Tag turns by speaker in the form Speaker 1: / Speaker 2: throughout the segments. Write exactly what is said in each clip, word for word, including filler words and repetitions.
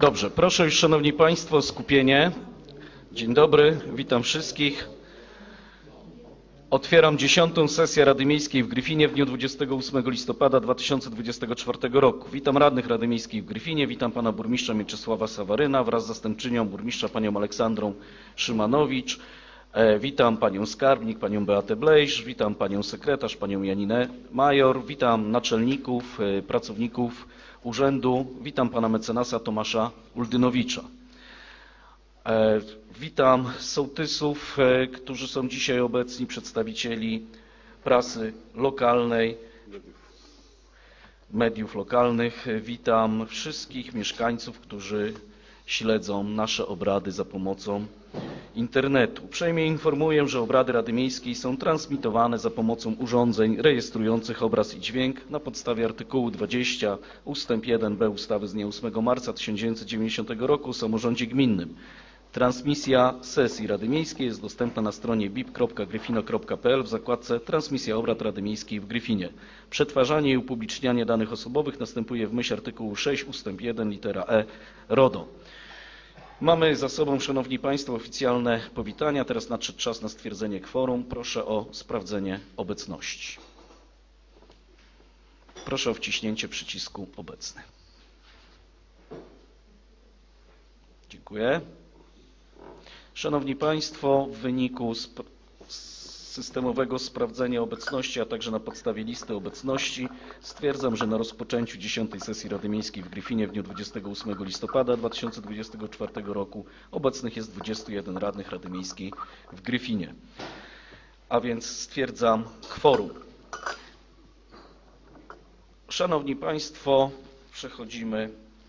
Speaker 1: Dobrze, proszę już, Szanowni Państwo, o skupienie. Dzień dobry, witam wszystkich. Otwieram dziesiątą sesję Rady Miejskiej w Gryfinie w dniu dwudziestego ósmego listopada dwa tysiące dwudziestego czwartego roku. Witam radnych Rady Miejskiej w Gryfinie, witam pana burmistrza Mieczysława Sawaryna wraz z zastępczynią burmistrza panią Aleksandrą Szymanowicz. Witam panią skarbnik, panią Beatę Blejsz, witam panią sekretarz, panią Janinę Major, witam naczelników, pracowników urzędu, witam pana mecenasa Tomasza Uldynowicza. Witam sołtysów, którzy są dzisiaj obecni, przedstawicieli prasy lokalnej, mediów lokalnych. Witam wszystkich mieszkańców, którzy śledzą nasze obrady za pomocą internetu. Uprzejmie informuję, że obrady Rady Miejskiej są transmitowane za pomocą urządzeń rejestrujących obraz i dźwięk na podstawie artykułu dwudziestego ustęp jeden b ustawy z dnia ósmego marca tysiąc dziewięćset dziewięćdziesiątego roku o samorządzie gminnym. Transmisja sesji Rady Miejskiej jest dostępna na stronie b i p kropka gryfino kropka p l w zakładce Transmisja obrad Rady Miejskiej w Gryfinie. Przetwarzanie i upublicznianie danych osobowych następuje w myśl artykułu sześć ustęp jeden litera e RODO. Mamy za sobą, Szanowni Państwo, oficjalne powitania. Teraz nadszedł czas na stwierdzenie kworum. Proszę o sprawdzenie obecności. Proszę o wciśnięcie przycisku obecny. Dziękuję. Szanowni Państwo, w wyniku sp systemowego sprawdzenia obecności, a także na podstawie listy obecności stwierdzam, że na rozpoczęciu dziesiątej sesji Rady Miejskiej w Gryfinie w dniu dwudziestego ósmego listopada dwa tysiące dwudziestego czwartego roku obecnych jest dwudziestu jeden radnych Rady Miejskiej w Gryfinie. A więc stwierdzam kworum. Szanowni Państwo, przechodzimy,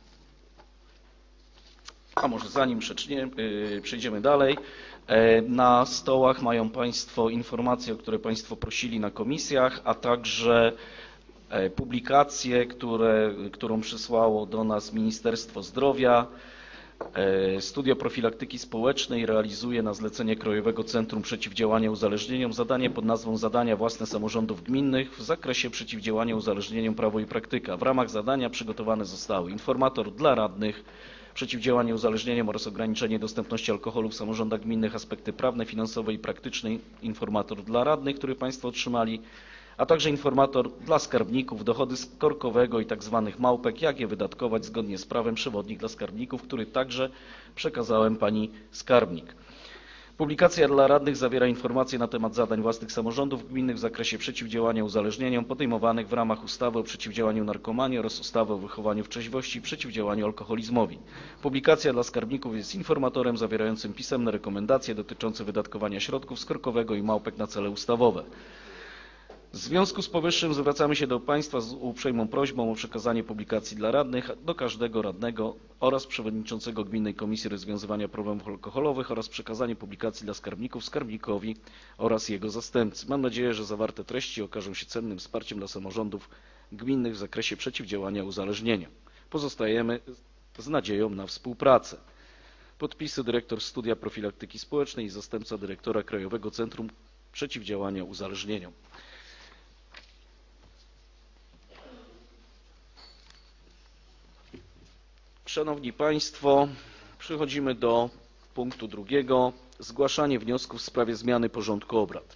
Speaker 1: a może zanim przejdziemy dalej, na stołach mają Państwo informacje, o które Państwo prosili na komisjach, a także publikację, które, którą przysłało do nas Ministerstwo Zdrowia. Studio Profilaktyki Społecznej realizuje na zlecenie Krajowego Centrum Przeciwdziałania Uzależnieniom zadanie pod nazwą Zadania własne samorządów gminnych w zakresie przeciwdziałania uzależnieniom prawo i praktyka. W ramach zadania przygotowane zostały informator dla radnych, przeciwdziałanie uzależnieniom oraz ograniczenie dostępności alkoholu w samorządach gminnych, aspekty prawne, finansowe i praktyczne, informator dla radnych, który Państwo otrzymali, a także informator dla skarbników, dochody z korkowego i tak zwanych małpek, jak je wydatkować zgodnie z prawem, przewodnik dla skarbników, który także przekazałem pani skarbnik. Publikacja dla radnych zawiera informacje na temat zadań własnych samorządów gminnych w zakresie przeciwdziałania uzależnieniom podejmowanych w ramach ustawy o przeciwdziałaniu narkomanii oraz ustawy o wychowaniu w trzeźwości i przeciwdziałaniu alkoholizmowi. Publikacja dla skarbników jest informatorem zawierającym pisemne rekomendacje dotyczące wydatkowania środków z korkowego i małpek na cele ustawowe. W związku z powyższym zwracamy się do Państwa z uprzejmą prośbą o przekazanie publikacji dla radnych, do każdego radnego oraz przewodniczącego Gminnej Komisji Rozwiązywania Problemów Alkoholowych oraz przekazanie publikacji dla skarbników skarbnikowi oraz jego zastępcy. Mam nadzieję, że zawarte treści okażą się cennym wsparciem dla samorządów gminnych w zakresie przeciwdziałania uzależnieniom. Pozostajemy z nadzieją na współpracę. Podpisy dyrektor Studia Profilaktyki Społecznej i zastępca dyrektora Krajowego Centrum Przeciwdziałania Uzależnieniom. Szanowni Państwo, przechodzimy do punktu drugiego. Zgłaszanie wniosków w sprawie zmiany porządku obrad.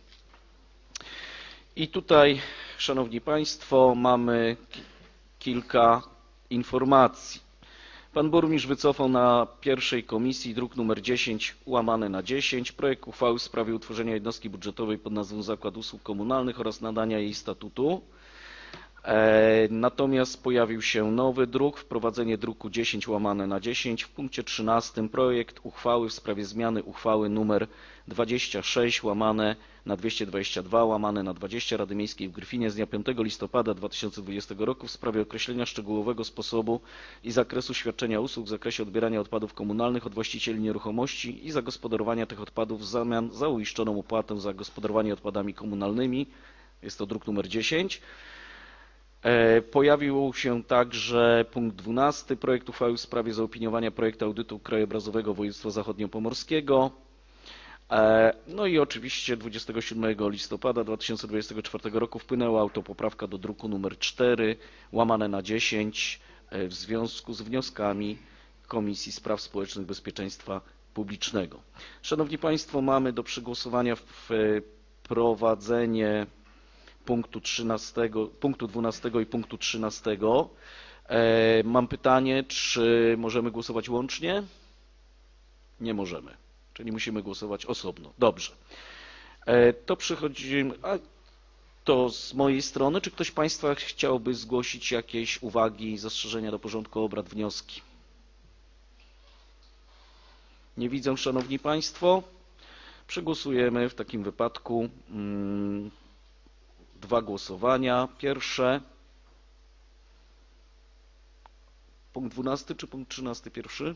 Speaker 1: I tutaj, Szanowni Państwo, mamy kilka informacji. Pan burmistrz wycofał na pierwszej komisji druk numer dziesięć łamane na dziesięć projekt uchwały w sprawie utworzenia jednostki budżetowej pod nazwą Zakład Usług Komunalnych oraz nadania jej statutu. Natomiast pojawił się nowy druk, wprowadzenie druku dziesięć łamane na dziesięć. W punkcie trzynastym projekt uchwały w sprawie zmiany uchwały nr dwadzieścia sześć łamane na dwieście dwadzieścia dwa łamane na dwadzieścia Rady Miejskiej w Gryfinie z dnia piątego listopada dwa tysiące dwudziestego roku w sprawie określenia szczegółowego sposobu i zakresu świadczenia usług w zakresie odbierania odpadów komunalnych od właścicieli nieruchomości i zagospodarowania tych odpadów w zamian za uiszczoną opłatę za gospodarowanie odpadami komunalnymi. Jest to druk numer dziesięć. Pojawił się także punkt dwunasty. Projekt uchwały w sprawie zaopiniowania projektu audytu krajobrazowego województwa zachodniopomorskiego. No i oczywiście dwudziestego siódmego listopada dwa tysiące dwudziestego czwartego roku wpłynęła autopoprawka do druku numer cztery łamane na dziesięć w związku z wnioskami Komisji Spraw Społecznych Bezpieczeństwa Publicznego. Szanowni Państwo, mamy do przegłosowania wprowadzenie punktu trzynastego, punktu dwunastego i punktu trzynastego. Mam pytanie, czy możemy głosować łącznie? Nie możemy, czyli musimy głosować osobno. Dobrze. To przechodzimy, a to z mojej strony. Czy ktoś z Państwa chciałby zgłosić jakieś uwagi, zastrzeżenia do porządku obrad, wnioski? Nie widzę, Szanowni Państwo. Przegłosujemy w takim wypadku hmm, dwa głosowania. Pierwsze. Punkt dwunasty czy punkt trzynasty pierwszy?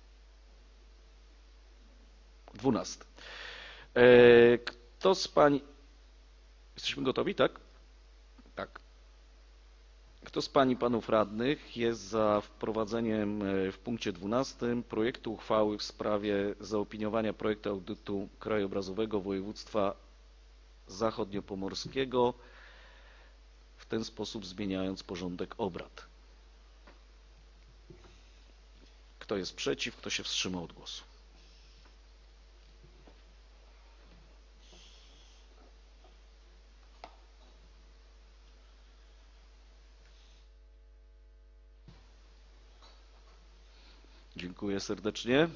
Speaker 1: Dwunasty. Kto z Pań... Jesteśmy gotowi, tak? Tak. Kto z Pań i Panów Radnych jest za wprowadzeniem w punkcie dwunastym projektu uchwały w sprawie zaopiniowania projektu audytu krajobrazowego województwa zachodniopomorskiego, w ten sposób zmieniając porządek obrad? Kto jest przeciw? Kto się wstrzymał od głosu? Dziękuję serdecznie.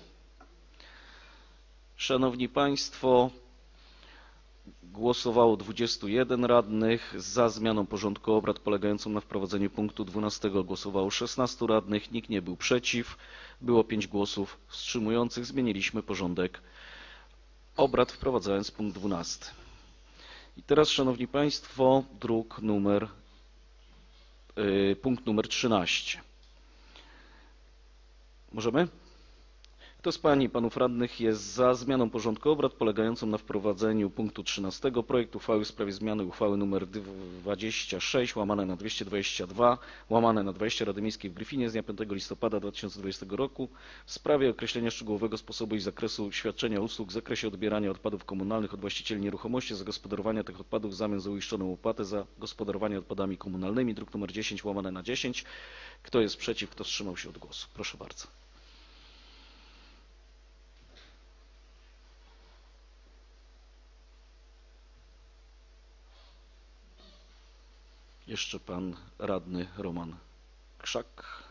Speaker 1: Szanowni Państwo, głosowało dwudziestu jeden radnych. Za zmianą porządku obrad polegającą na wprowadzeniu punktu dwunastego głosowało szesnastu radnych. Nikt nie był przeciw. Było pięć głosów wstrzymujących. Zmieniliśmy porządek obrad, wprowadzając punkt dwunasty. I teraz, Szanowni Państwo, druk numer, yy, punkt numer trzynaście. Możemy? Kto z Pań i Panów Radnych jest za zmianą porządku obrad polegającą na wprowadzeniu punktu trzynastego projektu uchwały w sprawie zmiany uchwały nr dwadzieścia sześć łamane na dwieście dwadzieścia dwa łamane na dwadzieścia Rady Miejskiej w Gryfinie z dnia piątego listopada dwa tysiące dwudziestego roku w sprawie określenia szczegółowego sposobu i zakresu świadczenia usług w zakresie odbierania odpadów komunalnych od właścicieli nieruchomości, zagospodarowania tych odpadów w zamian za uiszczoną opłatę za gospodarowanie odpadami komunalnymi, druk nr dziesięć łamane na dziesięć. Kto jest przeciw? Kto wstrzymał się od głosu? Proszę bardzo. Jeszcze Pan Radny Roman Krzak.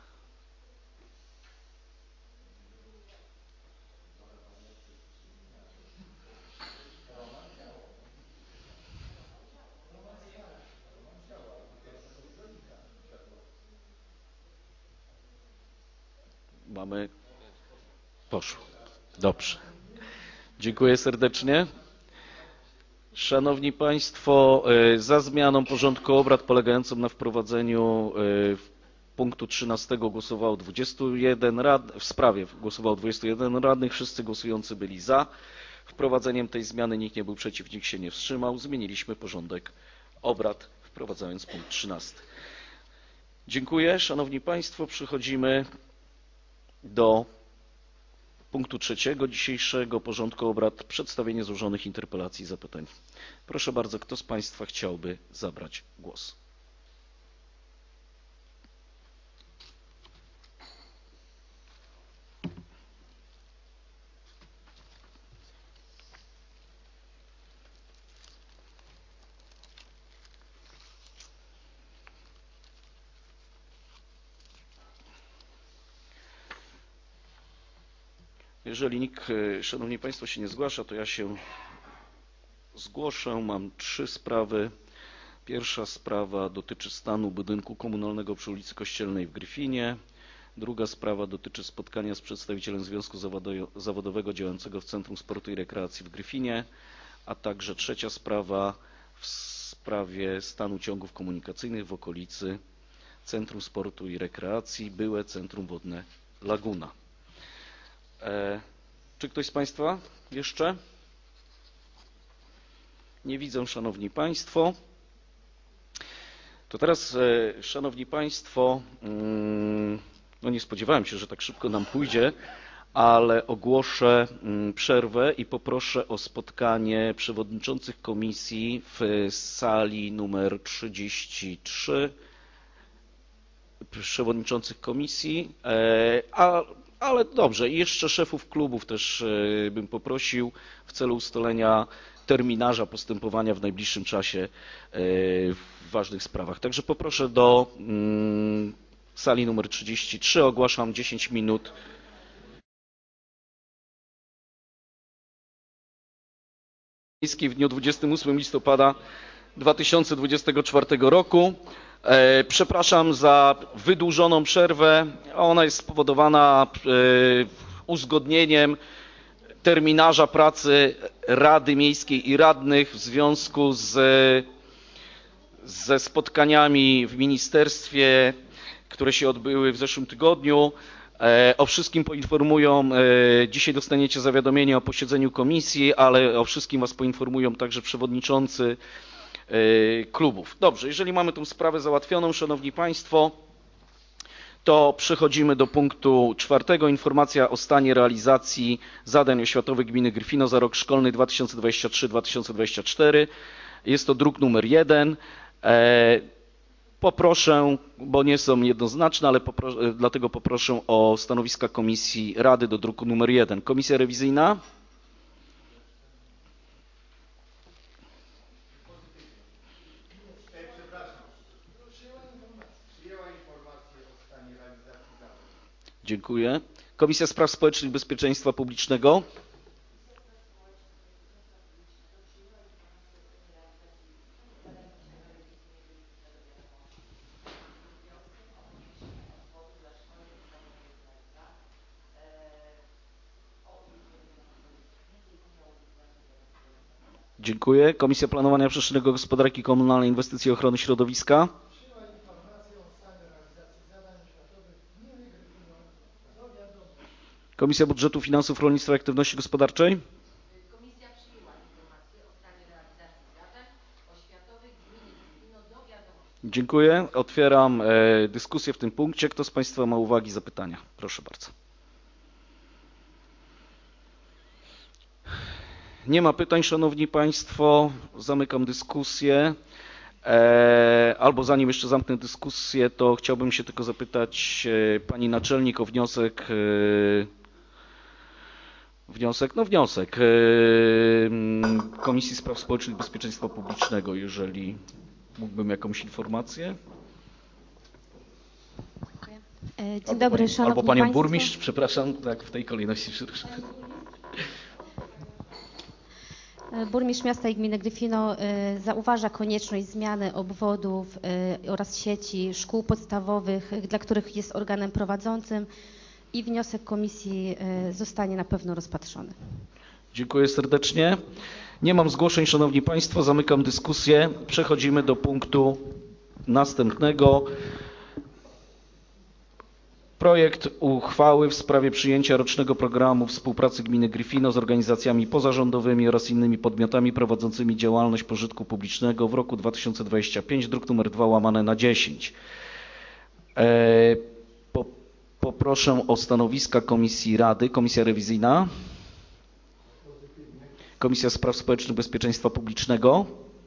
Speaker 1: Mamy... Poszło. Dobrze. Dziękuję serdecznie. Szanowni Państwo, za zmianą porządku obrad polegającą na wprowadzeniu punktu trzynastego głosowało dwudziestu jeden radnych, w sprawie głosowało dwudziestu jeden radnych, wszyscy głosujący byli za. Wprowadzeniem tej zmiany nikt nie był przeciw, nikt się nie wstrzymał. Zmieniliśmy porządek obrad, wprowadzając punkt trzynasty. Dziękuję. Szanowni Państwo, przechodzimy do punktu trzeciego dzisiejszego porządku obrad, przedstawienie złożonych interpelacji i zapytań. Proszę bardzo, kto z Państwa chciałby zabrać głos? Jeżeli nikt, Szanowni Państwo, się nie zgłasza, to ja się zgłoszę. Mam trzy sprawy. Pierwsza sprawa dotyczy stanu budynku komunalnego przy ulicy Kościelnej w Gryfinie. Druga sprawa dotyczy spotkania z przedstawicielem Związku Zawodowego działającego w Centrum Sportu i Rekreacji w Gryfinie, a także trzecia sprawa w sprawie stanu ciągów komunikacyjnych w okolicy Centrum Sportu i Rekreacji, byłe Centrum Wodne Laguna. Czy ktoś z Państwa jeszcze? Nie widzę, Szanowni Państwo. To teraz, Szanowni Państwo, no nie spodziewałem się, że tak szybko nam pójdzie, ale ogłoszę przerwę i poproszę o spotkanie przewodniczących komisji w sali numer trzydzieści trzy. Przewodniczących komisji, a Ale dobrze, i jeszcze szefów klubów też bym poprosił w celu ustalenia terminarza postępowania w najbliższym czasie w ważnych sprawach. Także poproszę do sali numer trzydzieści trzy, ogłaszam dziesięć minut. W dniu dwudziestego ósmego listopada dwa tysiące dwudziestego czwartego roku. Przepraszam za wydłużoną przerwę. Ona jest spowodowana uzgodnieniem terminarza pracy Rady Miejskiej i radnych w związku z, ze spotkaniami w ministerstwie, które się odbyły w zeszłym tygodniu. O wszystkim poinformują, dzisiaj dostaniecie zawiadomienie o posiedzeniu komisji, ale o wszystkim Was poinformują także przewodniczący klubów. Dobrze, jeżeli mamy tę sprawę załatwioną, Szanowni Państwo, to przechodzimy do punktu czwartego. Informacja o stanie realizacji zadań oświatowych gminy Gryfino za rok szkolny dwa tysiące dwudziesty trzeci do dwa tysiące dwudziestego czwartego. Jest to druk numer jeden. Poproszę, bo nie są jednoznaczne, ale popro, dlatego poproszę o stanowiska Komisji Rady do druku numer jeden. Komisja rewizyjna? Dziękuję. Komisja Spraw Społecznych i Bezpieczeństwa Publicznego? Dziękuję. Komisja Planowania Przestrzennego, Gospodarki Komunalnej, Inwestycji i Ochrony Środowiska? Komisja Budżetu, Finansów, Rolnictwa i Aktywności Gospodarczej?
Speaker 2: Komisja przyjęła informację o stanie realizacji zadań oświatowych gminy Gryfino do wiadomości.
Speaker 1: Dziękuję. Otwieram e, dyskusję w tym punkcie. Kto z Państwa ma uwagi, zapytania? Proszę bardzo. Nie ma pytań, Szanowni Państwo. Zamykam dyskusję. E, albo zanim jeszcze zamknę dyskusję, to chciałbym się tylko zapytać e, Pani Naczelnik o wniosek. E, Wniosek, no wniosek Komisji Spraw Społecznych i Bezpieczeństwa Publicznego, jeżeli mógłbym jakąś informację.
Speaker 3: Dzień
Speaker 1: albo
Speaker 3: dobry,
Speaker 1: pani,
Speaker 3: Szanowni
Speaker 1: Albo Panią
Speaker 3: Państwo.
Speaker 1: Burmistrz, przepraszam, tak w tej kolejności.
Speaker 3: Burmistrz Miasta i Gminy Gryfino zauważa konieczność zmiany obwodów oraz sieci szkół podstawowych, dla których jest organem prowadzącym. I wniosek komisji zostanie na pewno rozpatrzony.
Speaker 1: Dziękuję serdecznie. Nie mam zgłoszeń, Szanowni Państwo. Zamykam dyskusję. Przechodzimy do punktu następnego. Projekt uchwały w sprawie przyjęcia rocznego programu współpracy gminy Gryfino z organizacjami pozarządowymi oraz innymi podmiotami prowadzącymi działalność pożytku publicznego w roku dwa tysiące dwudziestym piątym, druk numer dwa łamane na dziesięć. Poproszę o stanowiska Komisji Rady. Komisja rewizyjna. Komisja Spraw Społecznych i Bezpieczeństwa Publicznego.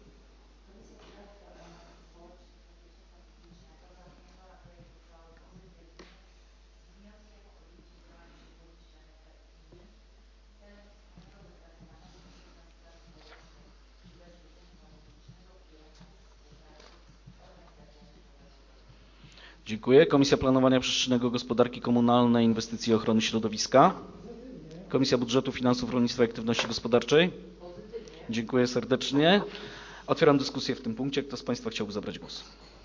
Speaker 1: Dziękuję. Komisja Planowania Przestrzennego, Gospodarki Komunalnej, Inwestycji i Ochrony Środowiska. Komisja Budżetu, Finansów, Rolnictwa i Aktywności Gospodarczej. Dziękuję serdecznie. Otwieram dyskusję w tym punkcie. Kto z Państwa chciałby zabrać głos?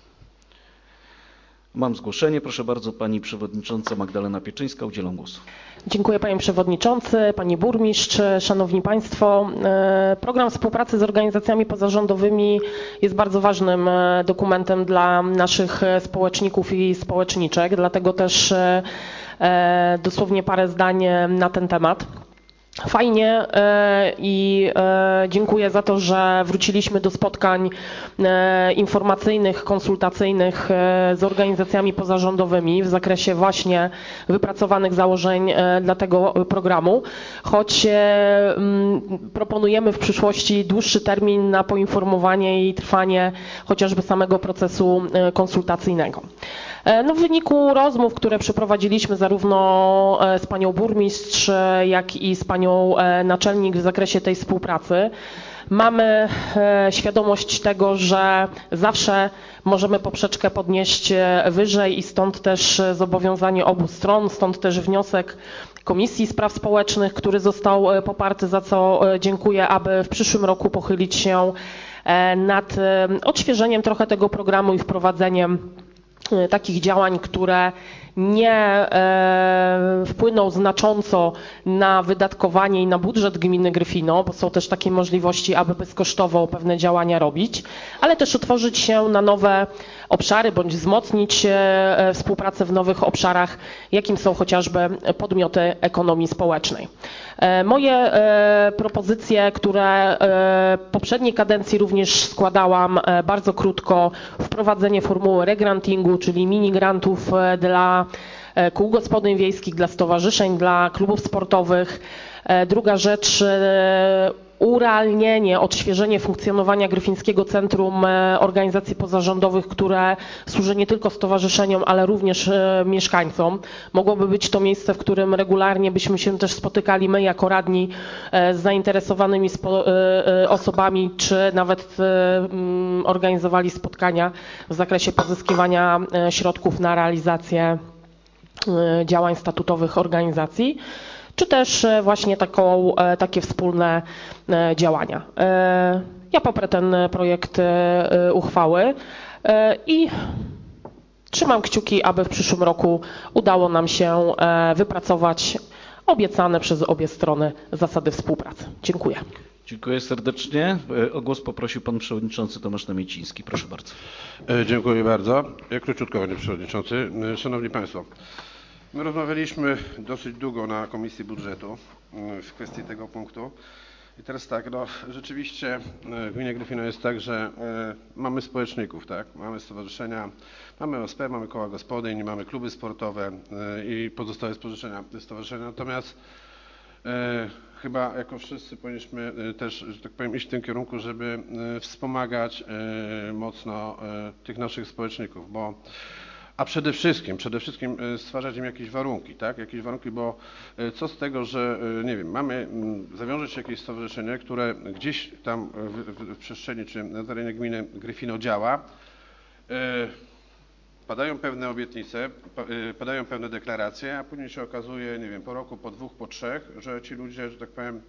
Speaker 1: Mam zgłoszenie. Proszę bardzo, Pani Przewodnicząca Magdalena Pieczyńska. Udzielam głosu.
Speaker 4: Dziękuję Panie Przewodniczący, Panie Burmistrz, Szanowni Państwo. Program współpracy z organizacjami pozarządowymi jest bardzo ważnym dokumentem dla naszych społeczników i społeczniczek, dlatego też dosłownie parę zdań na ten temat. Fajnie i dziękuję za to, że wróciliśmy do spotkań informacyjnych, konsultacyjnych z organizacjami pozarządowymi w zakresie właśnie wypracowanych założeń dla tego programu, choć proponujemy w przyszłości dłuższy termin na poinformowanie i trwanie chociażby samego procesu konsultacyjnego. No, w wyniku rozmów, które przeprowadziliśmy zarówno z panią burmistrz, jak i z panią naczelnik w zakresie tej współpracy, mamy świadomość tego, że zawsze możemy poprzeczkę podnieść wyżej i stąd też zobowiązanie obu stron, stąd też wniosek Komisji Spraw Społecznych, który został poparty, za co dziękuję, aby w przyszłym roku pochylić się nad odświeżeniem trochę tego programu i wprowadzeniem takich działań, które nie e, wpłyną znacząco na wydatkowanie i na budżet gminy Gryfino, bo są też takie możliwości, aby bezkosztowo pewne działania robić, ale też otworzyć się na nowe obszary, bądź wzmocnić e, współpracę w nowych obszarach, jakim są chociażby podmioty ekonomii społecznej. E, moje e, propozycje, które e, w poprzedniej kadencji również składałam e, bardzo krótko, wprowadzenie formuły regrantingu, czyli mini grantów e, dla kół gospodyń wiejskich, dla stowarzyszeń, dla klubów sportowych. Druga rzecz, urealnienie, odświeżenie funkcjonowania Gryfińskiego Centrum Organizacji Pozarządowych, które służy nie tylko stowarzyszeniom, ale również mieszkańcom. Mogłoby być to miejsce, w którym regularnie byśmy się też spotykali my jako radni z zainteresowanymi osobami, czy nawet organizowali spotkania w zakresie pozyskiwania środków na realizację działań statutowych organizacji, czy też właśnie taką, takie wspólne działania. Ja poprę ten projekt uchwały i trzymam kciuki, aby w przyszłym roku udało nam się wypracować obiecane przez obie strony zasady współpracy. Dziękuję.
Speaker 1: Dziękuję serdecznie. O głos poprosił pan przewodniczący Tomasz Namieciński. Proszę bardzo.
Speaker 5: Dziękuję bardzo. Ja króciutko, panie przewodniczący. Szanowni państwo, my rozmawialiśmy dosyć długo na Komisji Budżetu w kwestii tego punktu. I teraz tak, no rzeczywiście w gminie Gryfino jest tak, że mamy społeczników, tak? Mamy stowarzyszenia, mamy O S P, mamy koła gospodyń, mamy kluby sportowe i pozostałe stowarzyszenia. Natomiast chyba jako wszyscy powinniśmy też, że tak powiem, iść w tym kierunku, żeby wspomagać mocno tych naszych społeczników, bo a przede wszystkim, przede wszystkim stwarzać im jakieś warunki, tak? Jakieś warunki, bo co z tego, że nie wiem, mamy, zawiąże się jakieś stowarzyszenie, które gdzieś tam w, w, w przestrzeni czy na terenie gminy Gryfino działa, padają pewne obietnice, padają pewne deklaracje, a później się okazuje, nie wiem, po roku, po dwóch, po trzech, że ci ludzie, że tak powiem,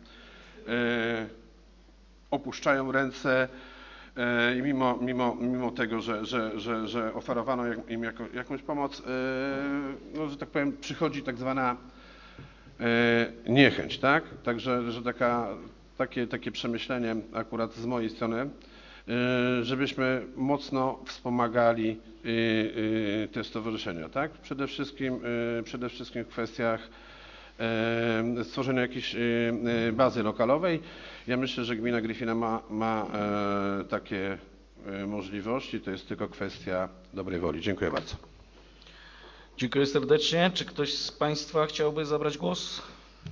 Speaker 5: opuszczają ręce i mimo, mimo, mimo tego, że, że, że, że oferowano im jako, jakąś pomoc, no, że tak powiem, przychodzi tak zwana niechęć, tak? Także, że taka, takie, takie przemyślenie akurat z mojej strony, żebyśmy mocno wspomagali te stowarzyszenia, tak? Przede wszystkim, przede wszystkim w kwestiach stworzenia jakiejś bazy lokalowej. Ja myślę, że gmina Gryfino ma, ma takie możliwości, to jest tylko kwestia dobrej woli. Dziękuję bardzo.
Speaker 1: Dziękuję serdecznie. Czy ktoś z państwa chciałby zabrać głos?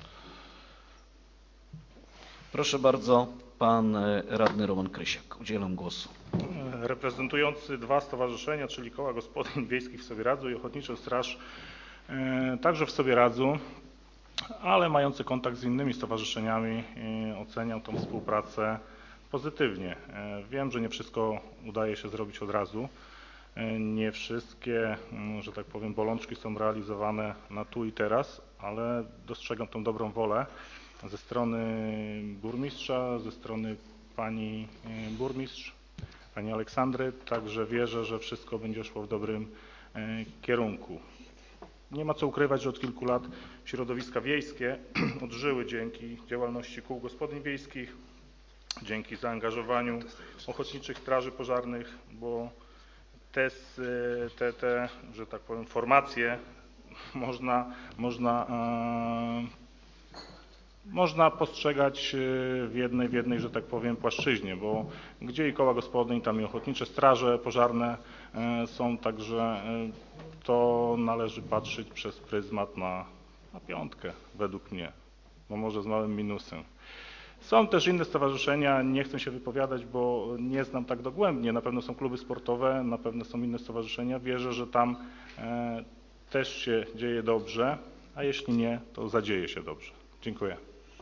Speaker 1: Proszę bardzo, pan radny Roman Krysiak. Udzielam głosu.
Speaker 6: Reprezentujący dwa stowarzyszenia, czyli Koła Gospodyń Wiejskich w Sobieradzu i Ochotniczą Straż także w Sobieradzu, ale mający kontakt z innymi stowarzyszeniami, oceniam tą współpracę pozytywnie. Wiem, że nie wszystko udaje się zrobić od razu. Nie wszystkie, że tak powiem, bolączki są realizowane na tu i teraz, ale dostrzegam tą dobrą wolę ze strony burmistrza, ze strony pani burmistrz, pani Aleksandry, także wierzę, że wszystko będzie szło w dobrym kierunku. Nie ma co ukrywać, że od kilku lat środowiska wiejskie odżyły dzięki działalności kół gospodyń wiejskich, dzięki zaangażowaniu ochotniczych straży pożarnych, bo te, te, te że tak powiem, formacje można, można, e, można postrzegać w jednej, w jednej, że tak powiem, płaszczyźnie, bo gdzie i koła gospodyń, tam i ochotnicze straże pożarne e, są, także e, to należy patrzeć przez pryzmat na, na piątkę, według mnie, bo może z małym minusem. Są też inne stowarzyszenia, nie chcę się wypowiadać, bo nie znam tak dogłębnie. Na pewno są kluby sportowe, na pewno są inne stowarzyszenia. Wierzę, że tam e, też się dzieje dobrze, a jeśli nie, to zadzieje się dobrze. Dziękuję.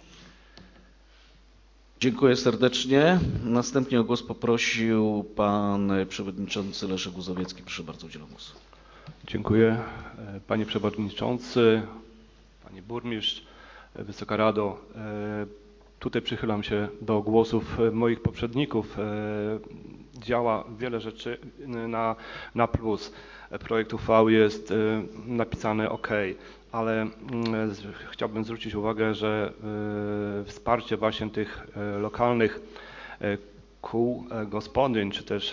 Speaker 1: Dziękuję serdecznie. Następnie o głos poprosił pan przewodniczący Leszek Guzowiecki. Proszę bardzo, udzielam głosu.
Speaker 7: Dziękuję. Panie przewodniczący, panie burmistrz, Wysoka Rado. Tutaj przychylam się do głosów moich poprzedników. Działa wiele rzeczy na, na plus. Projekt uchwały jest napisany OK, ale chciałbym zwrócić uwagę, że wsparcie właśnie tych lokalnych kół gospodyń, czy też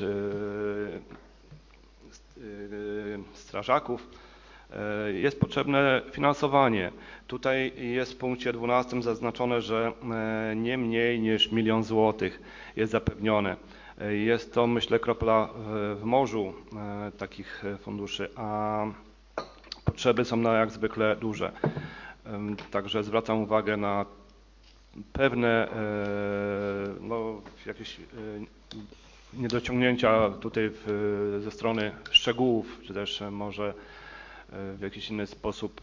Speaker 7: strażaków jest potrzebne finansowanie. Tutaj jest w punkcie dwunastym zaznaczone, że nie mniej niż milion złotych jest zapewnione. Jest to, myślę, kropla w morzu takich funduszy, a potrzeby są na jak zwykle duże. Także zwracam uwagę na pewne no, jakieś niedociągnięcia tutaj w, ze strony szczegółów, czy też może w jakiś inny sposób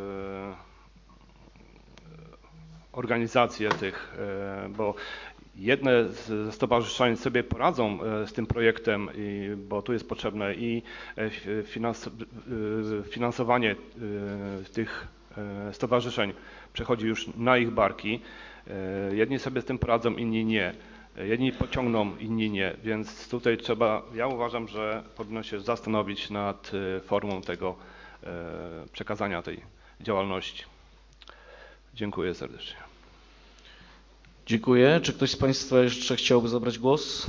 Speaker 7: organizację tych, bo jedne ze stowarzyszeń sobie poradzą z tym projektem, bo tu jest potrzebne i finansowanie tych stowarzyszeń przechodzi już na ich barki. Jedni sobie z tym poradzą, inni nie. Jedni pociągną, inni nie, więc tutaj trzeba, ja uważam, że powinno się zastanowić nad formą tego przekazania tej działalności. Dziękuję serdecznie.
Speaker 1: Dziękuję. Czy ktoś z Państwa jeszcze chciałby zabrać głos?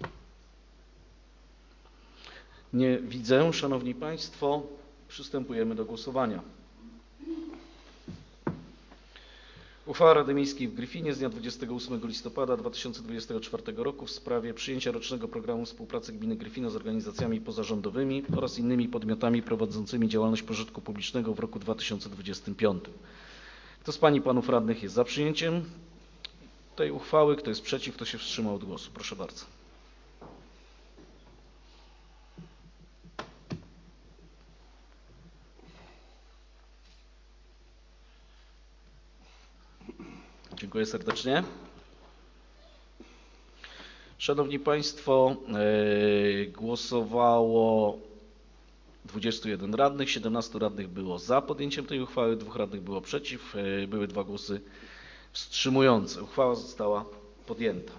Speaker 1: Nie widzę. Szanowni Państwo, przystępujemy do głosowania. Uchwała Rady Miejskiej w Gryfinie z dnia dwudziestego ósmego listopada dwa tysiące dwudziestego czwartego roku w sprawie przyjęcia rocznego programu współpracy gminy Gryfino z organizacjami pozarządowymi oraz innymi podmiotami prowadzącymi działalność pożytku publicznego w roku dwa tysiące dwudziestym piątym. Kto z Pań i Panów Radnych jest za przyjęciem tej uchwały? Kto jest przeciw? Kto się wstrzymał od głosu? Proszę bardzo. Dziękuję serdecznie. Szanowni Państwo, głosowało dwudziestu jeden radnych, siedemnastu radnych było za podjęciem tej uchwały, dwóch radnych było przeciw, były dwa głosy wstrzymujące. Uchwała została podjęta.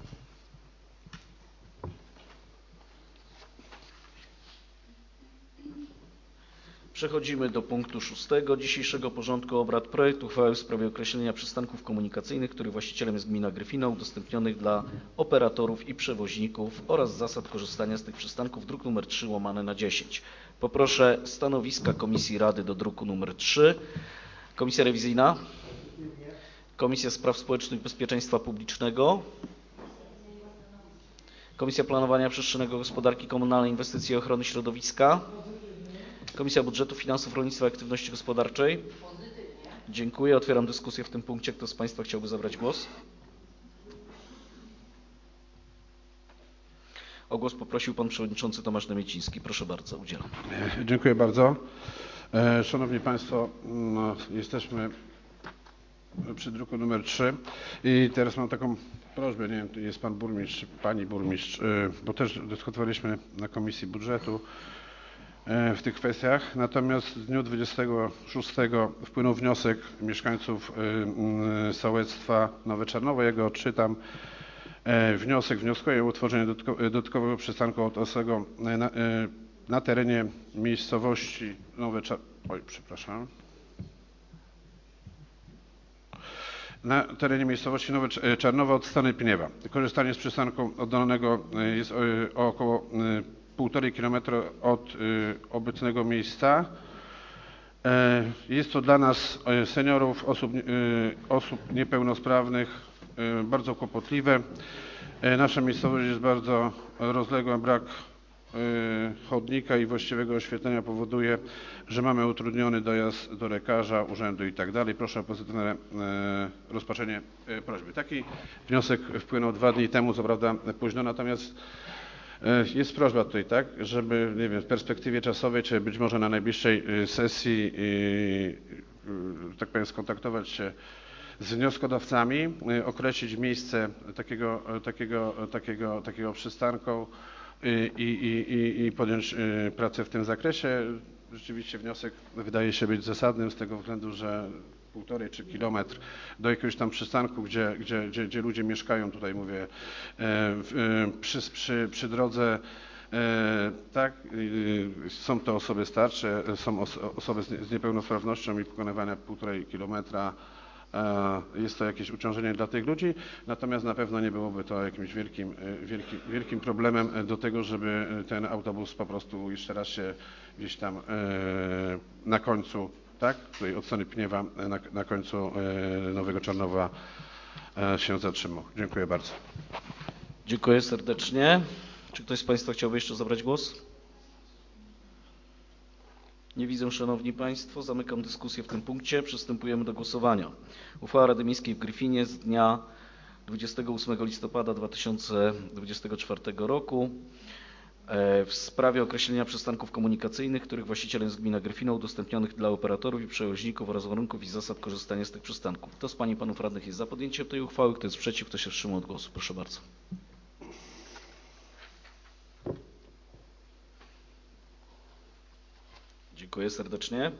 Speaker 1: Przechodzimy do punktu szóstego dzisiejszego porządku obrad. Projekt uchwały w sprawie określenia przystanków komunikacyjnych, których właścicielem jest gmina Gryfino, udostępnionych dla operatorów i przewoźników oraz zasad korzystania z tych przystanków, druk nr trzy łamane na dziesięć. Poproszę stanowiska Komisji Rady do druku nr trzy. Komisja Rewizyjna. Komisja Spraw Społecznych i Bezpieczeństwa Publicznego. Komisja Planowania Przestrzennego, Gospodarki Komunalnej, Inwestycji i Ochrony Środowiska. Komisja Budżetu, Finansów, Rolnictwa i Aktywności Gospodarczej. Dziękuję. Otwieram dyskusję w tym punkcie. Kto z Państwa chciałby zabrać głos? O głos poprosił Pan Przewodniczący Tomasz Namieciński. Proszę bardzo, udzielam.
Speaker 5: Dziękuję bardzo. Szanowni Państwo, no, jesteśmy przy druku numer trzy i teraz mam taką prośbę, nie wiem, jest Pan Burmistrz, Pani Burmistrz, bo też dyskutowaliśmy na Komisji Budżetu w tych kwestiach. Natomiast w dniu dwudziestego szóstego wpłynął wniosek mieszkańców sołectwa Nowe Czarnowo. Ja go odczytam. Wniosek wnioskuje o utworzenie dodatkowego przystanku autobusowego na, na terenie miejscowości Nowe Czarnowo. Oj, przepraszam. Na terenie miejscowości Nowe Czarnowo od strony Pniewa. Korzystanie z przystanku oddalonego jest o około półtorej kilometra od obecnego miejsca. Jest to dla nas, seniorów, osób, osób niepełnosprawnych, bardzo kłopotliwe. Nasza miejscowość jest bardzo rozległa, brak chodnika i właściwego oświetlenia powoduje, że mamy utrudniony dojazd do lekarza, urzędu i tak dalej. Proszę o pozytywne rozpatrzenie prośby. Taki wniosek wpłynął dwa dni temu, co prawda późno, natomiast jest prośba tutaj, tak, żeby, nie wiem, w perspektywie czasowej, czy być może na najbliższej sesji, tak powiem, skontaktować się z wnioskodawcami, określić miejsce takiego, takiego, takiego, takiego przystanku i, i, i, i podjąć pracę w tym zakresie. Rzeczywiście wniosek wydaje się być zasadnym z tego względu, że półtorej czy kilometr do jakiegoś tam przystanku, gdzie, gdzie, gdzie, gdzie ludzie mieszkają, tutaj mówię, przy, przy, przy drodze, tak, są to osoby starsze, są osoby z niepełnosprawnością i pokonywania półtorej kilometra. Jest to jakieś uciążenie dla tych ludzi, natomiast na pewno nie byłoby to jakimś wielkim, wielkim, wielkim problemem do tego, żeby ten autobus po prostu jeszcze raz się gdzieś tam na końcu, tak, tutaj od strony Pniewa, na, na końcu Nowego Czarnowa się zatrzymał. Dziękuję bardzo.
Speaker 1: Dziękuję serdecznie. Czy ktoś z Państwa chciałby jeszcze zabrać głos? Nie widzę, Szanowni Państwo. Zamykam dyskusję w tym punkcie. Przystępujemy do głosowania. Uchwała Rady Miejskiej w Gryfinie z dnia dwudziestego ósmego listopada dwa tysiące dwudziestego czwartego roku w sprawie określenia przystanków komunikacyjnych, których właścicielem jest gmina Gryfino, udostępnionych dla operatorów i przewoźników oraz warunków i zasad korzystania z tych przystanków. Kto z Pań i Panów Radnych jest za podjęciem tej uchwały? Kto jest przeciw? Kto się wstrzymał od głosu? Proszę bardzo. Dziękuję serdecznie.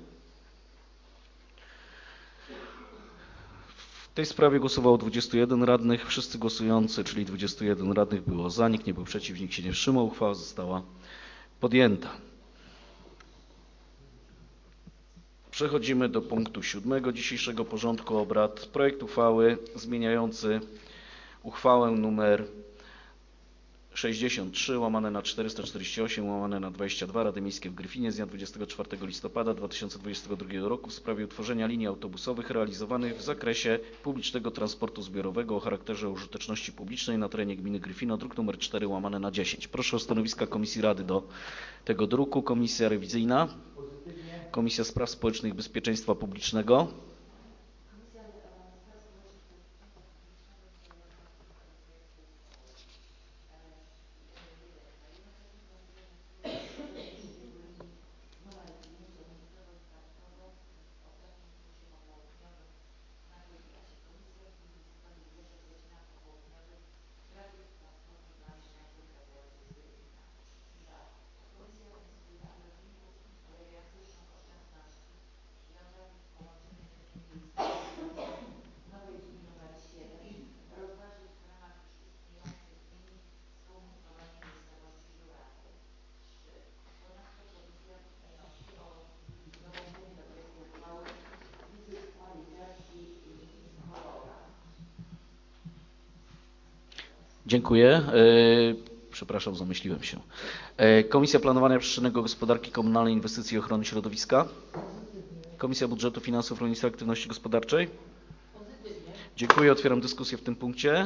Speaker 1: W tej sprawie głosowało dwudziestu jeden radnych. Wszyscy głosujący, czyli dwudziestu jeden radnych było za, nikt nie był przeciw, nikt się nie wstrzymał. Uchwała została podjęta. Przechodzimy do punktu siódmego dzisiejszego porządku obrad. Projekt uchwały zmieniający uchwałę nr sześćdziesiąt trzy łamane na czterysta czterdzieści osiem łamane na dwadzieścia dwa Rady Miejskiej w Gryfinie z dnia dwudziestego czwartego listopada dwa tysiące dwudziestego drugiego roku w sprawie utworzenia linii autobusowych realizowanych w zakresie publicznego transportu zbiorowego o charakterze użyteczności publicznej na terenie gminy Gryfino, druk nr cztery łamane na dziesięć. Proszę o stanowiska Komisji Rady do tego druku. Komisja rewizyjna. Komisja Spraw Społecznych i Bezpieczeństwa Publicznego. Dziękuję. Przepraszam, zamyśliłem się. Komisja Planowania Przestrzennego, Gospodarki Komunalnej, Inwestycji i Ochrony Środowiska. Komisja Budżetu, Finansów, Rolnictwa i Aktywności Gospodarczej. Dziękuję. Otwieram dyskusję w tym punkcie.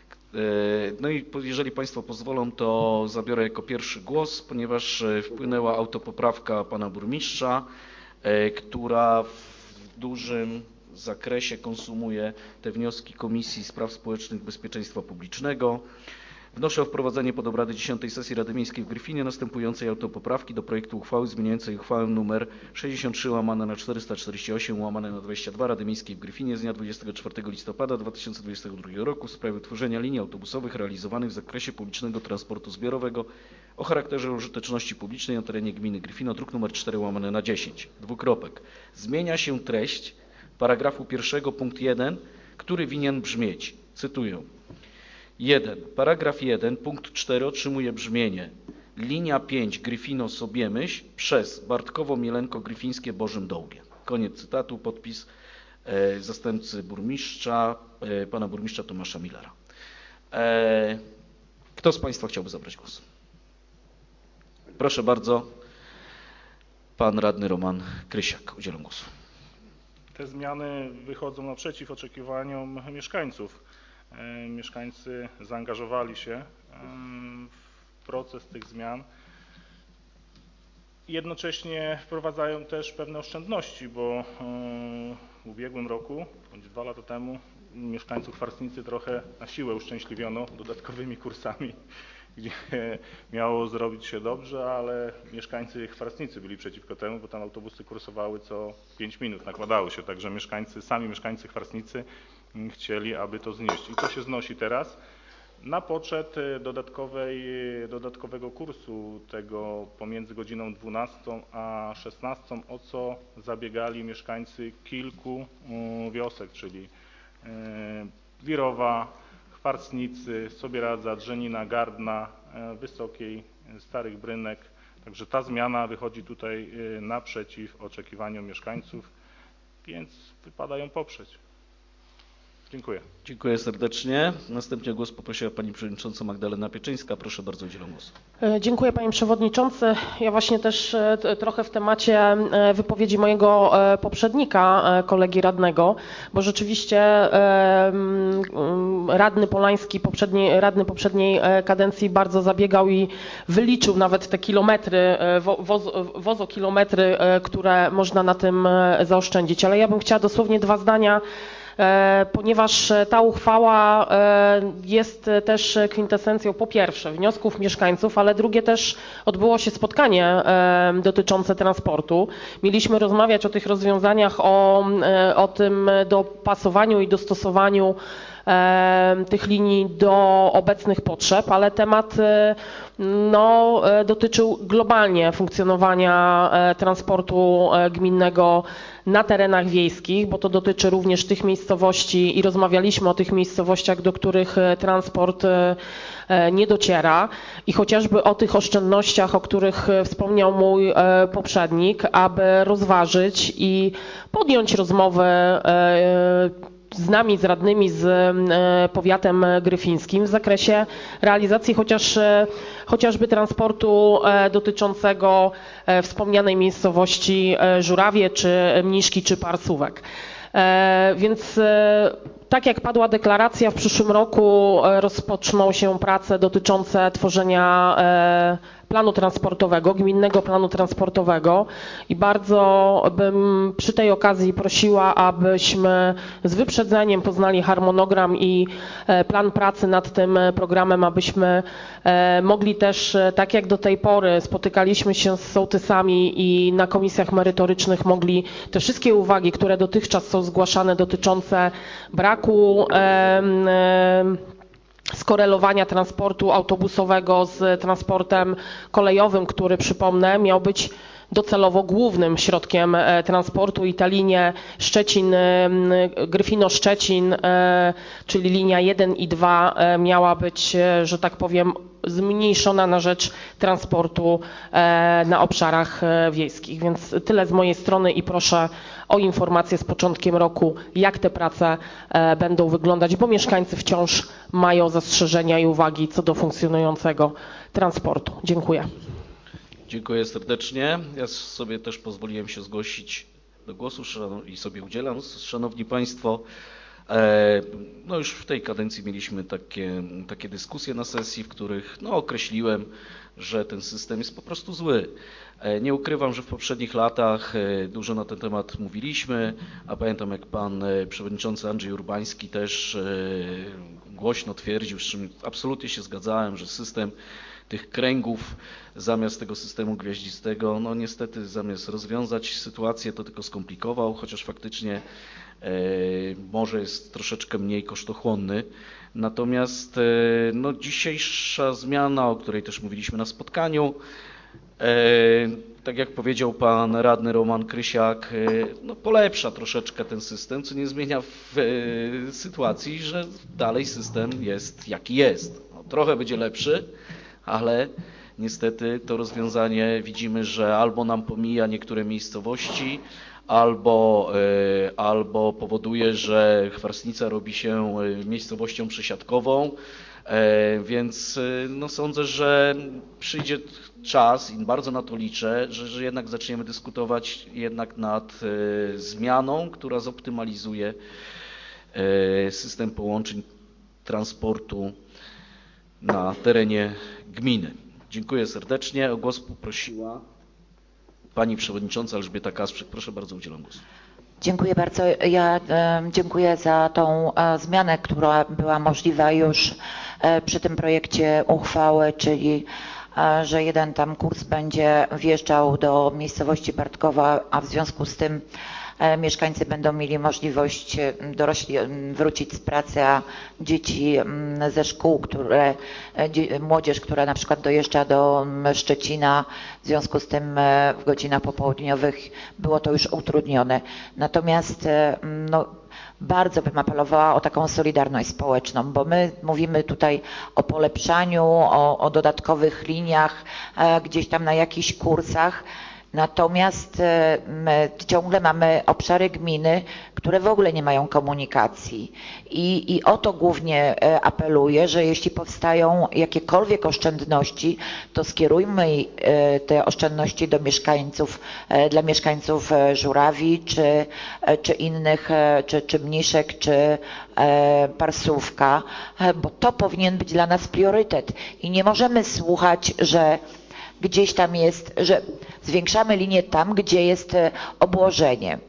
Speaker 1: No i jeżeli Państwo pozwolą, to zabiorę jako pierwszy głos, ponieważ wpłynęła autopoprawka Pana Burmistrza, która w dużym zakresie konsumuje te wnioski Komisji Spraw Społecznych i Bezpieczeństwa Publicznego. Wnoszę o wprowadzenie pod obrady dziesiątej sesji Rady Miejskiej w Gryfinie następującej autopoprawki do projektu uchwały zmieniającej uchwałę nr sześćdziesiąt trzy łamane na czterysta czterdzieści osiem łamane na dwadzieścia dwa Rady Miejskiej w Gryfinie z dnia dwudziestego czwartego listopada dwa tysiące dwudziestego drugiego roku w sprawie utworzenia linii autobusowych realizowanych w zakresie publicznego transportu zbiorowego o charakterze użyteczności publicznej na terenie gminy Gryfino, druk nr cztery łamane na dziesięć. Dwukropek. Zmienia się treść paragrafu pierwszego punkt jeden, który winien brzmieć, cytuję, jeden. Paragraf jeden, punkt cztery otrzymuje brzmienie: linia pięć Gryfino-Sobiemyśl przez Bartkowo-Mielenko-Gryfińskie Bożym Dołgie. Koniec cytatu, podpis e, zastępcy burmistrza, e, pana burmistrza Tomasza Millera. E, kto z Państwa chciałby zabrać głos? Proszę bardzo, pan radny Roman Krysiak, udzielam głosu.
Speaker 6: Te zmiany wychodzą naprzeciw oczekiwaniom mieszkańców. Mieszkańcy zaangażowali się w proces tych zmian. jednocześnie wprowadzają też pewne oszczędności, bo w ubiegłym roku, bądź dwa lata temu, mieszkańców Chwastnicy trochę na siłę uszczęśliwiono dodatkowymi kursami, gdzie miało zrobić się dobrze, ale mieszkańcy Chwastnicy byli przeciwko temu, bo tam autobusy kursowały co pięć minut, nakładały się, także mieszkańcy, sami mieszkańcy Chwastnicy chcieli, aby to znieść. I to się znosi teraz na poczet dodatkowej, dodatkowego kursu tego pomiędzy godziną dwunastą a szesnastą, o co zabiegali mieszkańcy kilku wiosek, czyli Wirowa, Chwastnicy, Sobieradza, Drzemina, Gardna, Wysokiej, Starych Brynek. Także ta zmiana wychodzi tutaj naprzeciw oczekiwaniom mieszkańców, więc wypada ją poprzeć. Dziękuję.
Speaker 1: Dziękuję serdecznie. Następnie głos poprosiła Pani Przewodnicząca Magdalena Pieczyńska. Proszę bardzo, udzielam głosu.
Speaker 4: Dziękuję Panie Przewodniczący. Ja właśnie też trochę w temacie wypowiedzi mojego poprzednika, kolegi radnego, bo rzeczywiście radny Polański, poprzedniej, radny poprzedniej kadencji bardzo zabiegał i wyliczył nawet te kilometry, woz, wozokilometry, które można na tym zaoszczędzić. Ale ja bym chciała dosłownie dwa zdania, ponieważ ta uchwała jest też kwintesencją po pierwsze wniosków mieszkańców, ale drugie też odbyło się spotkanie dotyczące transportu. Mieliśmy rozmawiać o tych rozwiązaniach, o, o tym dopasowaniu i dostosowaniu tych linii do obecnych potrzeb, ale temat no, dotyczył globalnie funkcjonowania transportu gminnego na terenach wiejskich, bo to dotyczy również tych miejscowości i rozmawialiśmy o tych miejscowościach, do których transport nie dociera i chociażby o tych oszczędnościach, o których wspomniał mój poprzednik, aby rozważyć i podjąć rozmowę z nami, z radnymi, z powiatem gryfińskim w zakresie realizacji chociaż, chociażby transportu dotyczącego wspomnianej miejscowości Żurawie, czy Mniszki, czy Parsówek. Więc tak jak padła deklaracja, w przyszłym roku rozpoczną się prace dotyczące tworzenia planu transportowego, gminnego planu transportowego i bardzo bym przy tej okazji prosiła, abyśmy z wyprzedzeniem poznali harmonogram i plan pracy nad tym programem, abyśmy mogli też, tak jak do tej pory spotykaliśmy się z sołtysami i na komisjach merytorycznych mogli te wszystkie uwagi, które dotychczas są zgłaszane dotyczące braku skorelowania transportu autobusowego z transportem kolejowym, który, przypomnę, miał być docelowo głównym środkiem transportu i ta linia Szczecin, Gryfino-Szczecin, czyli linia jeden i dwa miała być, że tak powiem, zmniejszona na rzecz transportu na obszarach wiejskich. Więc tyle z mojej strony i proszę o informację z początkiem roku, jak te prace będą wyglądać, bo mieszkańcy wciąż mają zastrzeżenia i uwagi co do funkcjonującego transportu. Dziękuję.
Speaker 1: Dziękuję serdecznie. Ja sobie też pozwoliłem się zgłosić do głosu i sobie udzielam. Szanowni Państwo, no już w tej kadencji mieliśmy takie, takie dyskusje na sesji, w których no, określiłem, że ten system jest po prostu zły. Nie ukrywam, że w poprzednich latach dużo na ten temat mówiliśmy, a pamiętam, jak pan przewodniczący Andrzej Urbański też głośno twierdził, z czym absolutnie się zgadzałem, że system tych kręgów zamiast tego systemu gwiaździstego, no niestety zamiast rozwiązać sytuację, to tylko skomplikował, chociaż faktycznie e, może jest troszeczkę mniej kosztochłonny. Natomiast e, no, dzisiejsza zmiana, o której też mówiliśmy na spotkaniu, e, tak jak powiedział pan radny Roman Krysiak, e, no, polepsza troszeczkę ten system, co nie zmienia w e, sytuacji, że dalej system jest jaki jest. No, trochę będzie lepszy, ale niestety to rozwiązanie widzimy, że albo nam pomija niektóre miejscowości, albo, y, albo powoduje, że Chwastnica robi się miejscowością przesiadkową, y, więc y, no sądzę, że przyjdzie czas i bardzo na to liczę, że, że jednak zaczniemy dyskutować jednak nad y, zmianą, która zoptymalizuje y, system połączeń transportu na terenie gminy. Dziękuję serdecznie. O głos poprosiła Pani Przewodnicząca Elżbieta Kasprzyk, proszę bardzo, udzielam głosu.
Speaker 8: Dziękuję bardzo. Ja e, dziękuję za tą e, zmianę, która była możliwa już e, przy tym projekcie uchwały, czyli e, że jeden tam kurs będzie wjeżdżał do miejscowości Bartkowa, a w związku z tym e, mieszkańcy będą mieli możliwość, dorośli wrócić z pracy, a dzieci m, ze szkół, które, e, dzie, młodzież, która na przykład dojeżdża do m, Szczecina, w związku z tym e, w godzinach popołudniowych było to już utrudnione. Natomiast e, no, bardzo bym apelowała o taką solidarność społeczną, bo my mówimy tutaj o polepszaniu, o, o dodatkowych liniach, e, gdzieś tam na jakichś kursach. Natomiast my ciągle mamy obszary gminy, które w ogóle nie mają komunikacji. I, i o to głównie apeluję, że jeśli powstają jakiekolwiek oszczędności, to skierujmy te oszczędności do mieszkańców, dla mieszkańców Żurawi, czy, czy innych, czy, czy Mniszek, czy Parsówka, bo to powinien być dla nas priorytet. I nie możemy słuchać, że gdzieś tam jest, że zwiększamy linię tam, gdzie jest obłożenie.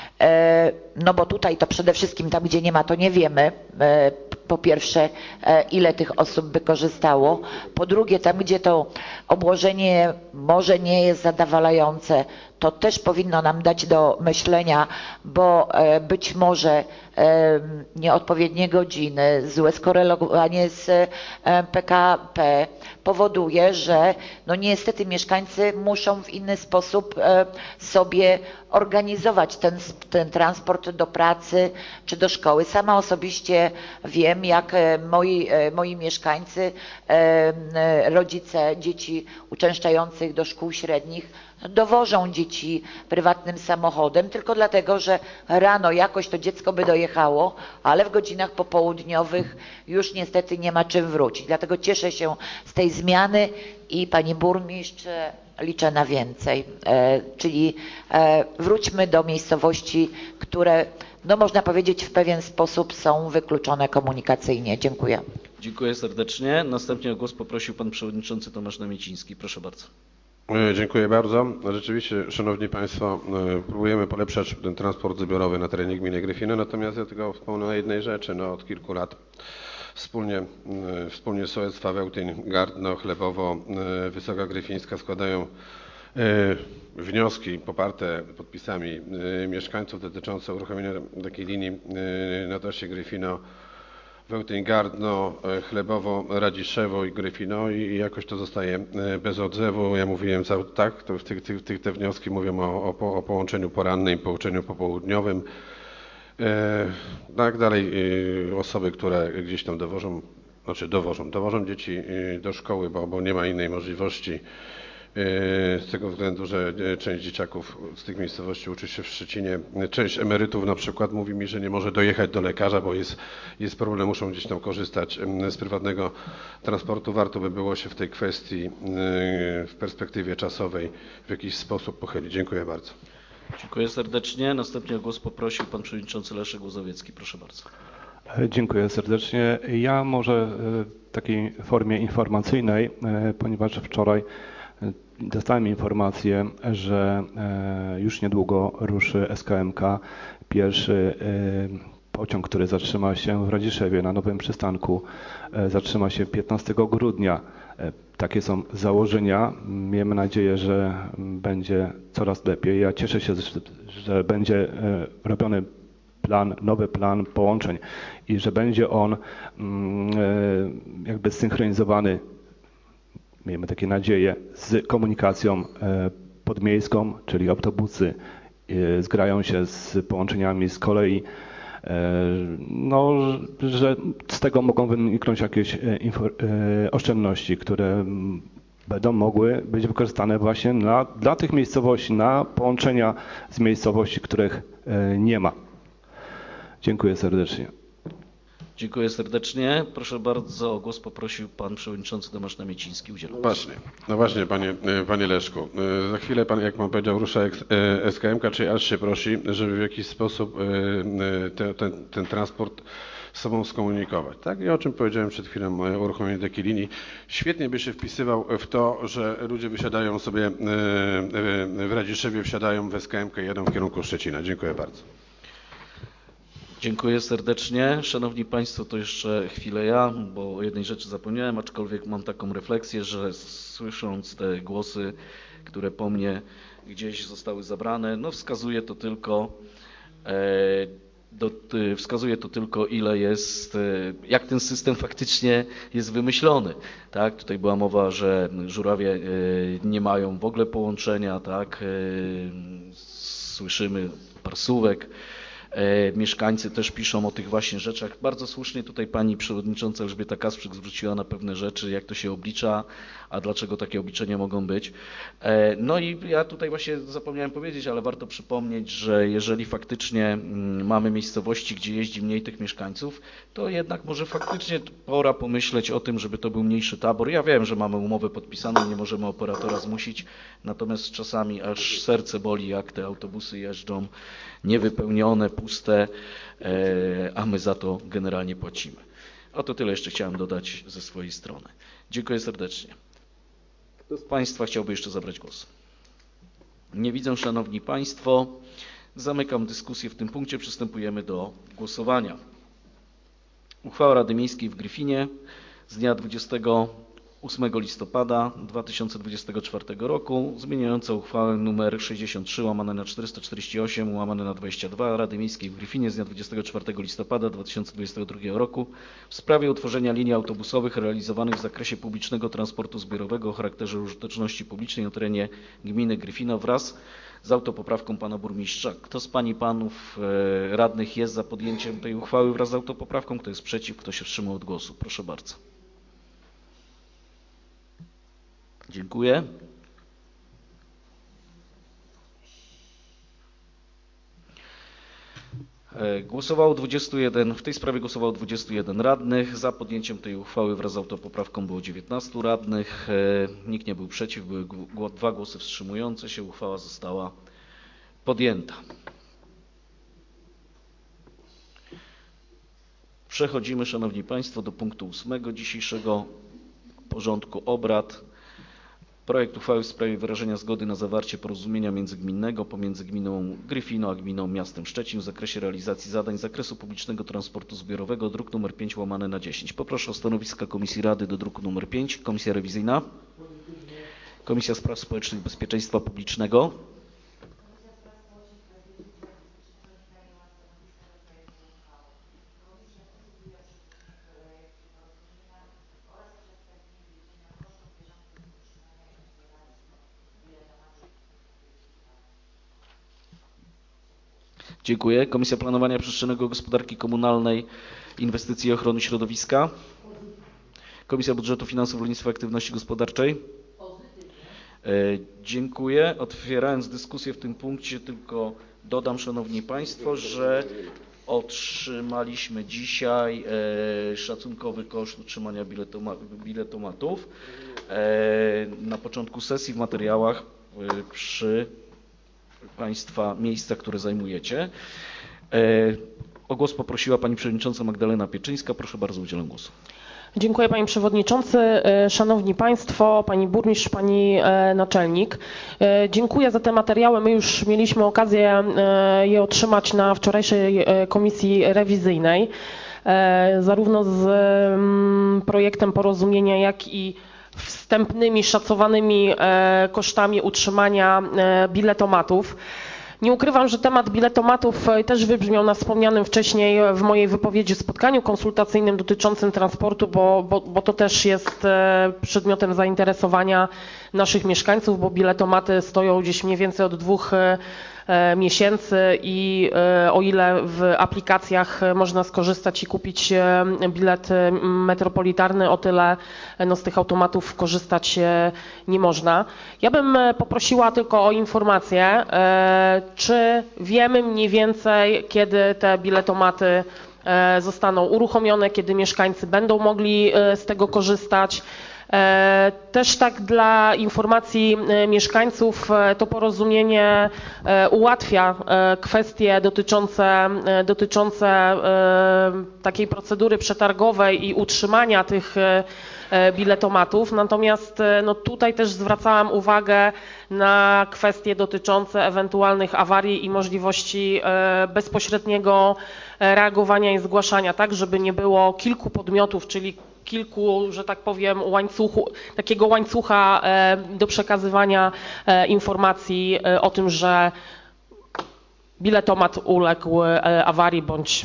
Speaker 8: No bo tutaj to przede wszystkim tam, gdzie nie ma, to nie wiemy. Po pierwsze, ile tych osób by korzystało. Po drugie, tam, gdzie to obłożenie może nie jest zadowalające, to też powinno nam dać do myślenia, bo być może nieodpowiednie godziny, złe skorelowanie z P K P powoduje, że no niestety mieszkańcy muszą w inny sposób sobie organizować ten, ten transport do pracy czy do szkoły. Sama osobiście wiem, jak moi, moi mieszkańcy, rodzice dzieci uczęszczających do szkół średnich dowożą dzieci prywatnym samochodem tylko dlatego, że rano jakoś to dziecko by dojechało, ale w godzinach popołudniowych już niestety nie ma czym wrócić. Dlatego cieszę się z tej zmiany i pani burmistrz, liczę na więcej. E, czyli e, wróćmy do miejscowości, które no można powiedzieć w pewien sposób są wykluczone komunikacyjnie. Dziękuję.
Speaker 1: Dziękuję serdecznie. Następnie o głos poprosił pan przewodniczący Tomasz Namieciński. Proszę bardzo.
Speaker 5: Dziękuję bardzo. Rzeczywiście, Szanowni Państwo, próbujemy polepszać ten transport zbiorowy na terenie gminy Gryfino, natomiast ja tylko wspomnę o jednej rzeczy. No, od kilku lat wspólnie, wspólnie sołectwa Wełtyń, Gardno, Chlebowo, Wysoka Gryfińska składają wnioski poparte podpisami mieszkańców dotyczące uruchomienia takiej linii na trasie Gryfino, Wełtyń, Gardno, Chlebowo, Radziszewo i Gryfino i jakoś to zostaje bez odzewu. Ja mówiłem cały tak, to w tych, tych, tych te wnioski mówią o, o, o połączeniu porannym, połączeniu popołudniowym. E, tak dalej e, osoby, które gdzieś tam dowożą, znaczy dowożą, dowożą dzieci do szkoły, bo, bo nie ma innej możliwości. Z tego względu, że część dzieciaków z tych miejscowości uczy się w Szczecinie. Część emerytów na przykład mówi mi, że nie może dojechać do lekarza, bo jest, jest problem, muszą gdzieś tam korzystać z prywatnego transportu. Warto by było się w tej kwestii w perspektywie czasowej w jakiś sposób pochylić. Dziękuję bardzo.
Speaker 1: Dziękuję serdecznie. Następnie o głos poprosił pan przewodniczący Leszek Łuzowiecki. Proszę bardzo.
Speaker 7: Dziękuję serdecznie. Ja może w takiej formie informacyjnej, ponieważ wczoraj dostałem informację, że już niedługo ruszy S K M K, pierwszy pociąg, który zatrzyma się w Radziszewie na nowym przystanku, zatrzyma się piętnastego grudnia. Takie są założenia. Miejmy nadzieję, że będzie coraz lepiej. Ja cieszę się, że będzie robiony plan, nowy plan połączeń i że będzie on jakby zsynchronizowany, miejmy takie nadzieje, z komunikacją podmiejską, czyli autobusy zgrają się z połączeniami z kolei, no, że z tego mogą wyniknąć jakieś oszczędności, które będą mogły być wykorzystane właśnie na, dla tych miejscowości, na połączenia z miejscowości, których nie ma. Dziękuję serdecznie.
Speaker 1: Dziękuję serdecznie. Proszę bardzo, o głos poprosił pan przewodniczący Tomasz Namieciński. Udzielam.
Speaker 5: No właśnie, no właśnie panie, panie Leszku. Za chwilę pan, jak pan powiedział, rusza S K M K, czyli aż się prosi, żeby w jakiś sposób ten, ten, ten transport z sobą skomunikować. Tak? I o czym powiedziałem przed chwilą o uruchomieniu takiej linii. Świetnie by się wpisywał w to, że ludzie wysiadają sobie w Radziszewie, wsiadają w S K M K i jadą w kierunku Szczecina. Dziękuję bardzo.
Speaker 1: Dziękuję serdecznie. Szanowni Państwo, to jeszcze chwilę ja, bo o jednej rzeczy zapomniałem, aczkolwiek mam taką refleksję, że słysząc te głosy, które po mnie gdzieś zostały zabrane, no wskazuje to tylko, e, do, wskazuje to tylko ile jest, e, jak ten system faktycznie jest wymyślony. Tak? Tutaj była mowa, że żurawie e, nie mają w ogóle połączenia, tak? E, słyszymy parsówek. E, mieszkańcy też piszą o tych właśnie rzeczach. Bardzo słusznie tutaj pani przewodnicząca Elżbieta Kasprzyk zwróciła na pewne rzeczy, jak to się oblicza, a dlaczego takie obliczenia mogą być. E, no i ja tutaj właśnie zapomniałem powiedzieć, ale warto przypomnieć, że jeżeli faktycznie mm, mamy miejscowości, gdzie jeździ mniej tych mieszkańców, to jednak może faktycznie pora pomyśleć o tym, żeby to był mniejszy tabor. Ja wiem, że mamy umowę podpisaną, nie możemy operatora zmusić, natomiast czasami aż serce boli, jak te autobusy jeżdżą niewypełnione, puste, a my za to generalnie płacimy. O to tyle jeszcze chciałem dodać ze swojej strony. Dziękuję serdecznie. Kto z Państwa chciałby jeszcze zabrać głos? Nie widzę, Szanowni Państwo. Zamykam dyskusję w tym punkcie. Przystępujemy do głosowania. Uchwała Rady Miejskiej w Gryfinie z dnia dwudziestego ósmego listopada dwa tysiące dwudziestego czwartego roku zmieniająca uchwałę nr sześćdziesiąt trzy łamane na czterysta czterdzieści osiem łamane na dwadzieścia dwa Rady Miejskiej w Gryfinie z dnia dwudziestego czwartego listopada dwa tysiące dwudziestego drugiego roku w sprawie utworzenia linii autobusowych realizowanych w zakresie publicznego transportu zbiorowego o charakterze użyteczności publicznej na terenie gminy Gryfino wraz z autopoprawką pana burmistrza. Kto z pań i panów radnych jest za podjęciem tej uchwały wraz z autopoprawką? Kto jest przeciw? Kto się wstrzymał od głosu? Proszę bardzo. Dziękuję. Głosowało dwudziestu jeden, w tej sprawie głosowało dwudziestu jeden radnych. Za podjęciem tej uchwały wraz z autopoprawką było dziewiętnastu radnych. Nikt nie był przeciw, były dwa głosy wstrzymujące się. Uchwała została podjęta. Przechodzimy, Szanowni Państwo, do punktu ósmego dzisiejszego porządku obrad. Projekt uchwały w sprawie wyrażenia zgody na zawarcie porozumienia międzygminnego pomiędzy gminą Gryfino a gminą miastem Szczecin w zakresie realizacji zadań z zakresu publicznego transportu zbiorowego, druk nr pięć łamane na dziesięć. Poproszę o stanowiska Komisji Rady do druku nr pięć. Komisja rewizyjna. Komisja Spraw Społecznych i Bezpieczeństwa Publicznego. Dziękuję. Komisja Planowania Przestrzennego, Gospodarki Komunalnej, Inwestycji i Ochrony Środowiska. Komisja Budżetu, Finansów, Rolnictwa i Aktywności Gospodarczej. E, dziękuję. Otwierając dyskusję w tym punkcie tylko dodam, Szanowni Państwo, że otrzymaliśmy dzisiaj e, szacunkowy koszt utrzymania biletoma, biletomatów e, na początku sesji w materiałach e, przy Państwa miejscach, które zajmujecie. E, o głos poprosiła Pani Przewodnicząca Magdalena Pieczyńska. Proszę bardzo, udzielam głosu.
Speaker 4: Dziękuję Panie Przewodniczący, Szanowni Państwo, Pani Burmistrz, Pani Naczelnik. Dziękuję za te materiały. My już mieliśmy okazję je otrzymać na wczorajszej komisji rewizyjnej, zarówno z projektem porozumienia, jak i wstępnymi, szacowanymi kosztami utrzymania biletomatów. Nie ukrywam, że temat biletomatów też wybrzmiał na wspomnianym wcześniej w mojej wypowiedzi spotkaniu konsultacyjnym dotyczącym transportu, bo, bo, bo to też jest przedmiotem zainteresowania naszych mieszkańców, bo biletomaty stoją gdzieś mniej więcej od dwóch miesięcy i o ile w aplikacjach można skorzystać i kupić bilet metropolitarny, o tyle no, z tych automatów korzystać nie można. Ja bym poprosiła tylko o informację, czy wiemy mniej więcej, kiedy te biletomaty zostaną uruchomione, kiedy mieszkańcy będą mogli z tego korzystać. Też tak dla informacji mieszkańców to porozumienie ułatwia kwestie dotyczące, dotyczące takiej procedury przetargowej i utrzymania tych biletomatów, natomiast no tutaj też zwracałam uwagę na kwestie dotyczące ewentualnych awarii i możliwości bezpośredniego reagowania i zgłaszania, tak żeby nie było kilku podmiotów, czyli kilku, że tak powiem, łańcuchu, takiego łańcucha do przekazywania informacji o tym, że biletomat uległ awarii bądź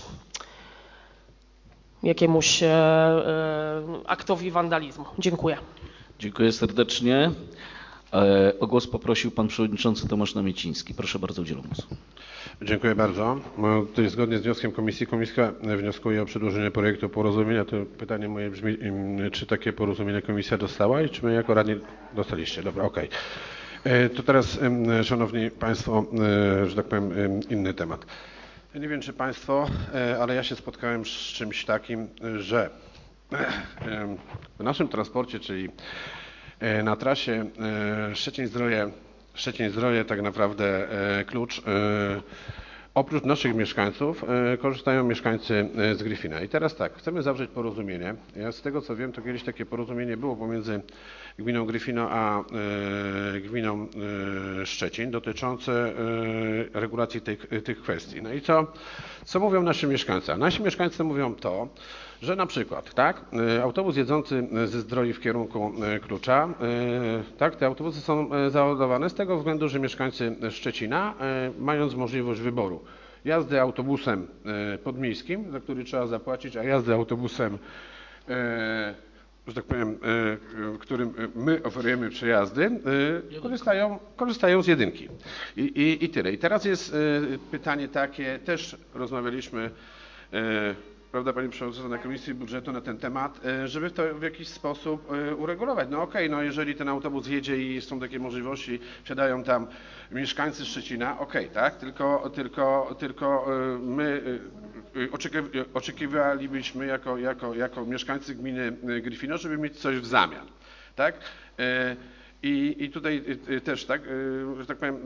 Speaker 4: jakiemuś aktowi wandalizmu. Dziękuję.
Speaker 1: Dziękuję serdecznie. O głos poprosił pan przewodniczący Tomasz Namieciński. Proszę bardzo, udzielam głosu.
Speaker 5: Dziękuję bardzo. Tutaj zgodnie z wnioskiem komisji, komisja wnioskuje o przedłożenie projektu porozumienia. To pytanie moje brzmi, czy takie porozumienie komisja dostała i czy my jako radni dostaliście? Dobra, okej. Okay. To teraz, szanowni państwo, że tak powiem, inny temat. Ja nie wiem, czy państwo, ale ja się spotkałem z czymś takim, że w naszym transporcie, czyli na trasie Szczecin-Zdroje, Szczecin-Zdroje tak naprawdę klucz, oprócz naszych mieszkańców korzystają mieszkańcy z Gryfina. I teraz tak, chcemy zawrzeć porozumienie. Ja z tego co wiem, to kiedyś takie porozumienie było pomiędzy gminą Gryfino a gminą Szczecin dotyczące regulacji tych, tych kwestii. No i co, co mówią nasi mieszkańcy? Nasi mieszkańcy mówią to, że na przykład, tak, autobus jedzący ze Zdroi w kierunku Klucza, tak, te autobusy są załadowane z tego względu, że mieszkańcy Szczecina, mając możliwość wyboru jazdy autobusem podmiejskim, za który trzeba zapłacić, a jazdy autobusem, że tak powiem, którym my oferujemy przejazdy, korzystają, korzystają z jedynki. I, i, I tyle. I teraz jest pytanie takie, też rozmawialiśmy, prawda, Panie Przewodniczący, na Komisji Budżetu na ten temat, żeby to w jakiś sposób uregulować. No okej, okay, no jeżeli ten autobus jedzie i są takie możliwości, wsiadają tam mieszkańcy Szczecina, okej, okay, tak, tylko, tylko, tylko my oczekiwalibyśmy jako, jako, jako mieszkańcy gminy Gryfino, żeby mieć coś w zamian, tak? I, i tutaj też, tak, że tak powiem,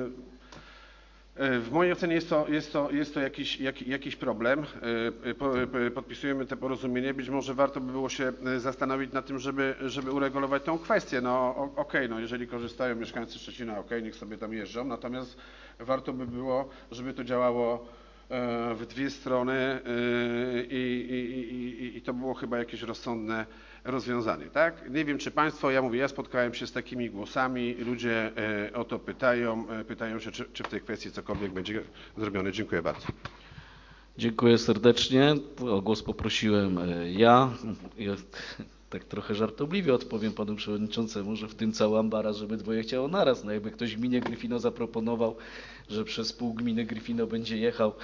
Speaker 5: w mojej ocenie jest to, jest to, jest to jakiś, jak, jakiś problem. Podpisujemy te porozumienie. Być może warto by było się zastanowić nad tym, żeby, żeby uregulować tą kwestię. No okej, okay, no jeżeli korzystają mieszkańcy Szczecina, okej, okay, niech sobie tam jeżdżą. Natomiast warto by było, żeby to działało w dwie strony i, i, i, i to było chyba jakieś rozsądne rozwiązanie, tak? Nie wiem, czy państwo, ja mówię, ja spotkałem się z takimi głosami, ludzie o to pytają, pytają się, czy, czy w tej kwestii cokolwiek będzie zrobione. Dziękuję bardzo.
Speaker 1: Dziękuję serdecznie. O głos poprosiłem ja. ja tak trochę żartobliwie odpowiem panu przewodniczącemu, że w tym cała ambara, żeby dwoje chciało naraz. No jakby ktoś w gminie Gryfino zaproponował, że przez pół gminy Gryfino będzie jechał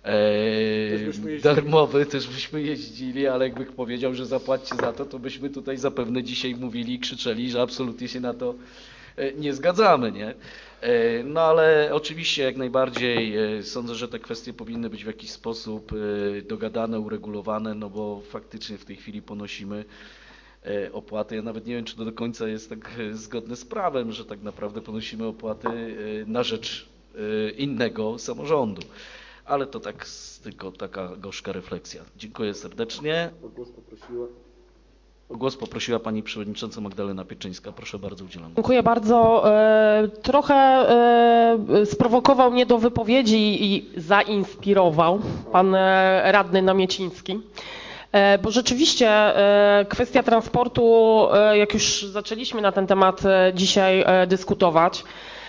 Speaker 1: e, darmowy, też byśmy jeździli, ale jakby powiedział, że zapłaćcie za to, to byśmy tutaj zapewne dzisiaj mówili i krzyczeli, że absolutnie się na to nie zgadzamy, nie? No ale oczywiście jak najbardziej sądzę, że te kwestie powinny być w jakiś sposób dogadane, uregulowane, no bo faktycznie w tej chwili ponosimy opłaty. Ja nawet nie wiem, czy to do końca jest tak zgodne z prawem, że tak naprawdę ponosimy opłaty na rzecz innego samorządu. Ale to tak tylko taka gorzka refleksja. Dziękuję serdecznie. O głos poprosiła, o głos poprosiła pani przewodnicząca Magdalena Pieczyńska. Proszę bardzo, udzielam.
Speaker 4: Dziękuję bardzo. Trochę sprowokował mnie do wypowiedzi i zainspirował pan radny Namieciński. Bo rzeczywiście kwestia transportu, jak już zaczęliśmy na ten temat dzisiaj dyskutować,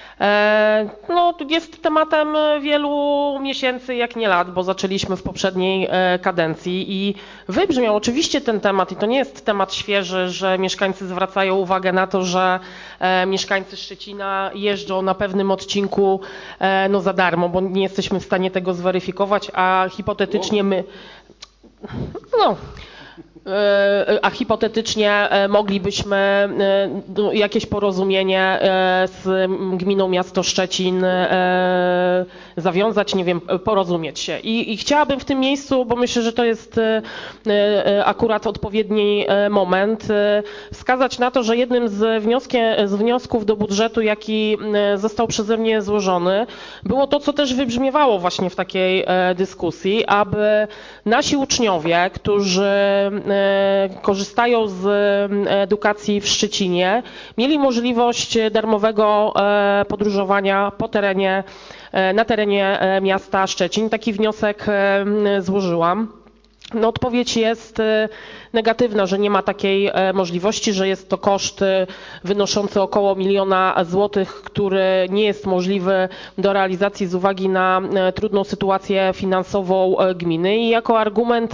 Speaker 4: no, jest tematem wielu miesięcy, jak nie lat, bo zaczęliśmy w poprzedniej kadencji i wybrzmiał oczywiście ten temat i to nie jest temat świeży, że mieszkańcy zwracają uwagę na to, że mieszkańcy Szczecina jeżdżą na pewnym odcinku no, za darmo, bo nie jesteśmy w stanie tego zweryfikować, a hipotetycznie my... No, a hipotetycznie moglibyśmy jakieś porozumienie z gminą miasto Szczecin zawiązać, nie wiem, porozumieć się. I, i chciałabym w tym miejscu, bo myślę, że to jest akurat odpowiedni moment, wskazać na to, że jednym z, wnioskie, z wniosków do budżetu, jaki został przeze mnie złożony, było to, co też wybrzmiewało właśnie w takiej dyskusji, aby nasi uczniowie, którzy korzystają z edukacji w Szczecinie, mieli możliwość darmowego podróżowania po terenie, na terenie miasta Szczecin. Taki wniosek złożyłam. No, odpowiedź jest negatywna, że nie ma takiej możliwości, że jest to koszt wynoszący około miliona złotych, który nie jest możliwy do realizacji z uwagi na trudną sytuację finansową gminy. I jako argument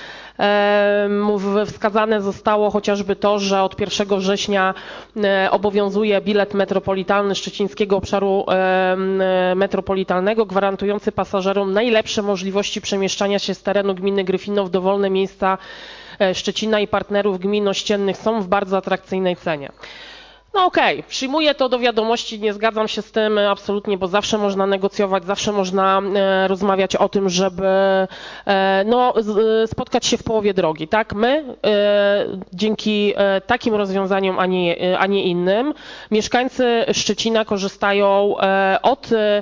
Speaker 4: wskazane zostało chociażby to, że od pierwszego września obowiązuje bilet metropolitalny Szczecińskiego Obszaru Metropolitalnego, gwarantujący pasażerom najlepsze możliwości przemieszczania się z terenu gminy Gryfinów w dowolne miejsca Szczecina i partnerów gmin ościennych są w bardzo atrakcyjnej cenie. No okej, okay. Przyjmuję to do wiadomości, nie zgadzam się z tym absolutnie, bo zawsze można negocjować, zawsze można e, rozmawiać o tym, żeby e, no, z, spotkać się w połowie drogi, tak? My e, dzięki e, takim rozwiązaniom, a nie, a nie innym, mieszkańcy Szczecina korzystają e, od e,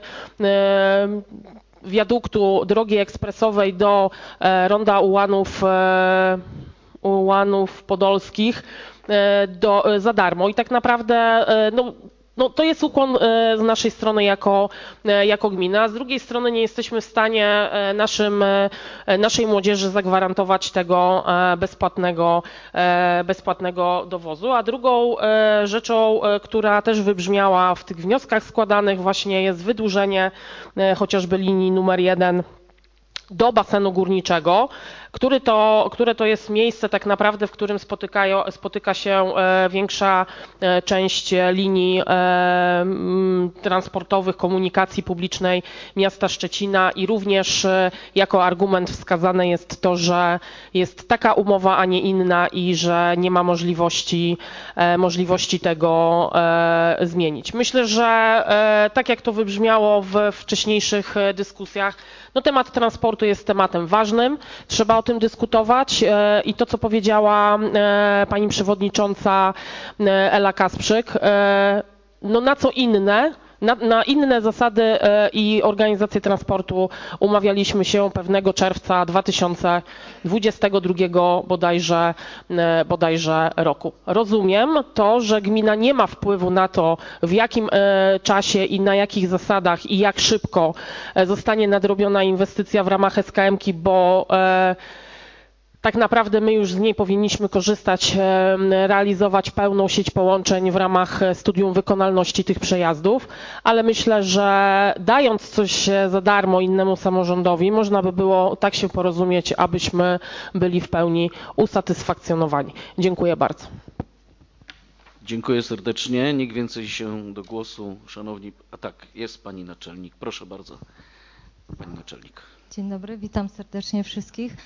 Speaker 4: wiaduktu drogi ekspresowej do e, ronda ułanów, e, ułanów podolskich, Do, za darmo i tak naprawdę no, no, to jest ukłon z naszej strony jako, jako gmina. Z drugiej strony nie jesteśmy w stanie naszym, naszej młodzieży zagwarantować tego bezpłatnego, bezpłatnego dowozu. A drugą rzeczą, która też wybrzmiała w tych wnioskach składanych właśnie jest wydłużenie chociażby linii numer jeden do basenu górniczego, który to, które to jest miejsce tak naprawdę, w którym spotykają, spotyka się większa część linii transportowych, komunikacji publicznej miasta Szczecina i również jako argument wskazane jest to, że jest taka umowa, a nie inna i że nie ma możliwości, możliwości tego zmienić. Myślę, że tak jak to wybrzmiało w wcześniejszych dyskusjach, no temat transportu jest tematem ważnym, trzeba o tym dyskutować i to, co powiedziała pani przewodnicząca Ela Kasprzyk, no na co inne, na, na inne zasady i organizację transportu umawialiśmy się pewnego czerwca dwa tysiące dwudziestego drugiego bodajże, bodajże roku. Rozumiem to, że gmina nie ma wpływu na to, w jakim czasie i na jakich zasadach i jak szybko zostanie nadrobiona inwestycja w ramach S K M ki, bo tak naprawdę my już z niej powinniśmy korzystać, realizować pełną sieć połączeń w ramach studium wykonalności tych przejazdów, ale myślę, że dając coś za darmo innemu samorządowi, można by było tak się porozumieć, abyśmy byli w pełni usatysfakcjonowani. Dziękuję bardzo.
Speaker 1: Dziękuję serdecznie. Nikt więcej się do głosu, szanowni... A tak, jest pani naczelnik. Proszę bardzo, pani naczelnik.
Speaker 9: Dzień dobry, witam serdecznie wszystkich.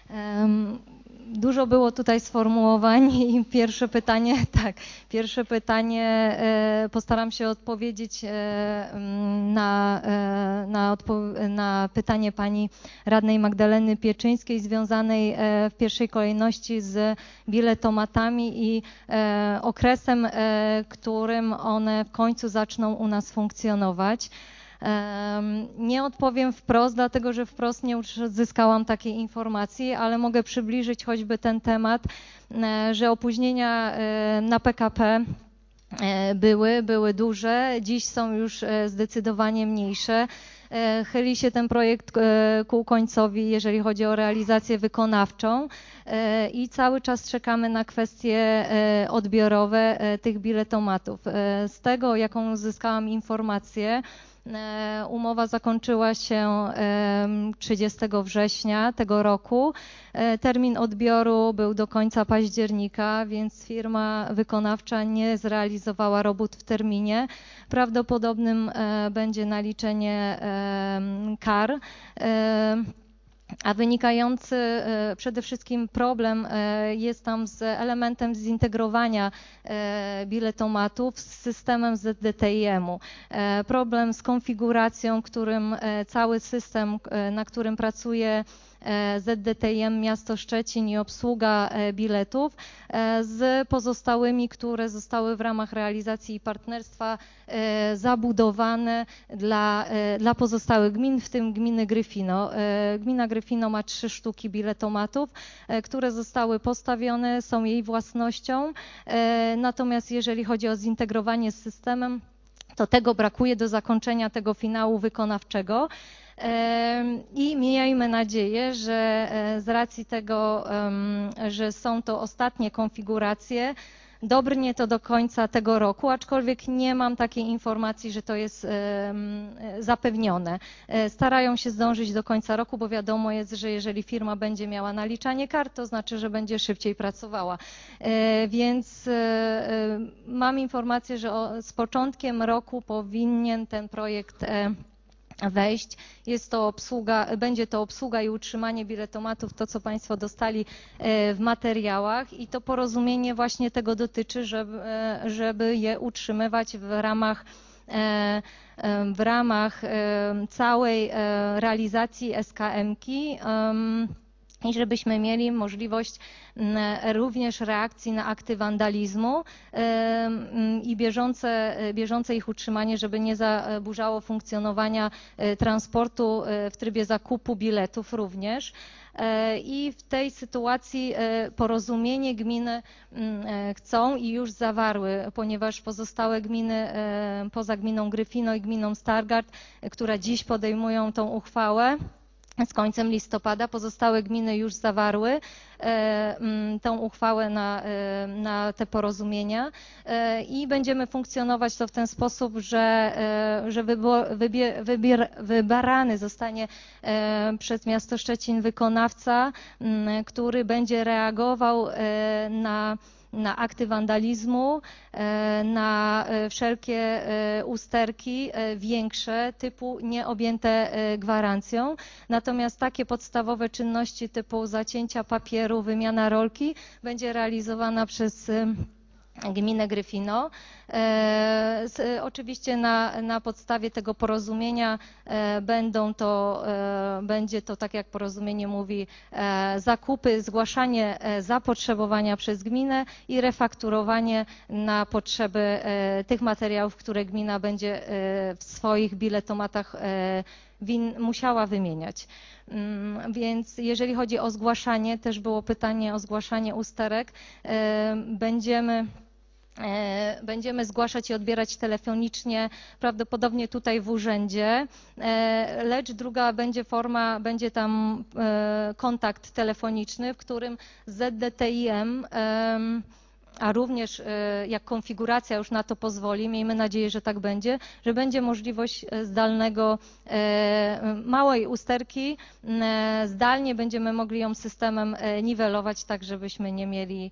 Speaker 9: Dużo było tutaj sformułowań i pierwsze pytanie, tak, pierwsze pytanie, postaram się odpowiedzieć na, na, odpo- na pytanie pani radnej Magdaleny Pieczyńskiej związanej w pierwszej kolejności z biletomatami i okresem, którym one w końcu zaczną u nas funkcjonować. Nie odpowiem wprost, dlatego że wprost nie uzyskałam takiej informacji, ale mogę przybliżyć choćby ten temat, że opóźnienia na P K P były, były duże, dziś są już zdecydowanie mniejsze. Chyli się ten projekt ku końcowi, jeżeli chodzi o realizację wykonawczą i cały czas czekamy na kwestie odbiorowe tych biletomatów. Z tego, jaką uzyskałam informację, umowa zakończyła się trzydziestego września tego roku. Termin odbioru był do końca października, więc firma wykonawcza nie zrealizowała robót w terminie. Prawdopodobnym będzie naliczenie kar. a wynikający przede wszystkim problem jest tam z elementem zintegrowania biletomatów z systemem Z D T I M-u. Problem z konfiguracją, którym cały system, na którym pracuje Z D T I M Miasto Szczecin i obsługa biletów z pozostałymi, które zostały w ramach realizacji partnerstwa zabudowane dla, dla pozostałych gmin, w tym gminy Gryfino. Gmina Gryfino ma trzy sztuki biletomatów, które zostały postawione, są jej własnością, natomiast jeżeli chodzi o zintegrowanie z systemem, to tego brakuje do zakończenia tego finału wykonawczego. I miejmy nadzieję, że z racji tego, że są to ostatnie konfiguracje, dobrnie to do końca tego roku, aczkolwiek nie mam takiej informacji, że to jest zapewnione. Starają się zdążyć do końca roku, bo wiadomo jest, że jeżeli firma będzie miała naliczanie kart, to znaczy, że będzie szybciej pracowała. Więc mam informację, że z początkiem roku powinien ten projekt wejść. Jest to obsługa, będzie to obsługa i utrzymanie biletomatów, to co Państwo dostali w materiałach i to porozumienie właśnie tego dotyczy, żeby, żeby je utrzymywać w ramach w ramach całej realizacji S K M-ki i żebyśmy mieli możliwość również reakcji na akty wandalizmu i bieżące, bieżące ich utrzymanie, żeby nie zaburzało funkcjonowania transportu w trybie zakupu biletów również. I w tej sytuacji porozumienie gminy chcą i już zawarły, ponieważ pozostałe gminy poza gminą Gryfino i gminą Stargard, które dziś podejmują tą uchwałę, z końcem listopada pozostałe gminy już zawarły tą uchwałę na, na te porozumienia i będziemy funkcjonować to w ten sposób, że, że wybier, wybier, wybrany zostanie przez miasto Szczecin wykonawca, który będzie reagował na na akty wandalizmu, na wszelkie usterki większe typu nieobjęte gwarancją. Natomiast takie podstawowe czynności typu zacięcia papieru, wymiana rolki będzie realizowana przez gminę Gryfino. E, z, oczywiście na, na podstawie tego porozumienia e, będą to, e, będzie to, tak jak porozumienie mówi, e, zakupy, zgłaszanie e, zapotrzebowania przez gminę i refakturowanie na potrzeby e, tych materiałów, które gmina będzie e, w swoich biletomatach e, win, musiała wymieniać. Mm, więc jeżeli chodzi o zgłaszanie, też było pytanie o zgłaszanie usterek, e, będziemy Będziemy zgłaszać i odbierać telefonicznie, prawdopodobnie tutaj w urzędzie, lecz druga będzie forma, będzie tam kontakt telefoniczny, w którym Z D T I M, a również jak konfiguracja już na to pozwoli, miejmy nadzieję, że tak będzie, że będzie możliwość zdalnego, małej usterki, zdalnie będziemy mogli ją systemem niwelować, tak żebyśmy nie mieli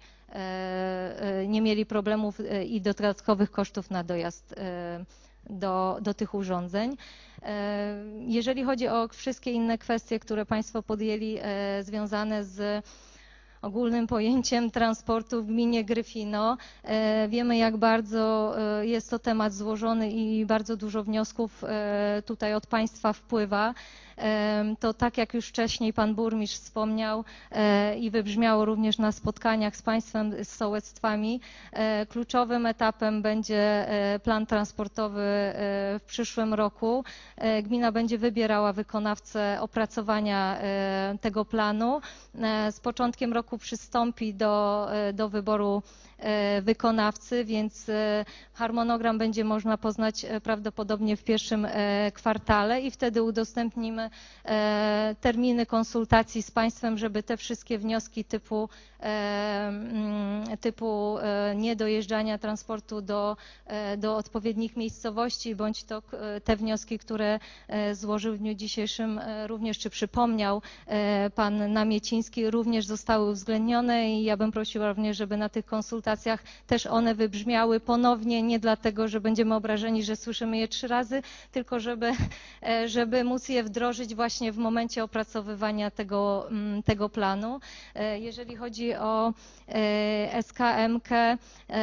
Speaker 9: nie mieli problemów i dodatkowych kosztów na dojazd do, do tych urządzeń. Jeżeli chodzi o wszystkie inne kwestie, które Państwo podjęli związane z ogólnym pojęciem transportu w gminie Gryfino, wiemy, jak bardzo jest to temat złożony i bardzo dużo wniosków tutaj od Państwa wpływa. To tak jak już wcześniej Pan Burmistrz wspomniał i wybrzmiało również na spotkaniach z Państwem, z sołectwami, kluczowym etapem będzie plan transportowy w przyszłym roku. Gmina będzie wybierała wykonawcę opracowania tego planu. Z początkiem roku przystąpi do, do wyboru wykonawcy, więc harmonogram będzie można poznać prawdopodobnie w pierwszym kwartale i wtedy udostępnimy terminy konsultacji z Państwem, żeby te wszystkie wnioski typu, typu niedojeżdżania transportu do, do odpowiednich miejscowości, bądź to te wnioski, które złożył w dniu dzisiejszym również, czy przypomniał Pan Namieciński, również zostały uwzględnione i ja bym prosiła również, żeby na tych konsultacjach też one wybrzmiały ponownie, nie dlatego, że będziemy obrażeni, że słyszymy je trzy razy, tylko żeby, żeby móc je wdrożyć właśnie w momencie opracowywania tego, tego planu. Jeżeli chodzi o S K M K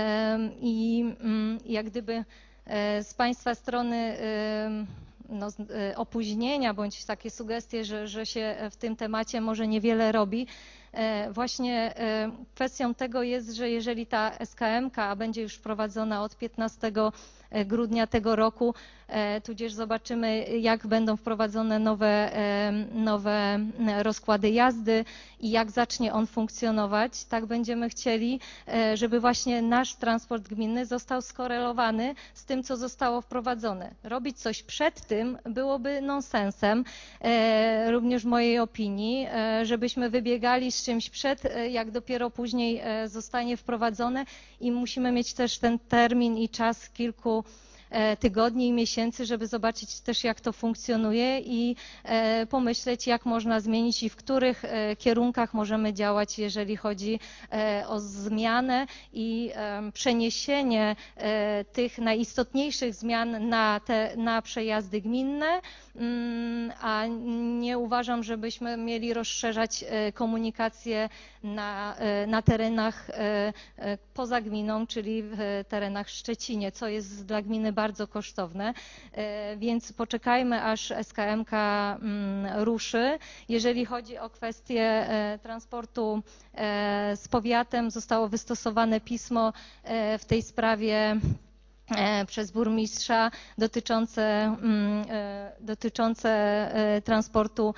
Speaker 9: i jak gdyby z Państwa strony no, opóźnienia bądź takie sugestie, że, że się w tym temacie może niewiele robi. Właśnie kwestią tego jest, że jeżeli ta S K M K będzie już wprowadzona od piętnastego grudnia tego roku, tudzież zobaczymy, jak będą wprowadzone nowe, nowe rozkłady jazdy i jak zacznie on funkcjonować, tak będziemy chcieli, żeby właśnie nasz transport gminny został skorelowany z tym, co zostało wprowadzone. Robić coś przed tym byłoby nonsensem, również w mojej opinii, żebyśmy wybiegali z czymś przed, jak dopiero później zostanie wprowadzone i musimy mieć też ten termin i czas kilku tygodni i miesięcy, żeby zobaczyć też, jak to funkcjonuje i pomyśleć, jak można zmienić i w których kierunkach możemy działać, jeżeli chodzi o zmianę i przeniesienie tych najistotniejszych zmian na, te, na przejazdy gminne, a nie uważam, żebyśmy mieli rozszerzać komunikację na, na terenach poza gminą, czyli w terenach w Szczecinie, co jest dla gminy bardzo kosztowne, więc poczekajmy, aż S K M K ruszy. Jeżeli chodzi o kwestię transportu z powiatem, zostało wystosowane pismo w tej sprawie przez burmistrza dotyczące, dotyczące transportu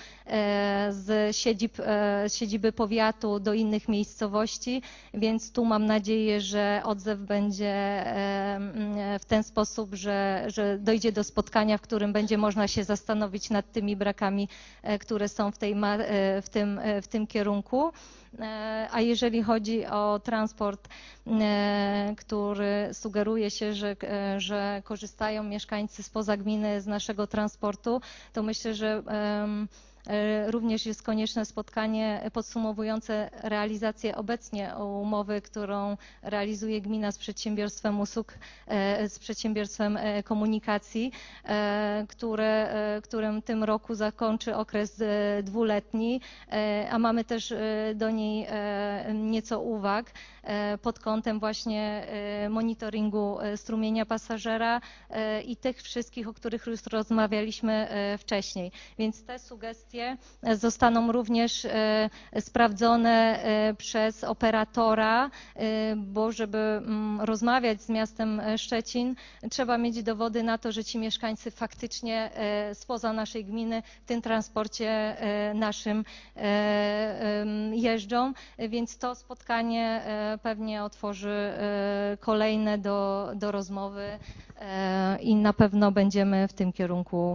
Speaker 9: z siedzib, z siedziby powiatu do innych miejscowości, więc tu mam nadzieję, że odzew będzie w ten sposób, że, że dojdzie do spotkania, w którym będzie można się zastanowić nad tymi brakami, które są w, tej, w, tym, w tym kierunku. A jeżeli chodzi o transport, który sugeruje się, że, że korzystają mieszkańcy spoza gminy z naszego transportu, to myślę, że również jest konieczne spotkanie podsumowujące realizację obecnie umowy, którą realizuje gmina z przedsiębiorstwem usług, z przedsiębiorstwem komunikacji, które, którym tym roku zakończy okres dwuletni, a mamy też do niej nieco uwag pod kątem właśnie monitoringu strumienia pasażera i tych wszystkich, o których już rozmawialiśmy wcześniej. Więc te sugestie zostaną również sprawdzone przez operatora, bo żeby rozmawiać z miastem Szczecin, trzeba mieć dowody na to, że ci mieszkańcy faktycznie spoza naszej gminy w tym transporcie naszym jeżdżą, więc to spotkanie pewnie otworzy kolejne do, do rozmowy i na pewno będziemy w tym kierunku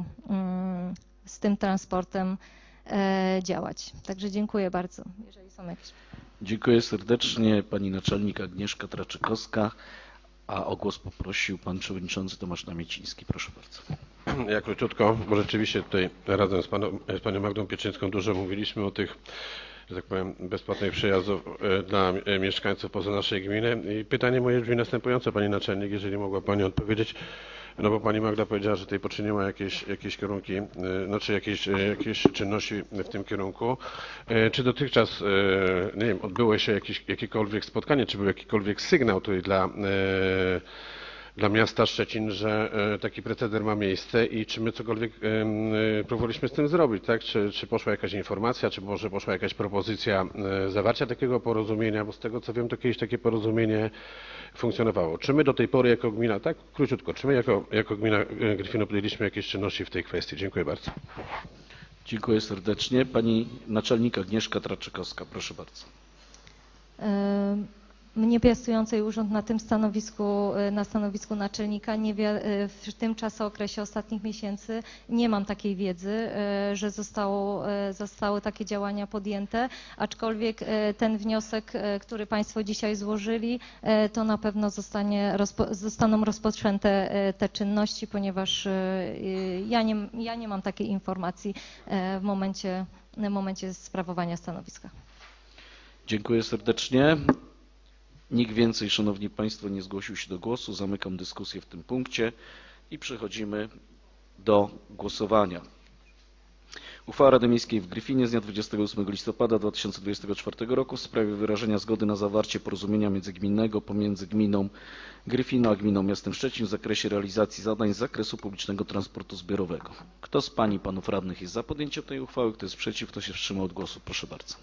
Speaker 9: z tym transportem działać. Także dziękuję bardzo, jeżeli są jakieś pytania.
Speaker 1: Dziękuję serdecznie. Pani naczelnik Agnieszka Traczykowska, a o głos poprosił pan przewodniczący Tomasz Namieciński. Proszę bardzo.
Speaker 5: Ja króciutko, bo rzeczywiście tutaj razem z, paną, z panią Magdą Pieczyńską dużo mówiliśmy o tych, że tak powiem, bezpłatnych przejazdów dla mieszkańców poza naszej gminy. I pytanie moje brzmi następujące, pani naczelnik, jeżeli mogła pani odpowiedzieć. No bo pani Magda powiedziała, że tutaj poczyniła jakieś, jakieś kierunki, znaczy jakieś, jakieś czynności w tym kierunku. Czy dotychczas, nie wiem, odbyło się jakieś, jakiekolwiek spotkanie, czy był jakikolwiek sygnał tutaj dla, dla miasta Szczecin, że taki proceder ma miejsce i czy my cokolwiek próbowaliśmy z tym zrobić, tak? Czy, czy poszła jakaś informacja, czy może poszła jakaś propozycja zawarcia takiego porozumienia, bo z tego co wiem, to kiedyś takie porozumienie funkcjonowało. Czy my do tej pory jako gmina, tak króciutko, czy my jako, jako gmina Gryfino podjęliśmy jakieś czynności w tej kwestii? Dziękuję bardzo.
Speaker 1: Dziękuję serdecznie. Pani naczelnik Agnieszka Traczykowska, proszę bardzo.
Speaker 9: Mnie piastującej urząd na tym stanowisku, na stanowisku naczelnika nie wie, w tym czasookresie ostatnich miesięcy nie mam takiej wiedzy, że zostało, zostały takie działania podjęte, aczkolwiek ten wniosek, który Państwo dzisiaj złożyli, to na pewno zostanie, rozpo, zostaną rozpoczęte te czynności, ponieważ ja nie, ja nie mam takiej informacji w momencie, w momencie sprawowania stanowiska.
Speaker 1: Dziękuję serdecznie. Nikt więcej, Szanowni Państwo, nie zgłosił się do głosu. Zamykam dyskusję w tym punkcie i przechodzimy do głosowania. Uchwała Rady Miejskiej w Gryfinie z dnia dwudziestego ósmego listopada dwa tysiące dwudziestego czwartego roku w sprawie wyrażenia zgody na zawarcie porozumienia międzygminnego pomiędzy gminą Gryfino a gminą miastem Szczecin w zakresie realizacji zadań z zakresu publicznego transportu zbiorowego. Kto z Pań i Panów Radnych jest za podjęciem tej uchwały? Kto jest przeciw? Kto się wstrzymał od głosu? Proszę bardzo.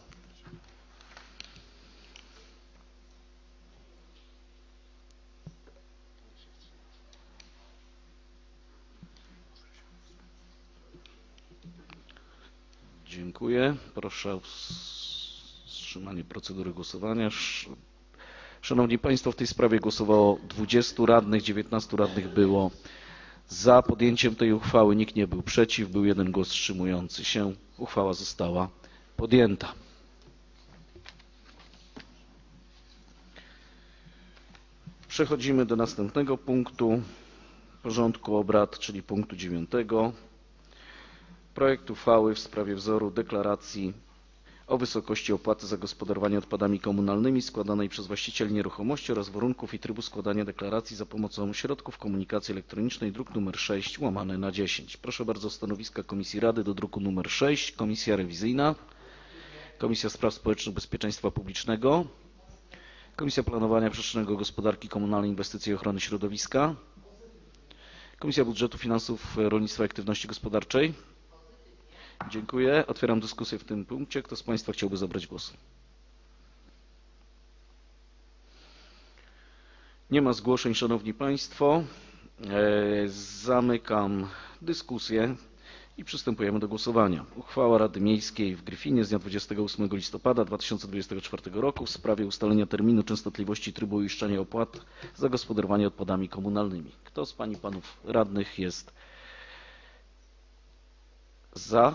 Speaker 1: Dziękuję. Proszę o wstrzymanie procedury głosowania. Szanowni Państwo, w tej sprawie głosowało dwudziestu radnych, dziewiętnastu radnych było za podjęciem tej uchwały, nikt nie był przeciw, był jeden głos wstrzymujący się. Uchwała została podjęta. Przechodzimy do następnego punktu porządku obrad, czyli punktu dziewiątego. Projekt uchwały w sprawie wzoru deklaracji o wysokości opłaty za gospodarowanie odpadami komunalnymi składanej przez właścicieli nieruchomości oraz warunków i trybu składania deklaracji za pomocą środków komunikacji elektronicznej, druk nr sześć łamane na dziesięć. Proszę bardzo o stanowiska Komisji Rady do druku nr sześć. Komisja Rewizyjna, Komisja Spraw Społecznych, Bezpieczeństwa Publicznego, Komisja Planowania Przestrzennego, Gospodarki Komunalnej, Inwestycji i Ochrony Środowiska, Komisja Budżetu, Finansów, Rolnictwa i Aktywności Gospodarczej. Dziękuję. Otwieram dyskusję w tym punkcie. Kto z Państwa chciałby zabrać głos? Nie ma zgłoszeń, Szanowni Państwo. Zamykam dyskusję i przystępujemy do głosowania. Uchwała Rady Miejskiej w Gryfinie z dnia dwudziestego ósmego listopada dwa tysiące dwudziestego czwartego roku w sprawie ustalenia terminu, częstotliwości i trybu uiszczania opłat za gospodarowanie odpadami komunalnymi. Kto z Pań i Panów Radnych jest za?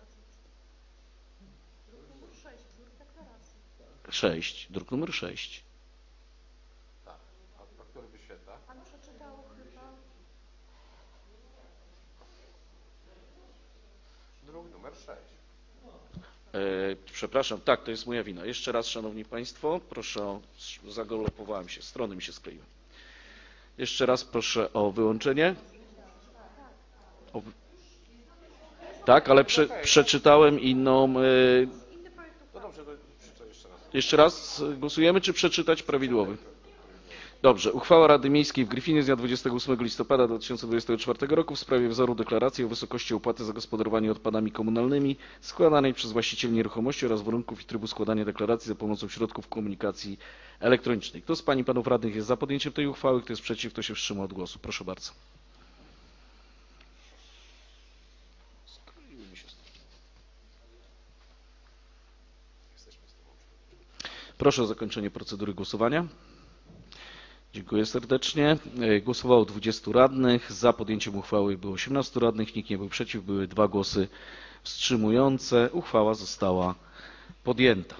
Speaker 1: sześć. Druk numer sześć.
Speaker 5: Tak. A który wyświetla? Pan przeczytał chyba. Druk numer sześć.
Speaker 1: E, przepraszam, tak, to jest moja wina. Jeszcze raz, Szanowni Państwo, proszę o... Zagalopowałem się, strony mi się skleiły. Jeszcze raz proszę o wyłączenie. O... Tak, ale prze, przeczytałem inną... E...
Speaker 5: No dobrze, to przeczytaj jeszcze raz.
Speaker 1: Jeszcze raz głosujemy, czy przeczytać prawidłowy? Dobrze. Uchwała Rady Miejskiej w Gryfinie z dnia dwudziestego ósmego listopada dwa tysiące dwudziestego czwartego roku w sprawie wzoru deklaracji o wysokości opłaty za gospodarowanie odpadami komunalnymi składanej przez właścicieli nieruchomości oraz warunków i trybu składania deklaracji za pomocą środków komunikacji elektronicznej. Kto z Pań i Panów Radnych jest za podjęciem tej uchwały? Kto jest przeciw? Kto się wstrzymał od głosu? Proszę bardzo. Proszę o zakończenie procedury głosowania. Dziękuję serdecznie. Głosowało dwudziestu radnych. Za podjęciem uchwały było osiemnastu radnych. Nikt nie był przeciw. Były dwa głosy wstrzymujące. Uchwała została podjęta.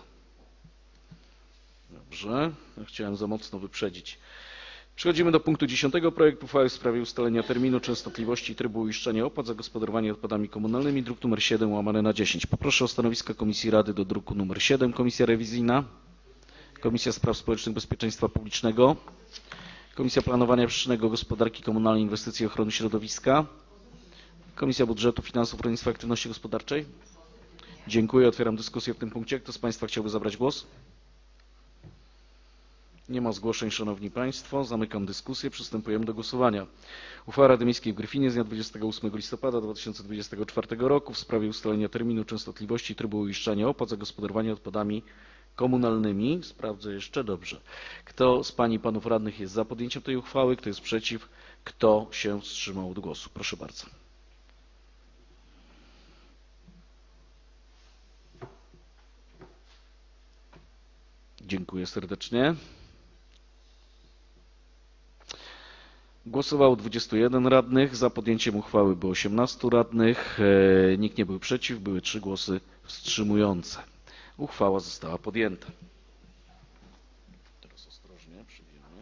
Speaker 1: Dobrze. Chciałem za mocno wyprzedzić. Przechodzimy do punktu dziesiątego. Projekt uchwały w sprawie ustalenia terminu, częstotliwości i trybu uiszczania opłat za gospodarowanie odpadami komunalnymi. Druk nr siedem łamane na dziesięć. Poproszę o stanowiska Komisji Rady do druku nr siedem. Komisja Rewizyjna, Komisja Spraw Społecznych, Bezpieczeństwa Publicznego, Komisja Planowania Przestrzennego, Gospodarki Komunalnej, Inwestycji i Ochrony Środowiska, Komisja Budżetu, Finansów, Rolnictwa i Aktywności Gospodarczej. Dziękuję. Otwieram dyskusję w tym punkcie. Kto z Państwa chciałby zabrać głos? Nie ma zgłoszeń, Szanowni Państwo. Zamykam dyskusję. Przystępujemy do głosowania. Uchwała Rady Miejskiej w Gryfinie z dnia dwudziestego ósmego listopada dwa tysiące dwudziestego czwartego roku w sprawie ustalenia terminu, częstotliwości i trybu uiszczania opłat za gospodarowanie odpadami komunalnymi. Sprawdzę jeszcze dobrze. Kto z Pań i Panów Radnych jest za podjęciem tej uchwały? Kto jest przeciw? Kto się wstrzymał od głosu? Proszę bardzo. Dziękuję serdecznie. Głosowało dwudziestu jeden radnych. Za podjęciem uchwały było osiemnastu radnych. Nikt nie był przeciw. Były trzy głosy wstrzymujące. Uchwała została podjęta. Teraz ostrożnie przybijemy.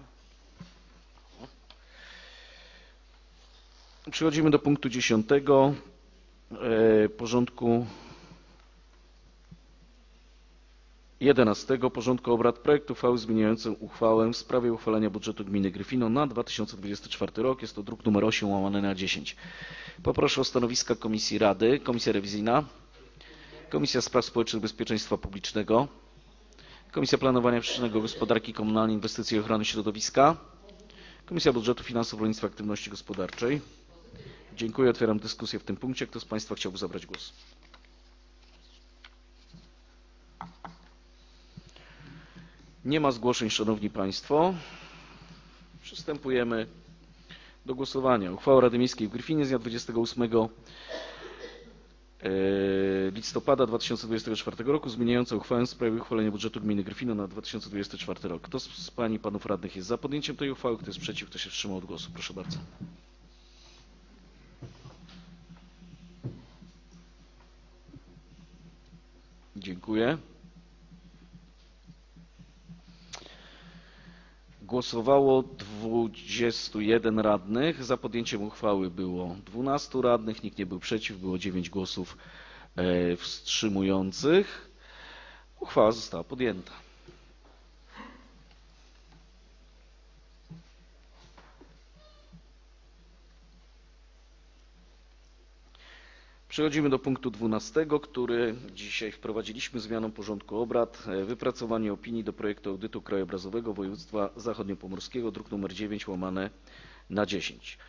Speaker 1: Przechodzimy do punktu dziesiątego porządku jedenastego porządku obrad projekt uchwały zmieniający uchwałę w sprawie uchwalenia budżetu gminy Gryfino na dwa tysiące dwudziesty czwarty rok. Jest to druk numer osiem łamane na dziesięć. Poproszę o stanowiska Komisji Rady. Komisja Rewizyjna, Komisja Spraw Społecznych i Bezpieczeństwa Publicznego, Komisja Planowania Przestrzennego, Gospodarki Komunalnej, Inwestycji i Ochrony Środowiska, Komisja Budżetu, Finansów, Rolnictwa i Aktywności Gospodarczej. Dziękuję. Otwieram dyskusję w tym punkcie. Kto z Państwa chciałby zabrać głos? Nie ma zgłoszeń, Szanowni Państwo. Przystępujemy do głosowania. Uchwała Rady Miejskiej w Gryfinie z dnia dwudziestego ósmego listopada dwa tysiące dwudziestego czwartego roku zmieniająca uchwałę w sprawie uchwalenia budżetu gminy Gryfino na dwa tysiące dwudziesty czwarty rok. Kto z Pań i Panów Radnych jest za podjęciem tej uchwały? Kto jest przeciw? Kto się wstrzymał od głosu? Proszę bardzo. Dziękuję. Głosowało dwudziestu jeden radnych. Za podjęciem uchwały było dwunastu radnych. Nikt nie był przeciw. Było dziewięć głosów wstrzymujących. Uchwała została podjęta. Przechodzimy do punktu dwunastego, który dzisiaj wprowadziliśmy zmianą porządku obrad. Wypracowanie opinii do projektu audytu krajobrazowego województwa zachodniopomorskiego, druk nr dziewięć łamane na dziesięć.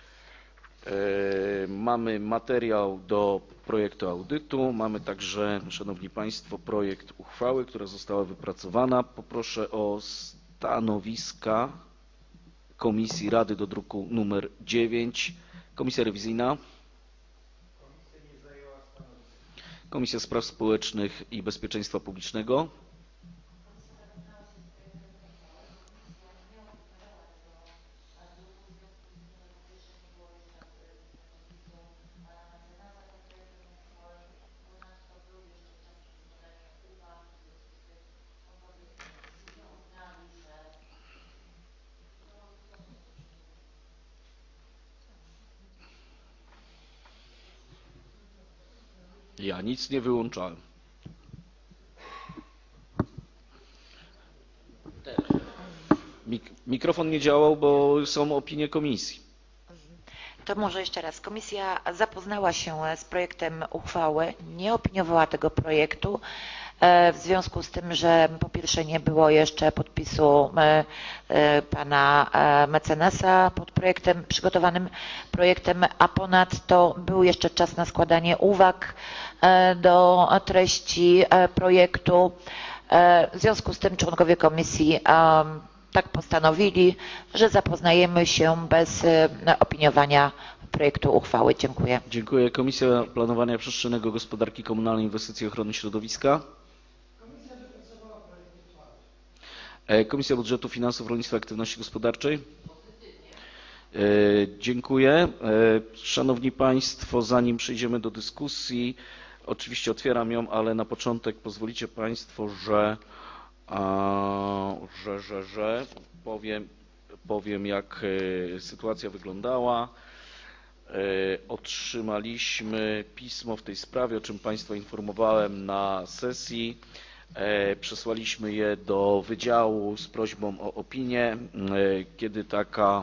Speaker 1: Mamy materiał do projektu audytu, mamy także, Szanowni Państwo, projekt uchwały, która została wypracowana. Poproszę o stanowiska Komisji Rady do druku nr dziewięć. Komisja Rewizyjna. Komisja Spraw Społecznych i Bezpieczeństwa Publicznego. Ja nic nie wyłączałem. Mik- mikrofon nie działał, bo są opinie komisji.
Speaker 8: To może jeszcze raz. Komisja zapoznała się z projektem uchwały, nie opiniowała tego projektu w związku z tym, że po pierwsze nie było jeszcze podpisu pana mecenasa pod projektem, przygotowanym projektem, a ponadto był jeszcze czas na składanie uwag do treści projektu. W związku z tym członkowie komisji tak postanowili, że zapoznajemy się bez opiniowania projektu uchwały. Dziękuję.
Speaker 1: Dziękuję. Komisja Planowania Przestrzennego, Gospodarki Komunalnej, Inwestycji i Ochrony Środowiska.
Speaker 10: Komisja wypracowała projekt uchwały.
Speaker 1: Komisja Budżetu, Finansów, Rolnictwa i Aktywności Gospodarczej. Dziękuję. Szanowni Państwo, zanim przejdziemy do dyskusji, oczywiście otwieram ją, ale na początek pozwolicie Państwo, że że, że, że powiem, powiem jak sytuacja wyglądała. Otrzymaliśmy pismo w tej sprawie, o czym Państwa informowałem na sesji. Przesłaliśmy je do Wydziału z prośbą o opinię. Kiedy taka,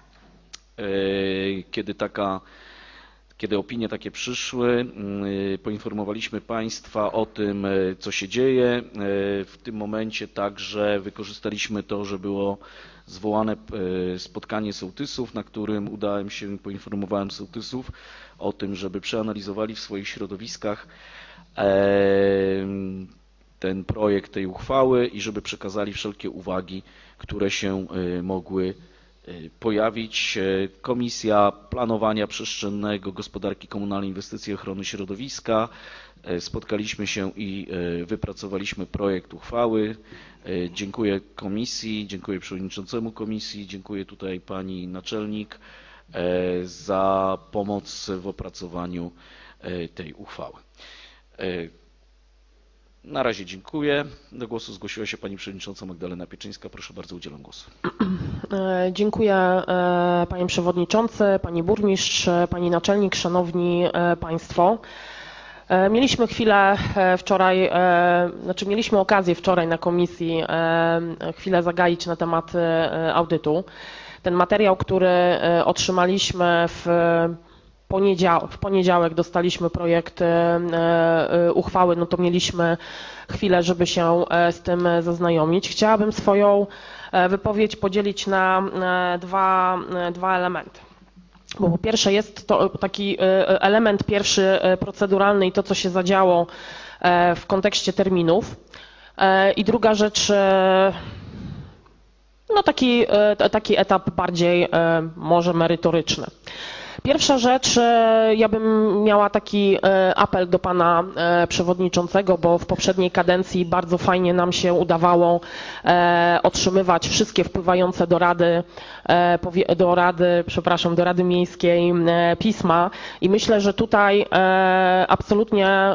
Speaker 1: kiedy taka Kiedy opinie takie przyszły, poinformowaliśmy Państwa o tym, co się dzieje. W tym momencie także wykorzystaliśmy to, że było zwołane spotkanie sołtysów, na którym udałem się i poinformowałem sołtysów o tym, żeby przeanalizowali w swoich środowiskach ten projekt tej uchwały i żeby przekazali wszelkie uwagi, które się mogły pojawić. Komisja Planowania Przestrzennego, Gospodarki Komunalnej, Inwestycji i Ochrony Środowiska. Spotkaliśmy się i wypracowaliśmy projekt uchwały. Dziękuję komisji, dziękuję przewodniczącemu komisji, dziękuję tutaj pani naczelnik za pomoc w opracowaniu tej uchwały. Na razie dziękuję. Do głosu zgłosiła się pani przewodnicząca Magdalena Pieczyńska. Proszę bardzo, udzielam głosu.
Speaker 4: Dziękuję panie przewodniczący, pani burmistrz, pani naczelnik, szanowni państwo. Mieliśmy chwilę wczoraj, znaczy mieliśmy okazję wczoraj na komisji chwilę zagaić na temat audytu. Ten materiał, który otrzymaliśmy w poniedziałek, w poniedziałek dostaliśmy projekt uchwały, no to mieliśmy chwilę, żeby się z tym zaznajomić. Chciałabym swoją wypowiedź podzielić na dwa, dwa elementy. Bo po pierwsze jest to taki element pierwszy proceduralny i to, co się zadziało w kontekście terminów. I druga rzecz, no taki, taki etap bardziej może merytoryczny. Pierwsza rzecz, ja bym miała taki apel do pana przewodniczącego, bo w poprzedniej kadencji bardzo fajnie nam się udawało otrzymywać wszystkie wpływające do Rady, do Rady, przepraszam, do Rady Miejskiej pisma i myślę, że tutaj absolutnie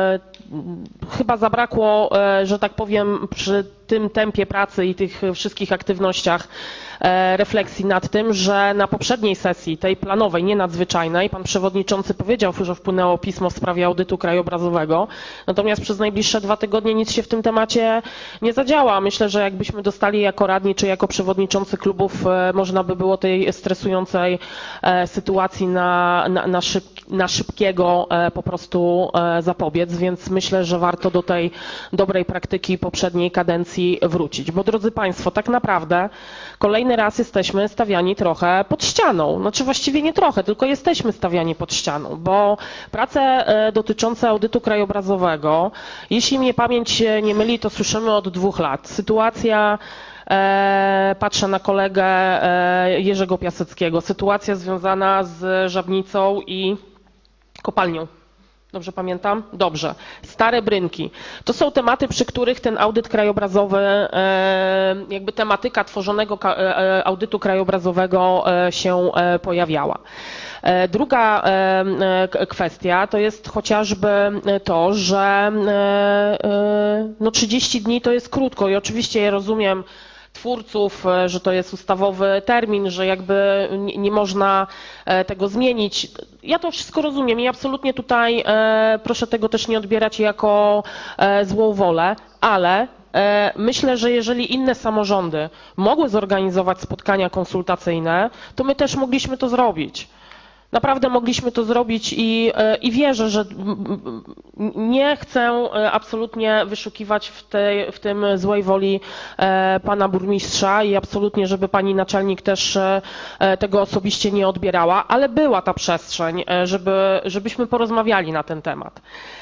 Speaker 4: chyba zabrakło, że tak powiem, przy tym tempie pracy i tych wszystkich aktywnościach refleksji nad tym, że na poprzedniej sesji, tej planowej, nie nadzwyczajnej, pan przewodniczący powiedział, że wpłynęło pismo w sprawie audytu krajobrazowego, natomiast przez najbliższe dwa tygodnie nic się w tym temacie nie zadziała. Myślę, że jakbyśmy dostali jako radni czy jako przewodniczący klubów, można by było tej stresującej sytuacji na, na, na, szyb, na szybkiego po prostu zapobiec, więc myślę, że warto do tej dobrej praktyki poprzedniej kadencji wrócić. Bo drodzy Państwo, tak naprawdę kolejny raz jesteśmy stawiani trochę pod ścianą. Znaczy właściwie nie trochę, tylko jesteśmy stawiani pod ścianą, bo prace dotyczące audytu krajobrazowego, jeśli mnie pamięć nie myli, to słyszymy od dwóch lat. Sytuacja, e, patrzę na kolegę e, Jerzego Piaseckiego, sytuacja związana z Żabnicą i kopalnią. Dobrze pamiętam? Dobrze. Stare Brynki. To są tematy, przy których ten audyt krajobrazowy, jakby tematyka tworzonego audytu krajobrazowego się pojawiała. Druga kwestia to jest chociażby to, że no trzydzieści dni to jest krótko i oczywiście ja rozumiem twórców, że to jest ustawowy termin, że jakby nie, nie można tego zmienić. Ja to wszystko rozumiem i absolutnie tutaj proszę tego też nie odbierać jako złą wolę, ale myślę, że jeżeli inne samorządy mogły zorganizować spotkania konsultacyjne, to my też mogliśmy to zrobić. Naprawdę mogliśmy to zrobić i, i wierzę, że nie chcę absolutnie wyszukiwać w, tej, w tym złej woli pana burmistrza i absolutnie, żeby pani naczelnik też tego osobiście nie odbierała, ale była ta przestrzeń, żeby, żebyśmy porozmawiali na ten temat.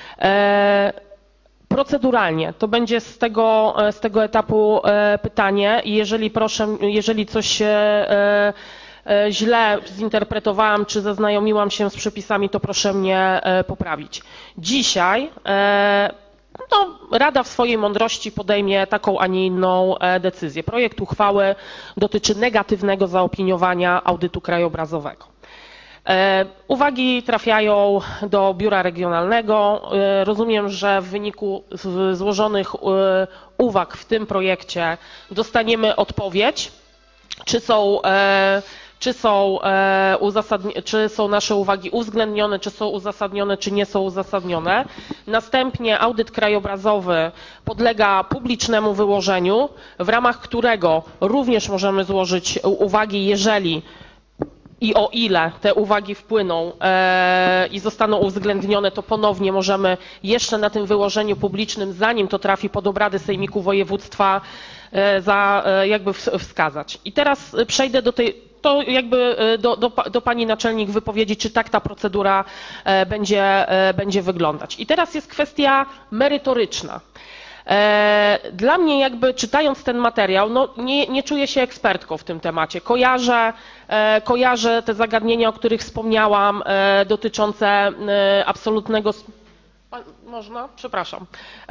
Speaker 4: Proceduralnie to będzie z tego, z tego etapu pytanie i jeżeli proszę, jeżeli coś źle zinterpretowałam, czy zaznajomiłam się z przepisami, to proszę mnie poprawić. Dzisiaj no, Rada w swojej mądrości podejmie taką, a nie inną decyzję. Projekt uchwały dotyczy negatywnego zaopiniowania audytu krajobrazowego. Uwagi trafiają do biura regionalnego. Rozumiem, że w wyniku złożonych uwag w tym projekcie dostaniemy odpowiedź, czy są Czy są, czy są nasze uwagi uwzględnione, czy są uzasadnione, czy nie są uzasadnione. Następnie audyt krajobrazowy podlega publicznemu wyłożeniu, w ramach którego również możemy złożyć uwagi, jeżeli i o ile te uwagi wpłyną i zostaną uwzględnione, to ponownie możemy jeszcze na tym wyłożeniu publicznym, zanim to trafi pod obrady Sejmiku Województwa, za, jakby wskazać. I teraz przejdę do tej, to jakby do, do, do pani naczelnik wypowiedzi, czy tak ta procedura będzie, będzie wyglądać. I teraz jest kwestia merytoryczna. Dla mnie jakby czytając ten materiał, no nie, nie czuję się ekspertką w tym temacie. Kojarzę, kojarzę te zagadnienia, o których wspomniałam, dotyczące absolutnego... Można? Przepraszam.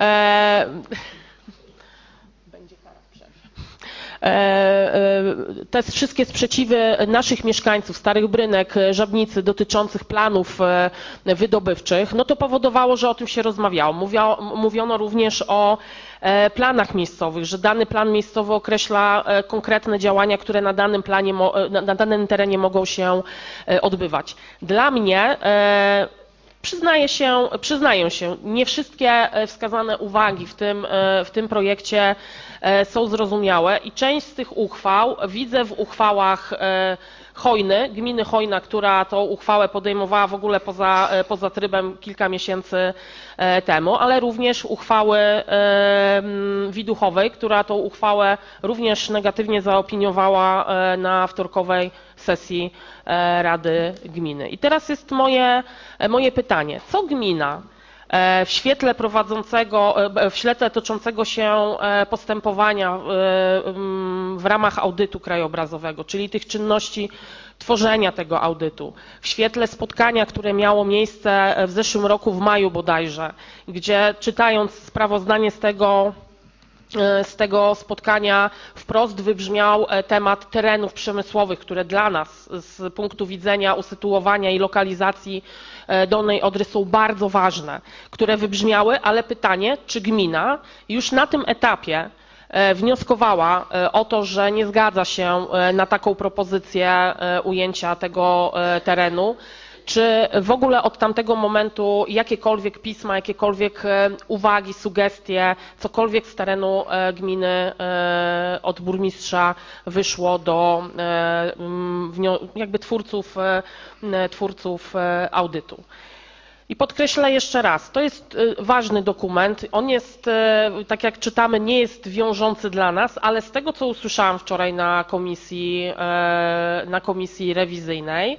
Speaker 4: Te wszystkie sprzeciwy naszych mieszkańców, Starych Brynek, Żabnicy dotyczących planów wydobywczych, no to powodowało, że o tym się rozmawiało. Mówiono również o planach miejscowych, że dany plan miejscowy określa konkretne działania, które na danym planie, na danym terenie mogą się odbywać. Dla mnie Przyznaję się, przyznaję się, nie wszystkie wskazane uwagi w tym, w tym projekcie są zrozumiałe i część z tych uchwał widzę w uchwałach Chojny, gminy Chojna, która tą uchwałę podejmowała w ogóle poza, poza trybem kilka miesięcy temu, ale również uchwały Widuchowej, która tą uchwałę również negatywnie zaopiniowała na wtorkowej sesji Rady Gminy. I teraz jest moje, moje pytanie, co gmina w świetle prowadzącego, w świetle toczącego się postępowania w ramach audytu krajobrazowego, czyli tych czynności tworzenia tego audytu, w świetle spotkania, które miało miejsce w zeszłym roku w maju bodajże, gdzie czytając sprawozdanie z tego, z tego spotkania wprost wybrzmiał temat terenów przemysłowych, które dla nas z punktu widzenia usytuowania i lokalizacji Dolnej Odry są bardzo ważne, które wybrzmiały, ale pytanie, czy gmina już na tym etapie wnioskowała o to, że nie zgadza się na taką propozycję ujęcia tego terenu, czy w ogóle od tamtego momentu jakiekolwiek pisma, jakiekolwiek uwagi, sugestie, cokolwiek z terenu gminy od burmistrza wyszło do jakby twórców, twórców audytu. I podkreślę jeszcze raz, to jest ważny dokument, on jest, tak jak czytamy, nie jest wiążący dla nas, ale z tego, co usłyszałam wczoraj na komisji, na komisji rewizyjnej,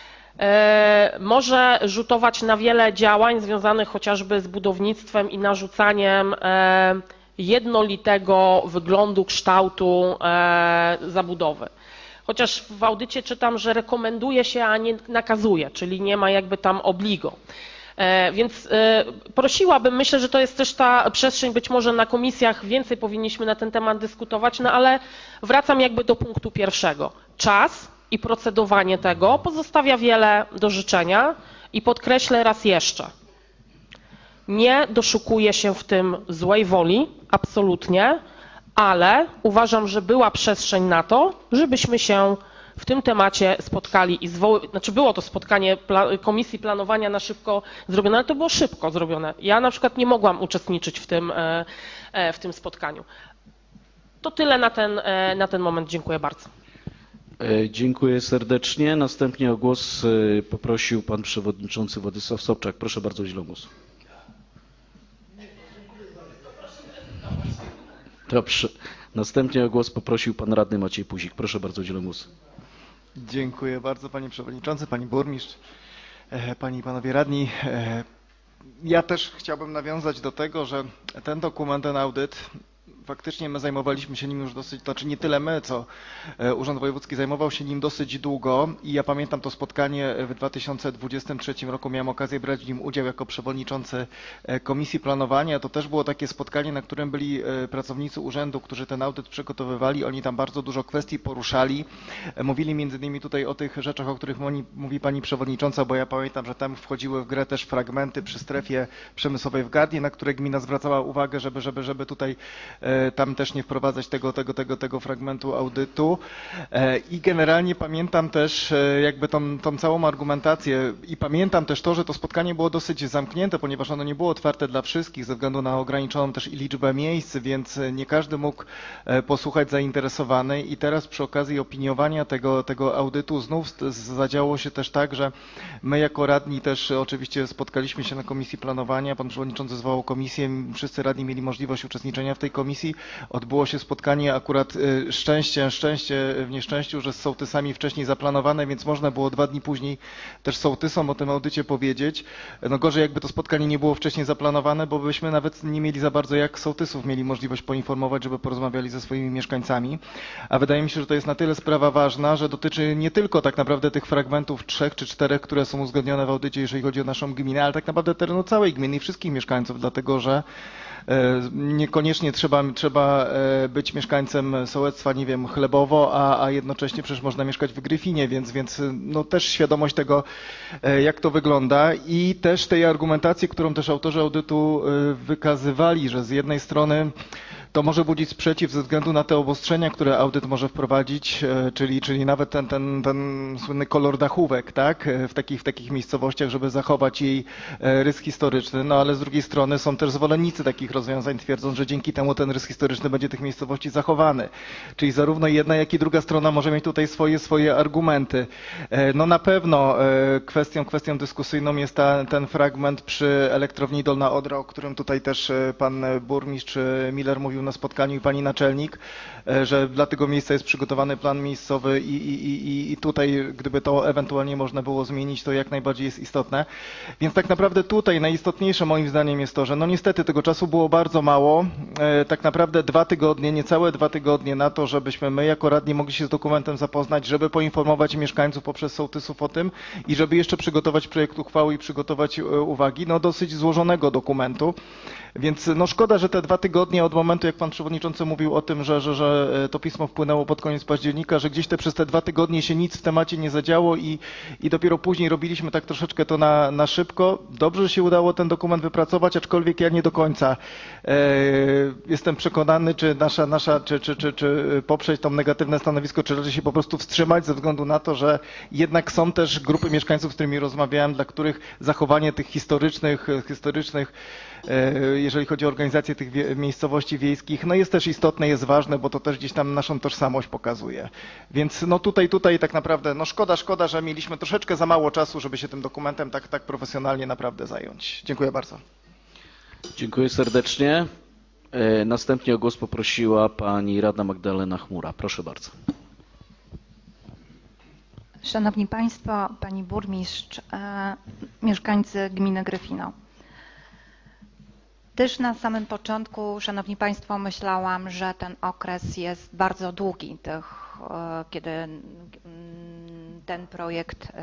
Speaker 4: może rzutować na wiele działań związanych chociażby z budownictwem i narzucaniem jednolitego wyglądu, kształtu zabudowy. Chociaż w audycie czytam, że rekomenduje się, a nie nakazuje, czyli nie ma jakby tam obligo. Więc prosiłabym, myślę, że to jest też ta przestrzeń, być może na komisjach więcej powinniśmy na ten temat dyskutować, no ale wracam jakby do punktu pierwszego. Czas i procedowanie tego pozostawia wiele do życzenia i podkreślę raz jeszcze, nie doszukuję się w tym złej woli, absolutnie, ale uważam, że była przestrzeń na to, żebyśmy się w tym temacie spotkali i zwoły, znaczy było to spotkanie pla, Komisji Planowania na szybko zrobione, ale to było szybko zrobione. Ja na przykład nie mogłam uczestniczyć w tym, w tym spotkaniu. To tyle na ten, na ten moment. Dziękuję bardzo.
Speaker 1: Dziękuję serdecznie. Następnie o głos poprosił pan przewodniczący Władysław Sobczak. Proszę bardzo o udzielenie głosu. Dobrze. Następnie o głos poprosił pan radny Maciej Puzik. Proszę bardzo o udzielenie głosu.
Speaker 11: Dziękuję bardzo panie przewodniczący, pani burmistrz, panie i panowie radni. Ja też chciałbym nawiązać do tego, że ten dokument, ten audyt, faktycznie my zajmowaliśmy się nim już dosyć, to znaczy nie tyle my, co Urząd Wojewódzki zajmował się nim dosyć długo i ja pamiętam to spotkanie w dwa tysiące dwudziestym trzecim roku, miałem okazję brać w nim udział jako przewodniczący Komisji Planowania. To też było takie spotkanie, na którym byli pracownicy urzędu, którzy ten audyt przygotowywali. Oni tam bardzo dużo kwestii poruszali. Mówili między innymi tutaj o tych rzeczach, o których mówi pani przewodnicząca, bo ja pamiętam, że tam wchodziły w grę też fragmenty przy strefie przemysłowej w Gardnie, na które gmina zwracała uwagę, żeby, żeby, żeby tutaj tam też nie wprowadzać tego, tego, tego, tego fragmentu audytu. I generalnie pamiętam też jakby tą, tą całą argumentację i pamiętam też to, że to spotkanie było dosyć zamknięte, ponieważ ono nie było otwarte dla wszystkich ze względu na ograniczoną też i liczbę miejsc, więc nie każdy mógł posłuchać zainteresowany i teraz przy okazji opiniowania tego, tego audytu znów zadziało się też tak, że my jako radni też oczywiście spotkaliśmy się na Komisji Planowania, pan przewodniczący zwołał komisję, wszyscy radni mieli możliwość uczestniczenia w tej komisji. Odbyło się spotkanie akurat szczęście, szczęście w nieszczęściu, że z sołtysami wcześniej zaplanowane, więc można było dwa dni później też sołtysom o tym audycie powiedzieć. No gorzej jakby to spotkanie nie było wcześniej zaplanowane, bo byśmy nawet nie mieli za bardzo jak sołtysów mieli możliwość poinformować, żeby porozmawiali ze swoimi mieszkańcami. A wydaje mi się, że to jest na tyle sprawa ważna, że dotyczy nie tylko tak naprawdę tych fragmentów trzech czy czterech, które są uzgodnione w audycie, jeżeli chodzi o naszą gminę, ale tak naprawdę terenu całej gminy i wszystkich mieszkańców, dlatego że niekoniecznie trzeba, trzeba być mieszkańcem sołectwa, nie wiem, Chlebowo, a, a jednocześnie przecież można mieszkać w Gryfinie, więc, więc no też świadomość tego, jak to wygląda i też tej argumentacji, którą też autorzy audytu wykazywali, że z jednej strony to może budzić sprzeciw ze względu na te obostrzenia, które audyt może wprowadzić, czyli, czyli nawet ten, ten, ten słynny kolor dachówek, tak, w takich, w takich miejscowościach, żeby zachować jej rys historyczny, no ale z drugiej strony są też zwolennicy takich rozwiązań, twierdzą, że dzięki temu ten rys historyczny będzie tych miejscowości zachowany. Czyli zarówno jedna, jak i druga strona może mieć tutaj swoje, swoje argumenty. No na pewno kwestią, kwestią dyskusyjną jest ta, ten fragment przy elektrowni Dolna Odra, o którym tutaj też pan burmistrz Miller mówił na spotkaniu i pani naczelnik, że dla tego miejsca jest przygotowany plan miejscowy i, i, i, i tutaj, gdyby to ewentualnie można było zmienić, to jak najbardziej jest istotne. Więc tak naprawdę tutaj najistotniejsze moim zdaniem jest to, że no niestety tego czasu było bardzo mało, tak naprawdę dwa tygodnie, niecałe dwa tygodnie na to, żebyśmy my jako radni mogli się z dokumentem zapoznać, żeby poinformować mieszkańców poprzez sołtysów o tym i żeby jeszcze przygotować projekt uchwały i przygotować uwagi, no dosyć złożonego dokumentu. Więc no szkoda, że te dwa tygodnie od momentu, jak pan przewodniczący mówił o tym, że, że, że to pismo wpłynęło pod koniec października, że gdzieś te przez te dwa tygodnie się nic w temacie nie zadziało i, i dopiero później robiliśmy tak troszeczkę to na, na szybko. Dobrze, że się udało ten dokument wypracować, aczkolwiek ja nie do końca e, jestem przekonany, czy nasza, nasza czy, czy, czy, czy poprzeć to negatywne stanowisko, czy raczej się po prostu wstrzymać ze względu na to, że jednak są też grupy mieszkańców, z którymi rozmawiałem, dla których zachowanie tych historycznych, historycznych jeżeli chodzi o organizację tych wie, miejscowości wiejskich, no jest też istotne, jest ważne, bo to też gdzieś tam naszą tożsamość pokazuje. Więc no tutaj, tutaj tak naprawdę, no szkoda, szkoda, że mieliśmy troszeczkę za mało czasu, żeby się tym dokumentem tak, tak profesjonalnie naprawdę zająć. Dziękuję bardzo.
Speaker 1: Dziękuję serdecznie. Następnie o głos poprosiła pani radna Magdalena Chmura. Proszę bardzo.
Speaker 12: Szanowni Państwo, Pani Burmistrz, e, mieszkańcy gminy Gryfino. Też na samym początku, Szanowni Państwo, myślałam, że ten okres jest bardzo długi, tych, kiedy ten projekt,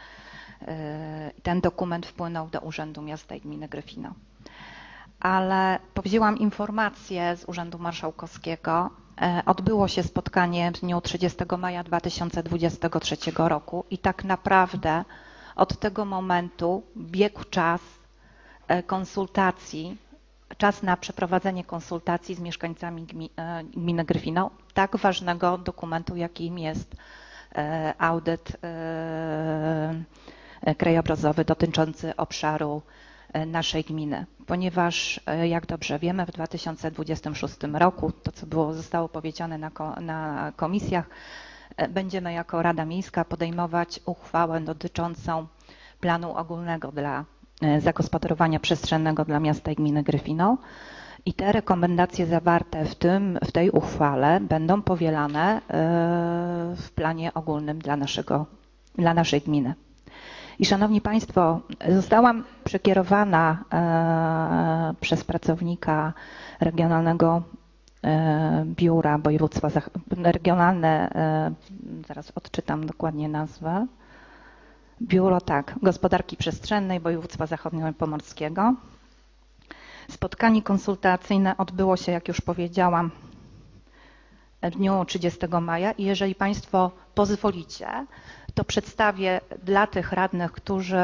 Speaker 12: ten dokument wpłynął do Urzędu Miasta i Gminy Gryfino. Ale powzięłam informację z Urzędu Marszałkowskiego. Odbyło się spotkanie w dniu trzydziestego maja dwa tysiące dwudziestego trzeciego roku i tak naprawdę od tego momentu biegł czas konsultacji, czas na przeprowadzenie konsultacji z mieszkańcami gminy Gryfino, tak ważnego dokumentu, jakim jest audyt krajobrazowy dotyczący obszaru naszej gminy. Ponieważ, jak dobrze wiemy, w dwa tysiące dwudziestym szóstym roku, to co było, zostało powiedziane na, na komisjach, będziemy jako Rada Miejska podejmować uchwałę dotyczącą planu ogólnego dla zagospodarowania przestrzennego dla miasta i gminy Gryfino i te rekomendacje zawarte w, tym, w tej uchwale będą powielane w planie ogólnym dla, naszego, dla naszej gminy. I Szanowni Państwo, zostałam przekierowana przez pracownika Regionalnego Biura Województwa, regionalne, zaraz odczytam dokładnie nazwę, Biuro, tak, Gospodarki Przestrzennej Województwa Zachodniopomorskiego. Spotkanie konsultacyjne odbyło się, jak już powiedziałam, w dniu trzydziestego maja i jeżeli Państwo pozwolicie, to przedstawię dla tych radnych, którzy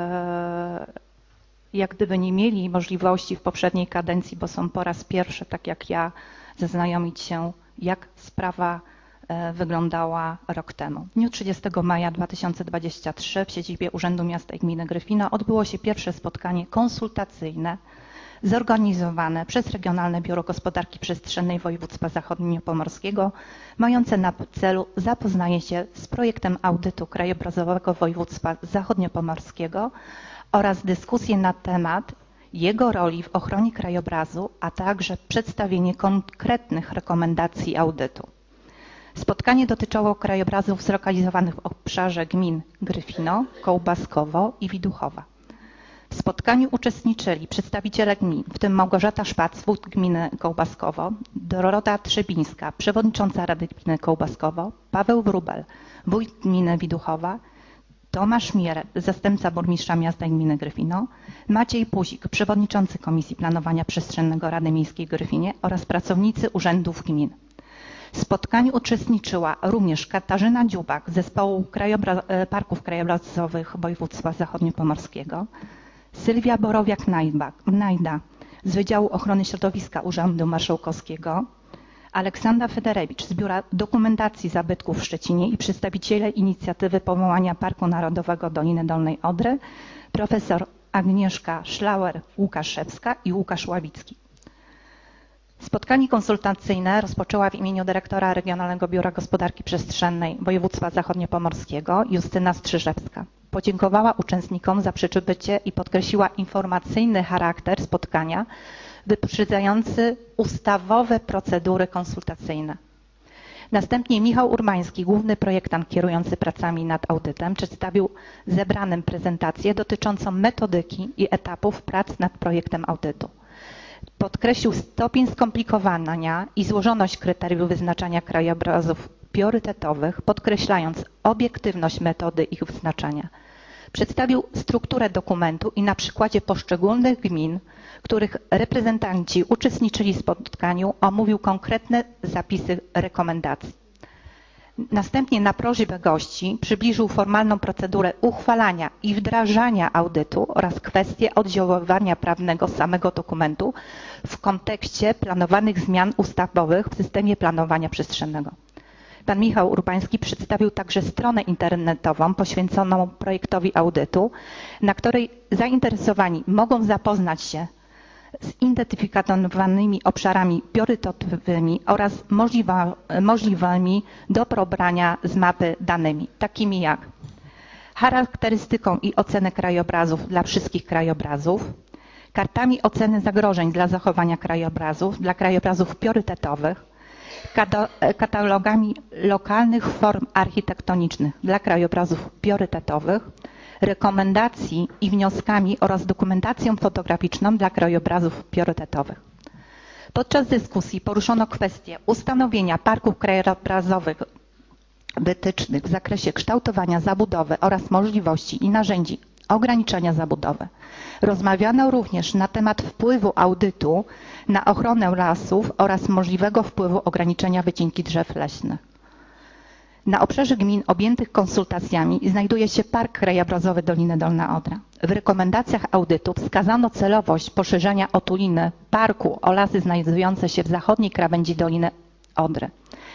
Speaker 12: jak gdyby nie mieli możliwości w poprzedniej kadencji, bo są po raz pierwszy, tak jak ja, zaznajomić się, jak sprawa wyglądała rok temu. W dniu trzydziestego maja dwa tysiące dwudziestego trzeciego w siedzibie Urzędu Miasta i Gminy Gryfino odbyło się pierwsze spotkanie konsultacyjne zorganizowane przez Regionalne Biuro Gospodarki Przestrzennej Województwa Zachodniopomorskiego, mające na celu zapoznanie się z projektem audytu krajobrazowego Województwa Zachodniopomorskiego oraz dyskusję na temat jego roli w ochronie krajobrazu, a także przedstawienie konkretnych rekomendacji audytu. Spotkanie dotyczyło krajobrazów zlokalizowanych w obszarze gmin Gryfino, Kołbaskowo i Widuchowa. W spotkaniu uczestniczyli przedstawiciele gmin, w tym Małgorzata Szpac, wójt gminy Kołbaskowo, Dorota Trzebińska, przewodnicząca Rady Gminy Kołbaskowo, Paweł Wróbel, wójt gminy Widuchowa, Tomasz Mier, zastępca burmistrza miasta i gminy Gryfino, Maciej Puzik, przewodniczący Komisji Planowania Przestrzennego Rady Miejskiej w Gryfinie oraz pracownicy urzędów gmin. W spotkaniu uczestniczyła również Katarzyna Dziubak z Zespołu Krajobra Parków Krajobrazowych Województwa Zachodniopomorskiego, Sylwia Borowiak-Najda, z Wydziału Ochrony Środowiska Urzędu Marszałkowskiego, Aleksandra Federewicz z Biura Dokumentacji Zabytków w Szczecinie i przedstawiciele inicjatywy powołania Parku Narodowego Doliny Dolnej Odry, profesor Agnieszka Szlauer-Łukaszewska i Łukasz Ławicki. Spotkanie konsultacyjne rozpoczęła w imieniu dyrektora Regionalnego Biura Gospodarki Przestrzennej Województwa Zachodniopomorskiego Justyna Strzyżewska. Podziękowała uczestnikom za przybycie i podkreśliła informacyjny charakter spotkania, wyprzedzający ustawowe procedury konsultacyjne. Następnie Michał Urbański, główny projektant kierujący pracami nad audytem, przedstawił zebranym prezentację dotyczącą metodyki i etapów prac nad projektem audytu. Podkreślił stopień skomplikowania i złożoność kryteriów wyznaczania krajobrazów priorytetowych, podkreślając obiektywność metody ich wyznaczania. Przedstawił strukturę dokumentu i na przykładzie poszczególnych gmin, których reprezentanci uczestniczyli w spotkaniu, omówił konkretne zapisy rekomendacji. Następnie na prośbę gości przybliżył formalną procedurę uchwalania i wdrażania audytu oraz kwestię oddziaływania prawnego samego dokumentu w kontekście planowanych zmian ustawowych w systemie planowania przestrzennego. Pan Michał Urbański przedstawił także stronę internetową poświęconą projektowi audytu, na której zainteresowani mogą zapoznać się zidentyfikowanymi obszarami priorytetowymi oraz możliwa, możliwymi do pobrania z mapy danymi, takimi jak charakterystyką i ocenę krajobrazów dla wszystkich krajobrazów, kartami oceny zagrożeń dla zachowania krajobrazów, dla krajobrazów priorytetowych, katalogami lokalnych form architektonicznych dla krajobrazów priorytetowych, rekomendacji i wnioskami oraz dokumentacją fotograficzną dla krajobrazów priorytetowych. Podczas dyskusji poruszono kwestię ustanowienia parków krajobrazowych wytycznych w zakresie kształtowania zabudowy oraz możliwości i narzędzi ograniczenia zabudowy. Rozmawiano również na temat wpływu audytu na ochronę lasów oraz możliwego wpływu ograniczenia wycinki drzew leśnych. Na obszarze gmin objętych konsultacjami znajduje się Park Krajobrazowy Doliny Dolna Odra. W rekomendacjach audytu wskazano celowość poszerzenia otuliny parku o lasy znajdujące się w zachodniej krawędzi Doliny Odry.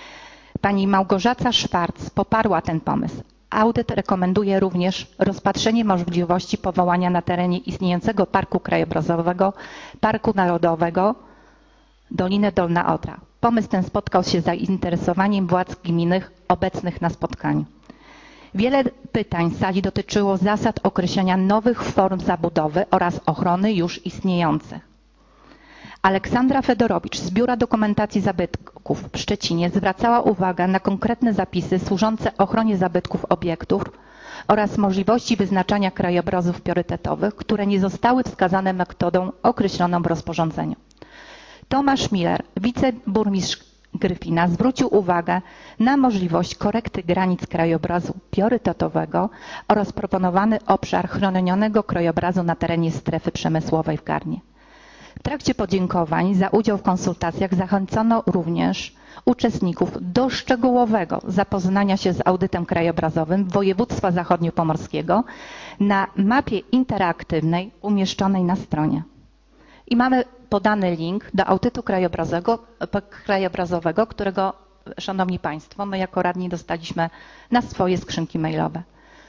Speaker 12: Pani Małgorzata Szwarc poparła ten pomysł. Audyt rekomenduje również rozpatrzenie możliwości powołania na terenie istniejącego Parku Krajobrazowego Parku Narodowego Doliny Dolna Odra. Pomysł ten spotkał się z zainteresowaniem władz gminnych obecnych na spotkaniu. Wiele pytań z sali dotyczyło zasad określenia nowych form zabudowy oraz ochrony już istniejących. Aleksandra Fedorowicz z Biura Dokumentacji Zabytków w Szczecinie zwracała uwagę na konkretne zapisy służące ochronie zabytków obiektów oraz możliwości wyznaczania krajobrazów priorytetowych, które nie zostały wskazane metodą określoną w rozporządzeniu. Tomasz Miller, wiceburmistrz Gryfina, zwrócił uwagę na możliwość korekty granic krajobrazu priorytetowego oraz proponowany obszar chronionego krajobrazu na terenie strefy przemysłowej w Garnie. W trakcie podziękowań za udział w konsultacjach zachęcono również uczestników do szczegółowego zapoznania się z audytem krajobrazowym województwa zachodniopomorskiego na mapie interaktywnej umieszczonej na stronie. I mamy podany link do audytu krajobrazowego, krajobrazowego, którego, Szanowni Państwo, my jako radni dostaliśmy na swoje skrzynki mailowe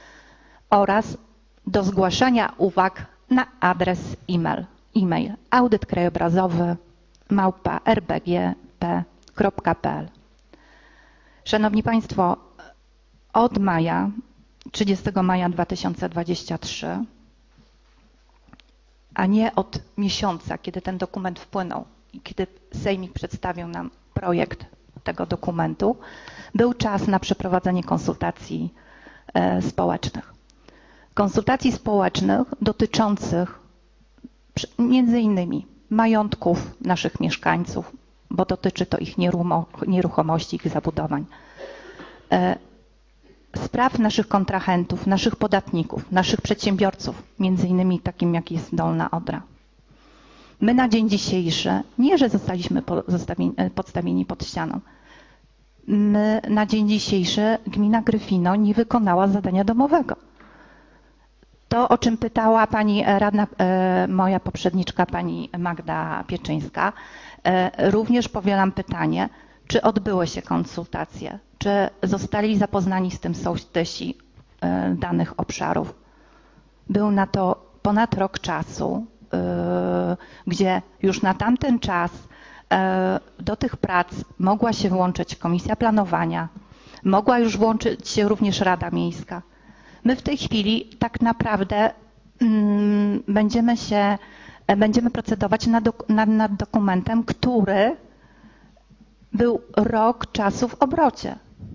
Speaker 12: oraz do zgłaszania uwag na adres e-mail. e-mail audyt krajobrazowy małpa r b g p kropka p l. Szanowni Państwo, od maja, trzydziestego maja dwa tysiące dwudziestego trzeciego, a nie od miesiąca, kiedy ten dokument wpłynął i kiedy Sejmik przedstawił nam projekt tego dokumentu, był czas na przeprowadzenie konsultacji e, społecznych. Konsultacji społecznych dotyczących między innymi majątków naszych mieszkańców, bo dotyczy to ich nieruchomości, ich zabudowań, e, spraw naszych kontrahentów, naszych podatników, naszych przedsiębiorców, między innymi takim jak jest Dolna Odra. My na dzień dzisiejszy, nie że zostaliśmy podstawieni pod ścianą, my na dzień dzisiejszy gmina Gryfino nie wykonała zadania domowego. To, o czym pytała pani radna, moja poprzedniczka, pani Magda Pieczyńska, również powielam pytanie, czy odbyły się konsultacje, czy zostali zapoznani z tym sołtysi danych obszarów. Był na to ponad rok czasu, gdzie już na tamten czas do tych prac mogła się włączyć Komisja Planowania, mogła już włączyć się również Rada Miejska. My w tej chwili tak naprawdę mm, będziemy się, będziemy procedować nad, nad, nad dokumentem, który był rok czasu w obrocie.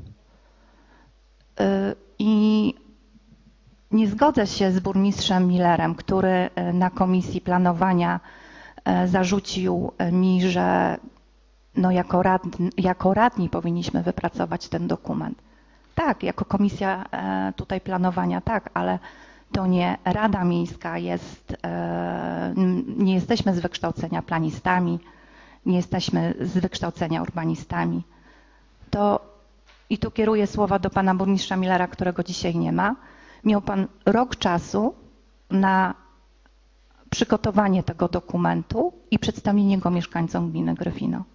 Speaker 12: Yy, I nie zgodzę się z burmistrzem Millerem, który na Komisji Planowania zarzucił mi, że no jako, radni, jako radni powinniśmy wypracować ten dokument. Tak, jako Komisja tutaj Planowania tak, ale to nie Rada Miejska jest, nie jesteśmy z wykształcenia planistami, nie jesteśmy z wykształcenia urbanistami. To i tu kieruję słowa do pana burmistrza Millera, którego dzisiaj nie ma. Miał pan rok czasu na przygotowanie tego dokumentu i przedstawienie go mieszkańcom gminy Gryfino.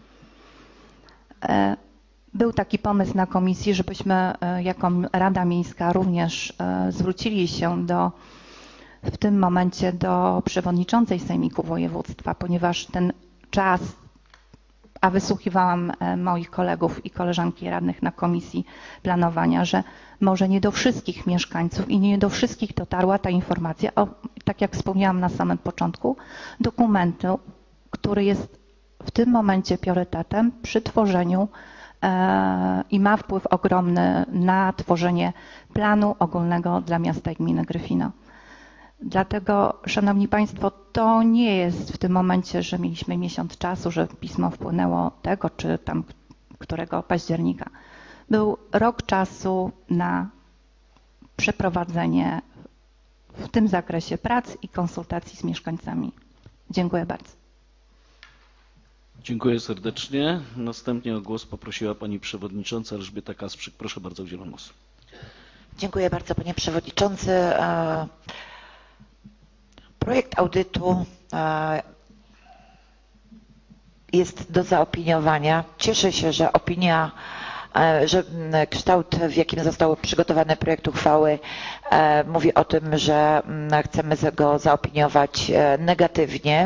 Speaker 12: Był taki pomysł na komisji, żebyśmy jako Rada Miejska również zwrócili się do, w tym momencie do przewodniczącej Sejmiku Województwa, ponieważ ten czas, a wysłuchiwałam moich kolegów i koleżanki radnych na Komisji Planowania, że może nie do wszystkich mieszkańców i nie do wszystkich dotarła ta informacja, o, tak jak wspomniałam na samym początku, dokumentu, który jest w tym momencie priorytetem przy tworzeniu e, i ma wpływ ogromny na tworzenie planu ogólnego dla miasta i gminy Gryfino. Dlatego, szanowni państwo, to nie jest w tym momencie, że mieliśmy miesiąc czasu, że pismo wpłynęło tego czy tam którego października. Był rok czasu na przeprowadzenie w tym zakresie prac i konsultacji z mieszkańcami. Dziękuję bardzo.
Speaker 1: Dziękuję serdecznie. Następnie o głos poprosiła pani przewodnicząca Elżbieta Kasprzyk. Proszę bardzo, udzielam głosu.
Speaker 8: Dziękuję bardzo, panie przewodniczący. Projekt audytu jest do zaopiniowania. Cieszę się, że opinia, że kształt, w jakim został przygotowany projekt uchwały, mówi o tym, że chcemy go zaopiniować negatywnie.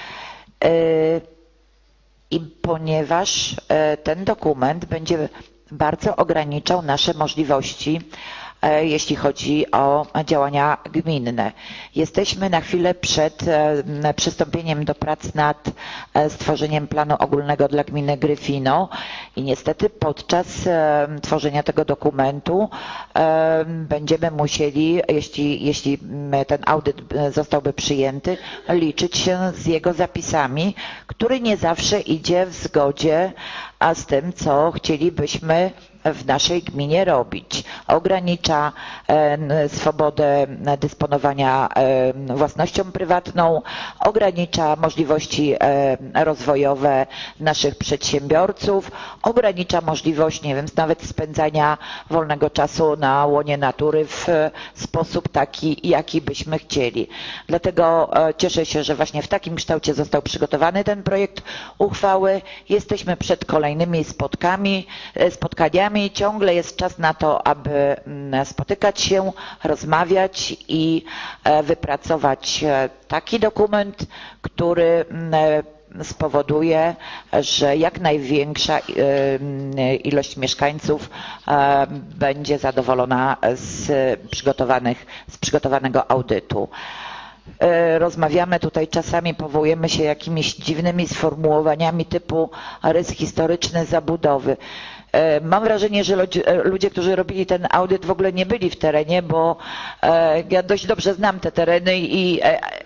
Speaker 8: I ponieważ ten dokument będzie bardzo ograniczał nasze możliwości, jeśli chodzi o działania gminne. Jesteśmy na chwilę przed przystąpieniem do prac nad stworzeniem planu ogólnego dla gminy Gryfino i niestety podczas tworzenia tego dokumentu będziemy musieli, jeśli, jeśli ten audyt zostałby przyjęty, liczyć się z jego zapisami, który nie zawsze idzie w zgodzie a z tym, co chcielibyśmy w naszej gminie robić. Ogranicza e, swobodę dysponowania e, własnością prywatną, ogranicza możliwości e, rozwojowe naszych przedsiębiorców, ogranicza możliwość, nie wiem, nawet spędzania wolnego czasu na łonie natury w e, sposób taki, jaki byśmy chcieli. Dlatego e, cieszę się, że właśnie w takim kształcie został przygotowany ten projekt uchwały. Jesteśmy przed kolejnymi spotkami, e, spotkaniami. Ciągle jest czas na to, aby spotykać się, rozmawiać i wypracować taki dokument, który spowoduje, że jak największa ilość mieszkańców będzie zadowolona z przygotowanych, z przygotowanego audytu. Rozmawiamy tutaj, czasami powołujemy się jakimiś dziwnymi sformułowaniami typu rys historyczny zabudowy. Mam wrażenie, że ludzie, którzy robili ten audyt, w ogóle nie byli w terenie, bo ja dość dobrze znam te tereny i,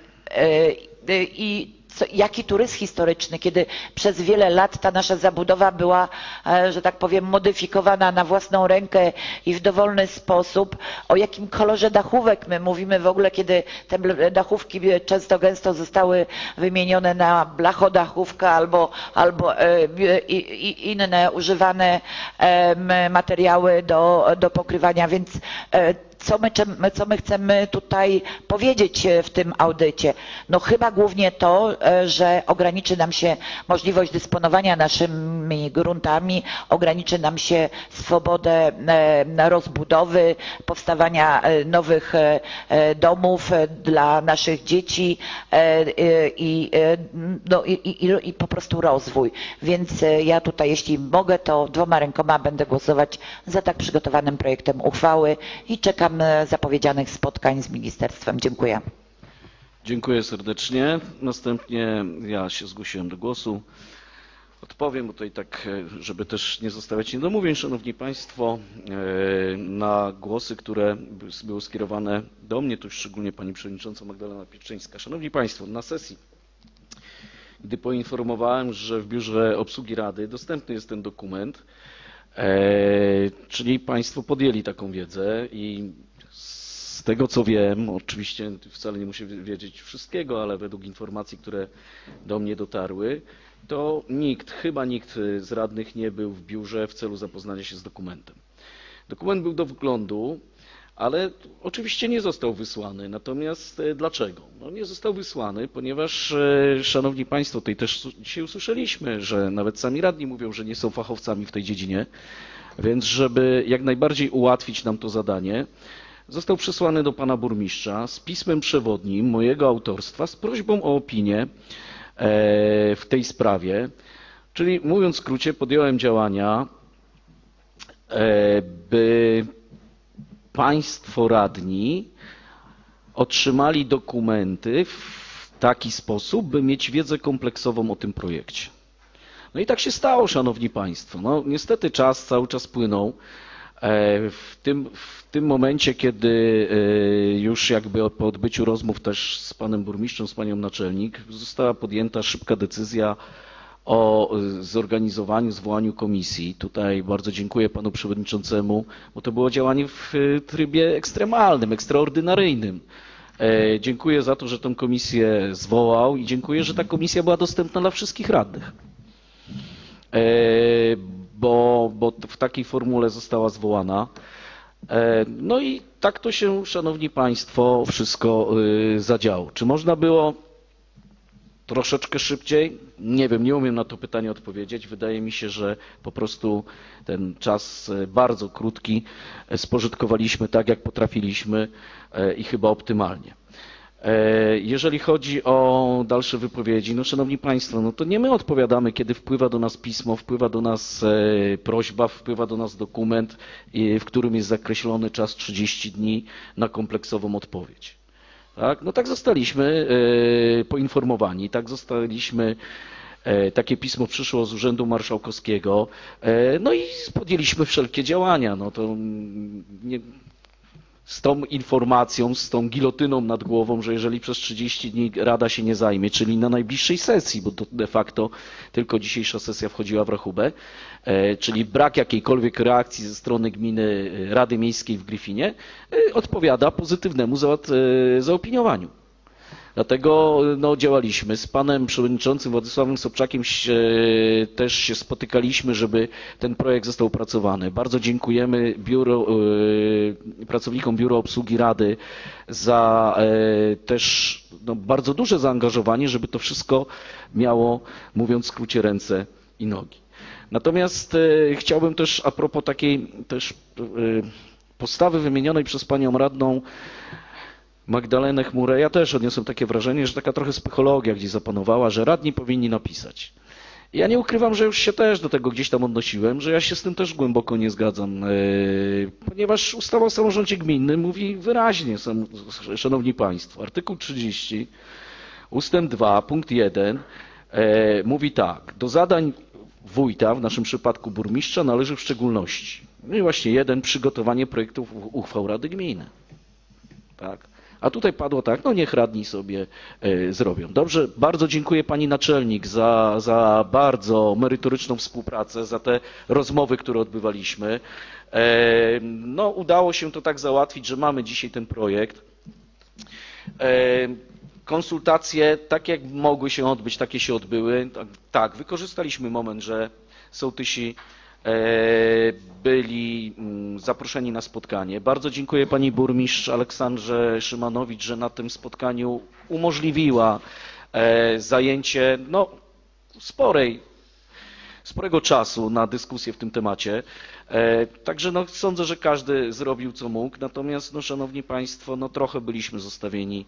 Speaker 8: i co, jaki tu rys historyczny, kiedy przez wiele lat ta nasza zabudowa była, że tak powiem, modyfikowana na własną rękę i w dowolny sposób. O jakim kolorze dachówek my mówimy w ogóle, kiedy te dachówki często gęsto zostały wymienione na blachodachówka albo, albo i, i inne używane materiały do, do pokrywania, więc co my, co my chcemy tutaj powiedzieć w tym audycie? No chyba głównie to, że ograniczy nam się możliwość dysponowania naszymi gruntami, ograniczy nam się swobodę rozbudowy, powstawania nowych domów dla naszych dzieci i, no, i, i, i po prostu rozwój. Więc ja tutaj, jeśli mogę, to dwoma rękoma będę głosować za tak przygotowanym projektem uchwały i czekam zapowiedzianych spotkań z ministerstwem. Dziękuję.
Speaker 1: Dziękuję serdecznie. Następnie ja się zgłosiłem do głosu. Odpowiem tutaj tak, żeby też nie zostawiać niedomówień, Szanowni Państwo, na głosy, które były skierowane do mnie, to szczególnie Pani Przewodnicząca Magdalena Pietrzyńska. Szanowni Państwo, na sesji, gdy poinformowałem, że w Biurze Obsługi Rady dostępny jest ten dokument, czyli Państwo podjęli taką wiedzę i z tego co wiem, oczywiście wcale nie muszę wiedzieć wszystkiego, ale według informacji, które do mnie dotarły, to nikt, chyba nikt z radnych nie był w biurze w celu zapoznania się z dokumentem. Dokument był do wglądu, ale oczywiście nie został wysłany. Natomiast dlaczego? No nie został wysłany, ponieważ, Szanowni Państwo, tutaj też dzisiaj usłyszeliśmy, że nawet sami radni mówią, że nie są fachowcami w tej dziedzinie, więc żeby jak najbardziej ułatwić nam to zadanie, został przesłany do Pana Burmistrza z pismem przewodnim mojego autorstwa z prośbą o opinię w tej sprawie, czyli mówiąc w skrócie, podjąłem działania, by Państwo radni otrzymali dokumenty w taki sposób, by mieć wiedzę kompleksową o tym projekcie. No i tak się stało, Szanowni Państwo. No, niestety czas cały czas płynął. W tym, w tym momencie, kiedy już jakby po odbyciu rozmów też z Panem Burmistrzem, z Panią Naczelnik, została podjęta szybka decyzja o zorganizowaniu, zwołaniu komisji. Tutaj bardzo dziękuję Panu Przewodniczącemu, bo to było działanie w trybie ekstremalnym, ekstraordynaryjnym. Dziękuję za to, że tę komisję zwołał i dziękuję, że ta komisja była dostępna dla wszystkich radnych. Bo, bo w takiej formule została zwołana. No i tak to się, Szanowni Państwo, wszystko zadziało. Czy można było troszeczkę szybciej? Nie wiem, nie umiem na to pytanie odpowiedzieć. Wydaje mi się, że po prostu ten czas bardzo krótki spożytkowaliśmy tak, jak potrafiliśmy i chyba optymalnie. Jeżeli chodzi o dalsze wypowiedzi, no Szanowni Państwo, no to nie my odpowiadamy, kiedy wpływa do nas pismo, wpływa do nas prośba, wpływa do nas dokument, w którym jest zakreślony czas trzydzieści dni na kompleksową odpowiedź. Tak? No tak zostaliśmy poinformowani, tak zostaliśmy, takie pismo przyszło z Urzędu Marszałkowskiego, no i podjęliśmy wszelkie działania. No to nie, z tą informacją, z tą gilotyną nad głową, że jeżeli przez trzydzieści dni Rada się nie zajmie, czyli na najbliższej sesji, bo to de facto tylko dzisiejsza sesja wchodziła w rachubę, czyli brak jakiejkolwiek reakcji ze strony gminy Rady Miejskiej w Gryfinie, odpowiada pozytywnemu zaopiniowaniu. Dlatego no, działaliśmy. Z panem przewodniczącym Władysławem Sobczakiem się, też się spotykaliśmy, żeby ten projekt został opracowany. Bardzo dziękujemy biuro, pracownikom Biura Obsługi Rady za też no, bardzo duże zaangażowanie, żeby to wszystko miało, mówiąc w skrócie, ręce i nogi. Natomiast chciałbym też a propos takiej też postawy wymienionej przez panią radną Magdalenę Chmurę, ja też odniosłem takie wrażenie, że taka trochę psychologia gdzieś zapanowała, że radni powinni napisać. Ja nie ukrywam, że już się też do tego gdzieś tam odnosiłem, że ja się z tym też głęboko nie zgadzam, ponieważ ustawa o samorządzie gminnym mówi wyraźnie, Szanowni Państwo, artykuł trzydzieści, ustęp dwa, punkt jeden mówi tak, do zadań wójta, w naszym przypadku burmistrza, należy w szczególności, no i właśnie jeden, przygotowanie projektów uchwał Rady Gminy. Tak. A tutaj padło tak, no niech radni sobie y, zrobią. Dobrze, bardzo dziękuję pani naczelnik za, za bardzo merytoryczną współpracę, za te rozmowy, które odbywaliśmy. E, no udało się to tak załatwić, że mamy dzisiaj ten projekt. E, konsultacje, tak jak mogły się odbyć, takie się odbyły. Tak, tak wykorzystaliśmy moment, że sołtysi byli zaproszeni na spotkanie. Bardzo dziękuję pani burmistrz Aleksandrze Szymanowicz, że na tym spotkaniu umożliwiła zajęcie no, sporej, sporego czasu na dyskusję w tym temacie. Także no, sądzę, że każdy zrobił co mógł, natomiast no, szanowni państwo, no, trochę byliśmy zostawieni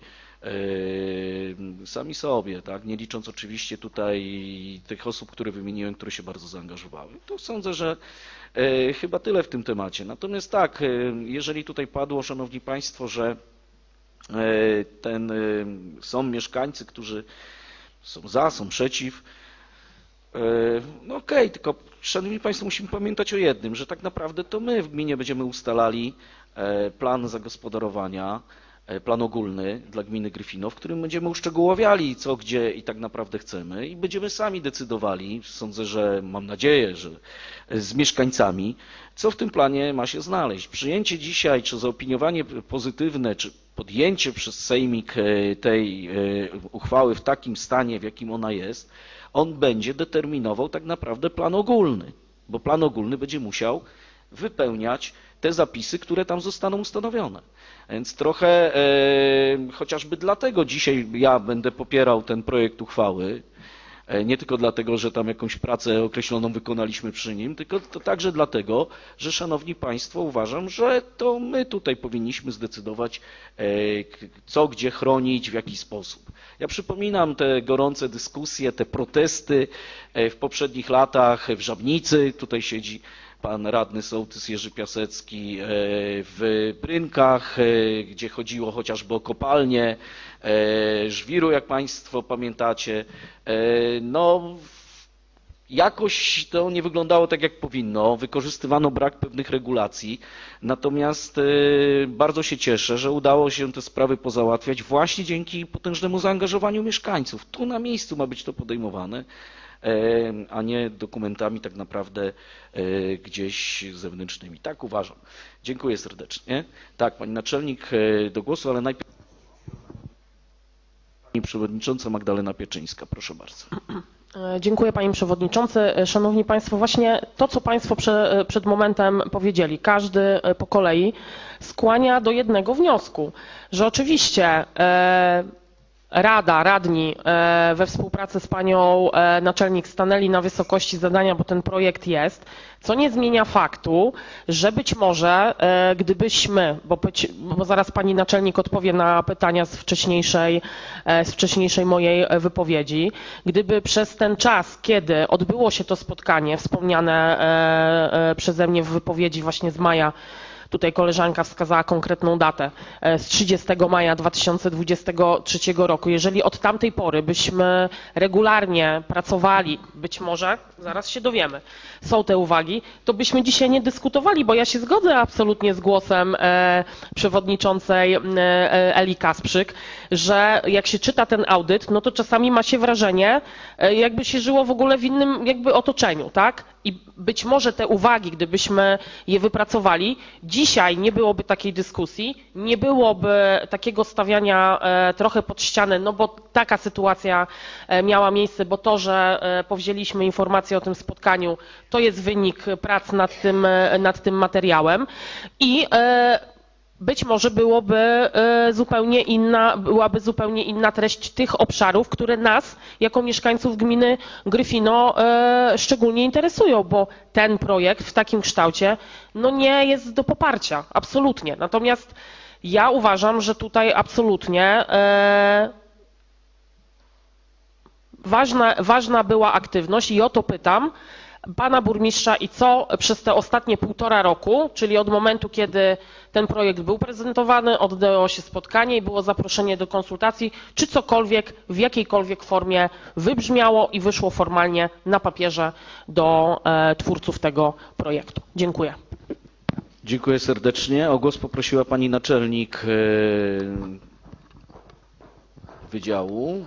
Speaker 1: sami sobie, tak? Nie licząc oczywiście tutaj tych osób, które wymieniłem, które się bardzo zaangażowały. To sądzę, że chyba tyle w tym temacie. Natomiast tak, jeżeli tutaj padło, szanowni państwo, że ten, są mieszkańcy, którzy są za, są przeciw, no okej, okay, tylko szanowni państwo, musimy pamiętać o jednym, że tak naprawdę to my w gminie będziemy ustalali plan zagospodarowania, plan ogólny dla gminy Gryfino, w którym będziemy uszczegóławiali co, gdzie i tak naprawdę chcemy i będziemy sami decydowali, sądzę, że mam nadzieję, że z mieszkańcami, co w tym planie ma się znaleźć. Przyjęcie dzisiaj, czy zaopiniowanie pozytywne, czy podjęcie przez sejmik tej uchwały w takim stanie, w jakim ona jest, on będzie determinował tak naprawdę plan ogólny, bo plan ogólny będzie musiał wypełniać te zapisy, które tam zostaną ustanowione. Więc trochę e, chociażby dlatego dzisiaj ja będę popierał ten projekt uchwały, e, nie tylko dlatego, że tam jakąś pracę określoną wykonaliśmy przy nim, tylko to także dlatego, że szanowni państwo, uważam, że to my tutaj powinniśmy zdecydować, e, co gdzie chronić, w jaki sposób. Ja przypominam te gorące dyskusje, te protesty w poprzednich latach w Żabnicy, tutaj siedzi pan radny sołtys Jerzy Piasecki, w Brynkach, gdzie chodziło chociażby o kopalnię żwiru, jak państwo pamiętacie. No, jakoś to nie wyglądało tak, jak powinno, wykorzystywano brak pewnych regulacji, natomiast bardzo się cieszę, że udało się te sprawy pozałatwiać właśnie dzięki potężnemu zaangażowaniu mieszkańców. Tu na miejscu ma być to podejmowane, a nie dokumentami tak naprawdę gdzieś zewnętrznymi. Tak uważam. Dziękuję serdecznie. Tak, pani naczelnik do głosu, ale najpierw pani przewodnicząca Magdalena Pieczyńska. Proszę bardzo.
Speaker 4: Dziękuję panie przewodniczący. Szanowni państwo, właśnie to, co państwo prze, przed momentem powiedzieli, każdy po kolei skłania do jednego wniosku, że oczywiście e, Rada, radni we współpracy z panią naczelnik stanęli na wysokości zadania, bo ten projekt jest, co nie zmienia faktu, że być może gdybyśmy, bo, być, bo zaraz pani naczelnik odpowie na pytania z wcześniejszej, z wcześniejszej mojej wypowiedzi, gdyby przez ten czas, kiedy odbyło się to spotkanie wspomniane przeze mnie w wypowiedzi właśnie z maja, tutaj koleżanka wskazała konkretną datę, z trzydziestego maja dwa tysiące dwudziestego trzeciego roku. Jeżeli od tamtej pory byśmy regularnie pracowali, być może, zaraz się dowiemy, są te uwagi, to byśmy dzisiaj nie dyskutowali, bo ja się zgodzę absolutnie z głosem e, przewodniczącej e, Eli Kasprzyk, że jak się czyta ten audyt, no to czasami ma się wrażenie, e, jakby się żyło w ogóle w innym jakby otoczeniu, tak? I być może te uwagi, gdybyśmy je wypracowali, dzisiaj nie byłoby takiej dyskusji, nie byłoby takiego stawiania e, trochę pod ścianę, no bo taka sytuacja e, miała miejsce, bo to, że e, powzięliśmy informację o tym spotkaniu, to jest wynik prac nad tym, e, nad tym materiałem i e, być może byłoby zupełnie inna, byłaby zupełnie inna treść tych obszarów, które nas, jako mieszkańców gminy Gryfino, szczególnie interesują, bo ten projekt w takim kształcie no nie jest do poparcia, absolutnie. Natomiast ja uważam, że tutaj absolutnie ważna, ważna była aktywność i o to pytam pana burmistrza i co przez te ostatnie półtora roku, czyli od momentu, kiedy ten projekt był prezentowany, odbyło się spotkanie i było zaproszenie do konsultacji, czy cokolwiek w jakiejkolwiek formie wybrzmiało i wyszło formalnie na papierze do e, twórców tego projektu. Dziękuję.
Speaker 1: Dziękuję serdecznie. O głos poprosiła pani naczelnik e, wydziału.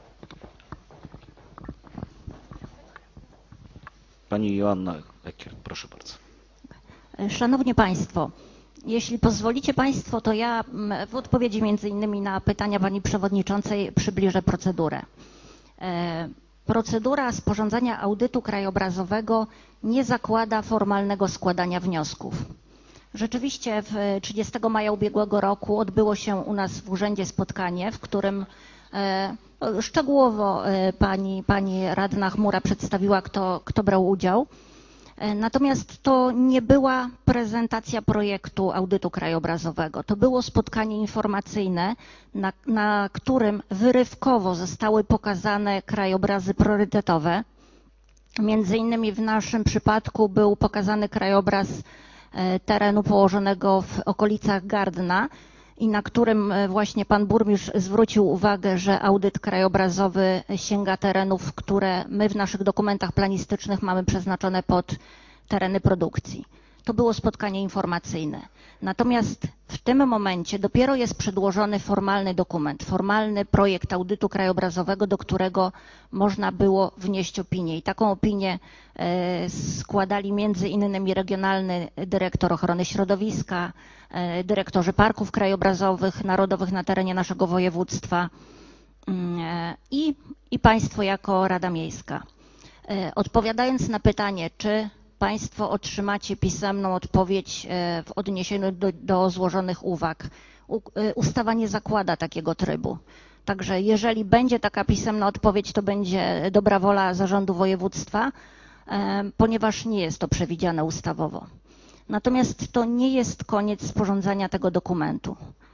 Speaker 1: Pani Joanna Ekier, proszę bardzo.
Speaker 13: Szanowni Państwo, jeśli pozwolicie Państwo, to ja w odpowiedzi między innymi na pytania Pani Przewodniczącej przybliżę procedurę. procedura sporządzania audytu krajobrazowego nie zakłada formalnego składania wniosków. Rzeczywiście w trzydziestego maja ubiegłego roku odbyło się u nas w urzędzie spotkanie, w którym e, szczegółowo e, pani, pani radna Chmura przedstawiła, kto, kto brał udział. E, natomiast to nie była prezentacja projektu audytu krajobrazowego. To było spotkanie informacyjne, na, na którym wyrywkowo zostały pokazane krajobrazy priorytetowe. Między innymi w naszym przypadku był pokazany krajobraz terenu położonego w okolicach Gardna i na którym właśnie pan burmistrz zwrócił uwagę, że audyt krajobrazowy sięga terenów, które my w naszych dokumentach planistycznych mamy przeznaczone pod tereny produkcji. To było spotkanie informacyjne. Natomiast w tym momencie dopiero jest przedłożony formalny dokument, formalny projekt audytu krajobrazowego, do którego można było wnieść opinię. I taką opinię e, składali między innymi regionalny dyrektor ochrony środowiska, e, dyrektorzy parków krajobrazowych, narodowych na terenie naszego województwa e, i, i państwo jako Rada Miejska. E, odpowiadając na pytanie, czy Państwo otrzymacie pisemną odpowiedź w odniesieniu do, do złożonych uwag. U, ustawa nie zakłada takiego trybu. Także jeżeli będzie taka pisemna odpowiedź, to będzie dobra wola zarządu województwa, e, ponieważ nie jest to przewidziane ustawowo. Natomiast to nie jest koniec sporządzania tego dokumentu.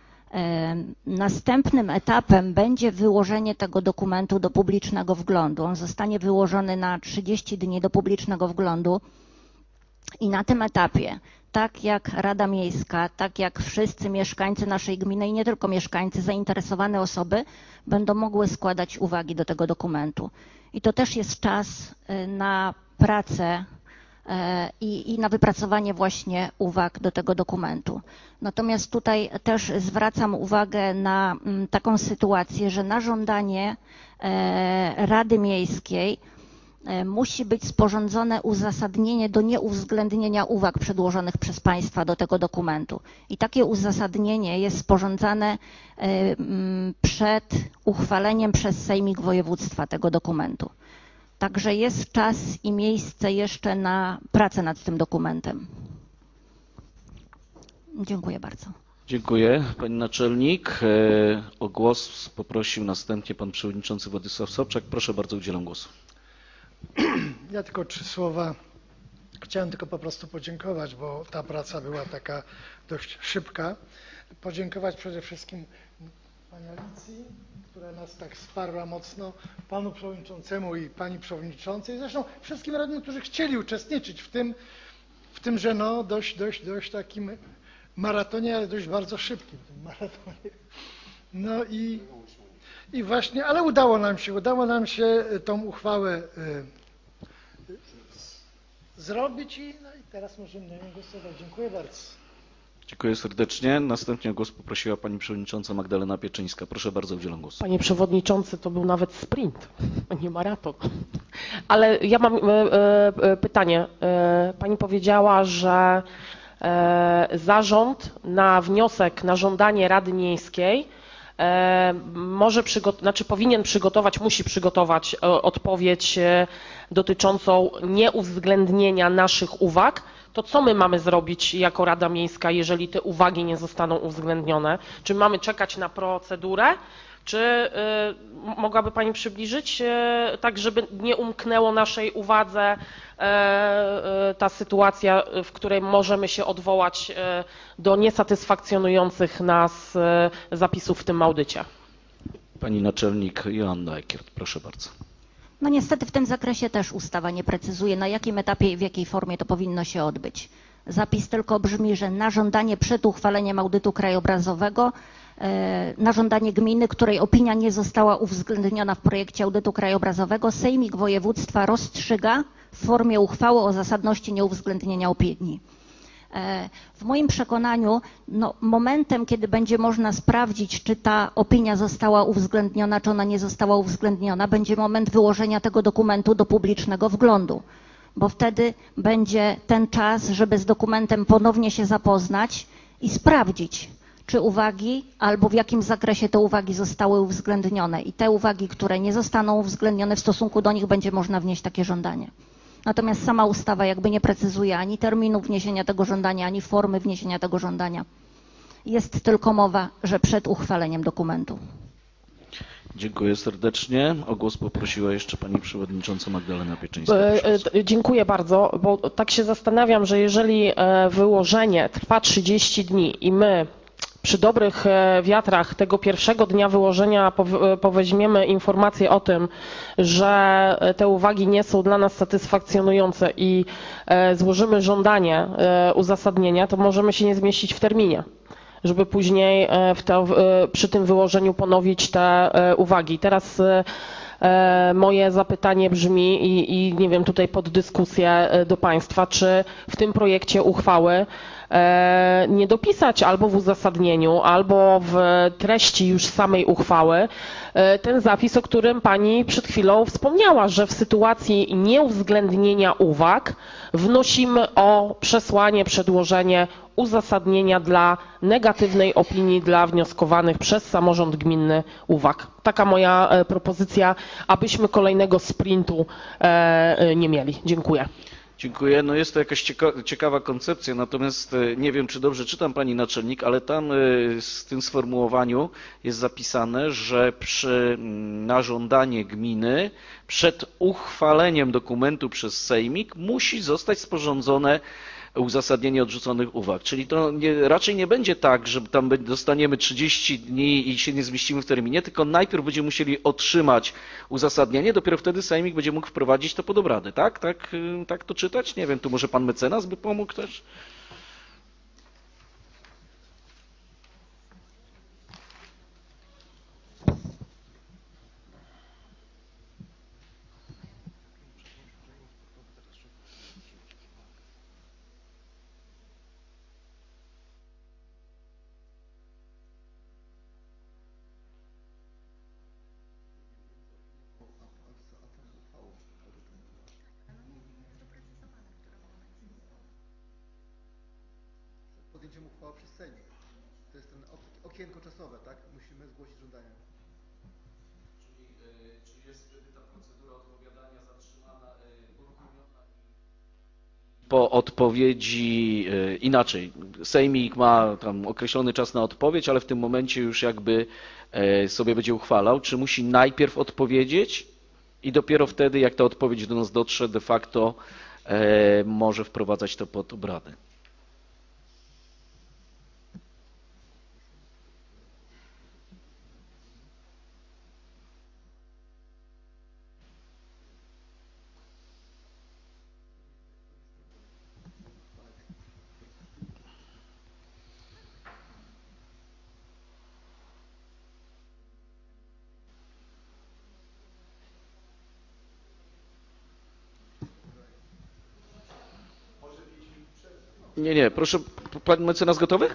Speaker 13: E, następnym etapem będzie wyłożenie tego dokumentu do publicznego wglądu. On zostanie wyłożony na trzydzieści dni do publicznego wglądu. I na tym etapie, tak jak Rada Miejska, tak jak wszyscy mieszkańcy naszej gminy i nie tylko mieszkańcy, zainteresowane osoby będą mogły składać uwagi do tego dokumentu. I to też jest czas na pracę i, i na wypracowanie właśnie uwag do tego dokumentu. Natomiast tutaj też zwracam uwagę na taką sytuację, że na żądanie Rady Miejskiej musi być sporządzone uzasadnienie do nieuwzględnienia uwag przedłożonych przez Państwa do tego dokumentu. I takie uzasadnienie jest sporządzane przed uchwaleniem przez Sejmik Województwa tego dokumentu. Także jest czas i miejsce jeszcze na pracę nad tym dokumentem. Dziękuję bardzo.
Speaker 1: Dziękuję. Pani naczelnik. O głos poprosił następnie pan przewodniczący Władysław Sobczak. Proszę bardzo, udzielam głosu.
Speaker 10: Ja tylko trzy słowa. Chciałem tylko po prostu podziękować, bo ta praca była taka dość szybka. Podziękować przede wszystkim pani Alicji, która nas tak wsparła mocno, panu przewodniczącemu i pani przewodniczącej, zresztą wszystkim radnym, którzy chcieli uczestniczyć w tym, w tymże no dość, dość, dość takim maratonie, ale dość bardzo szybkim tym maratonie. No i, i właśnie, ale udało nam się, udało nam się tą uchwałę y, zrobić i, no i teraz możemy na nią głosować. Dziękuję bardzo.
Speaker 1: Dziękuję serdecznie. Następnie o głos poprosiła pani przewodnicząca Magdalena Pieczyńska. Proszę bardzo, udzielam głosu.
Speaker 4: Panie przewodniczący, to był nawet sprint, a nie maraton. Ale ja mam e, e, pytanie. E, pani powiedziała, że e, zarząd na wniosek, na żądanie Rady Miejskiej e, może przygotować, znaczy powinien przygotować, musi przygotować e, odpowiedź e, dotyczącą nieuwzględnienia naszych uwag. To co my mamy zrobić jako Rada Miejska, jeżeli te uwagi nie zostaną uwzględnione? Czy mamy czekać na procedurę? Czy y, mogłaby Pani przybliżyć, y, tak żeby nie umknęło naszej uwadze y, y, ta sytuacja, w której możemy się odwołać y, do niesatysfakcjonujących nas y, zapisów w tym audycie?
Speaker 1: Pani naczelnik Joanna Ekiert, proszę bardzo.
Speaker 13: No niestety w tym zakresie też ustawa nie precyzuje, na jakim etapie i w jakiej formie to powinno się odbyć. Zapis tylko brzmi, że na żądanie przed uchwaleniem audytu krajobrazowego, na żądanie gminy, której opinia nie została uwzględniona w projekcie audytu krajobrazowego, Sejmik Województwa rozstrzyga w formie uchwały o zasadności nieuwzględnienia opinii. W moim przekonaniu no, momentem, kiedy będzie można sprawdzić, czy ta opinia została uwzględniona, czy ona nie została uwzględniona, będzie moment wyłożenia tego dokumentu do publicznego wglądu, bo wtedy będzie ten czas, żeby z dokumentem ponownie się zapoznać i sprawdzić, czy uwagi, albo w jakim zakresie te uwagi zostały uwzględnione. I te uwagi, które nie zostaną uwzględnione, w stosunku do nich będzie można wnieść takie żądanie. Natomiast sama ustawa jakby nie precyzuje ani terminu wniesienia tego żądania, ani formy wniesienia tego żądania. Jest tylko mowa, że przed uchwaleniem dokumentu.
Speaker 1: Dziękuję serdecznie. O głos poprosiła jeszcze pani przewodnicząca Magdalena Pieczyńska.
Speaker 4: Dziękuję bardzo, bo tak się zastanawiam, że jeżeli wyłożenie trwa trzydzieści dni i my przy dobrych wiatrach tego pierwszego dnia wyłożenia poweźmiemy informację o tym, że te uwagi nie są dla nas satysfakcjonujące i złożymy żądanie uzasadnienia, to możemy się nie zmieścić w terminie, żeby później w to, przy tym wyłożeniu ponowić te uwagi. Teraz moje zapytanie brzmi i, i nie wiem, tutaj pod dyskusję do Państwa, czy w tym projekcie uchwały nie dopisać albo w uzasadnieniu, albo w treści już samej uchwały ten zapis, o którym Pani przed chwilą wspomniała, że w sytuacji nieuwzględnienia uwag wnosimy o przesłanie, przedłożenie uzasadnienia dla negatywnej opinii dla wnioskowanych przez samorząd gminny uwag. Taka moja propozycja, abyśmy kolejnego sprintu nie mieli. Dziękuję.
Speaker 1: Dziękuję. No jest to jakaś cieka ciekawa koncepcja, natomiast nie wiem, czy dobrze czytam pani naczelnik, ale tam w tym sformułowaniu jest zapisane, że przy, na żądanie gminy przed uchwaleniem dokumentu przez sejmik musi zostać sporządzone uzasadnienie odrzuconych uwag. Czyli to nie, raczej nie będzie tak, że tam dostaniemy trzydzieści dni i się nie zmieścimy w terminie, tylko najpierw będziemy musieli otrzymać uzasadnienie, dopiero wtedy sejmik będzie mógł wprowadzić to pod obrady. Tak? Tak, tak to czytać? Nie wiem, tu może pan mecenas by pomógł też?
Speaker 11: Podjęciem uchwały przez Sejmik. To jest ten okienko czasowe, tak? Musimy zgłosić żądanie.
Speaker 1: Czyli, yy, czyli jest wtedy ta procedura odpowiadania zatrzymana, yy, uruchomiona i po odpowiedzi yy, inaczej. Sejmik ma tam określony czas na odpowiedź, ale w tym momencie już jakby yy, sobie będzie uchwalał. Czy musi najpierw odpowiedzieć i dopiero wtedy, jak ta odpowiedź do nas dotrze, de facto yy, może wprowadzać to pod obrady. Nie, nie, proszę, pan mecenas gotowy?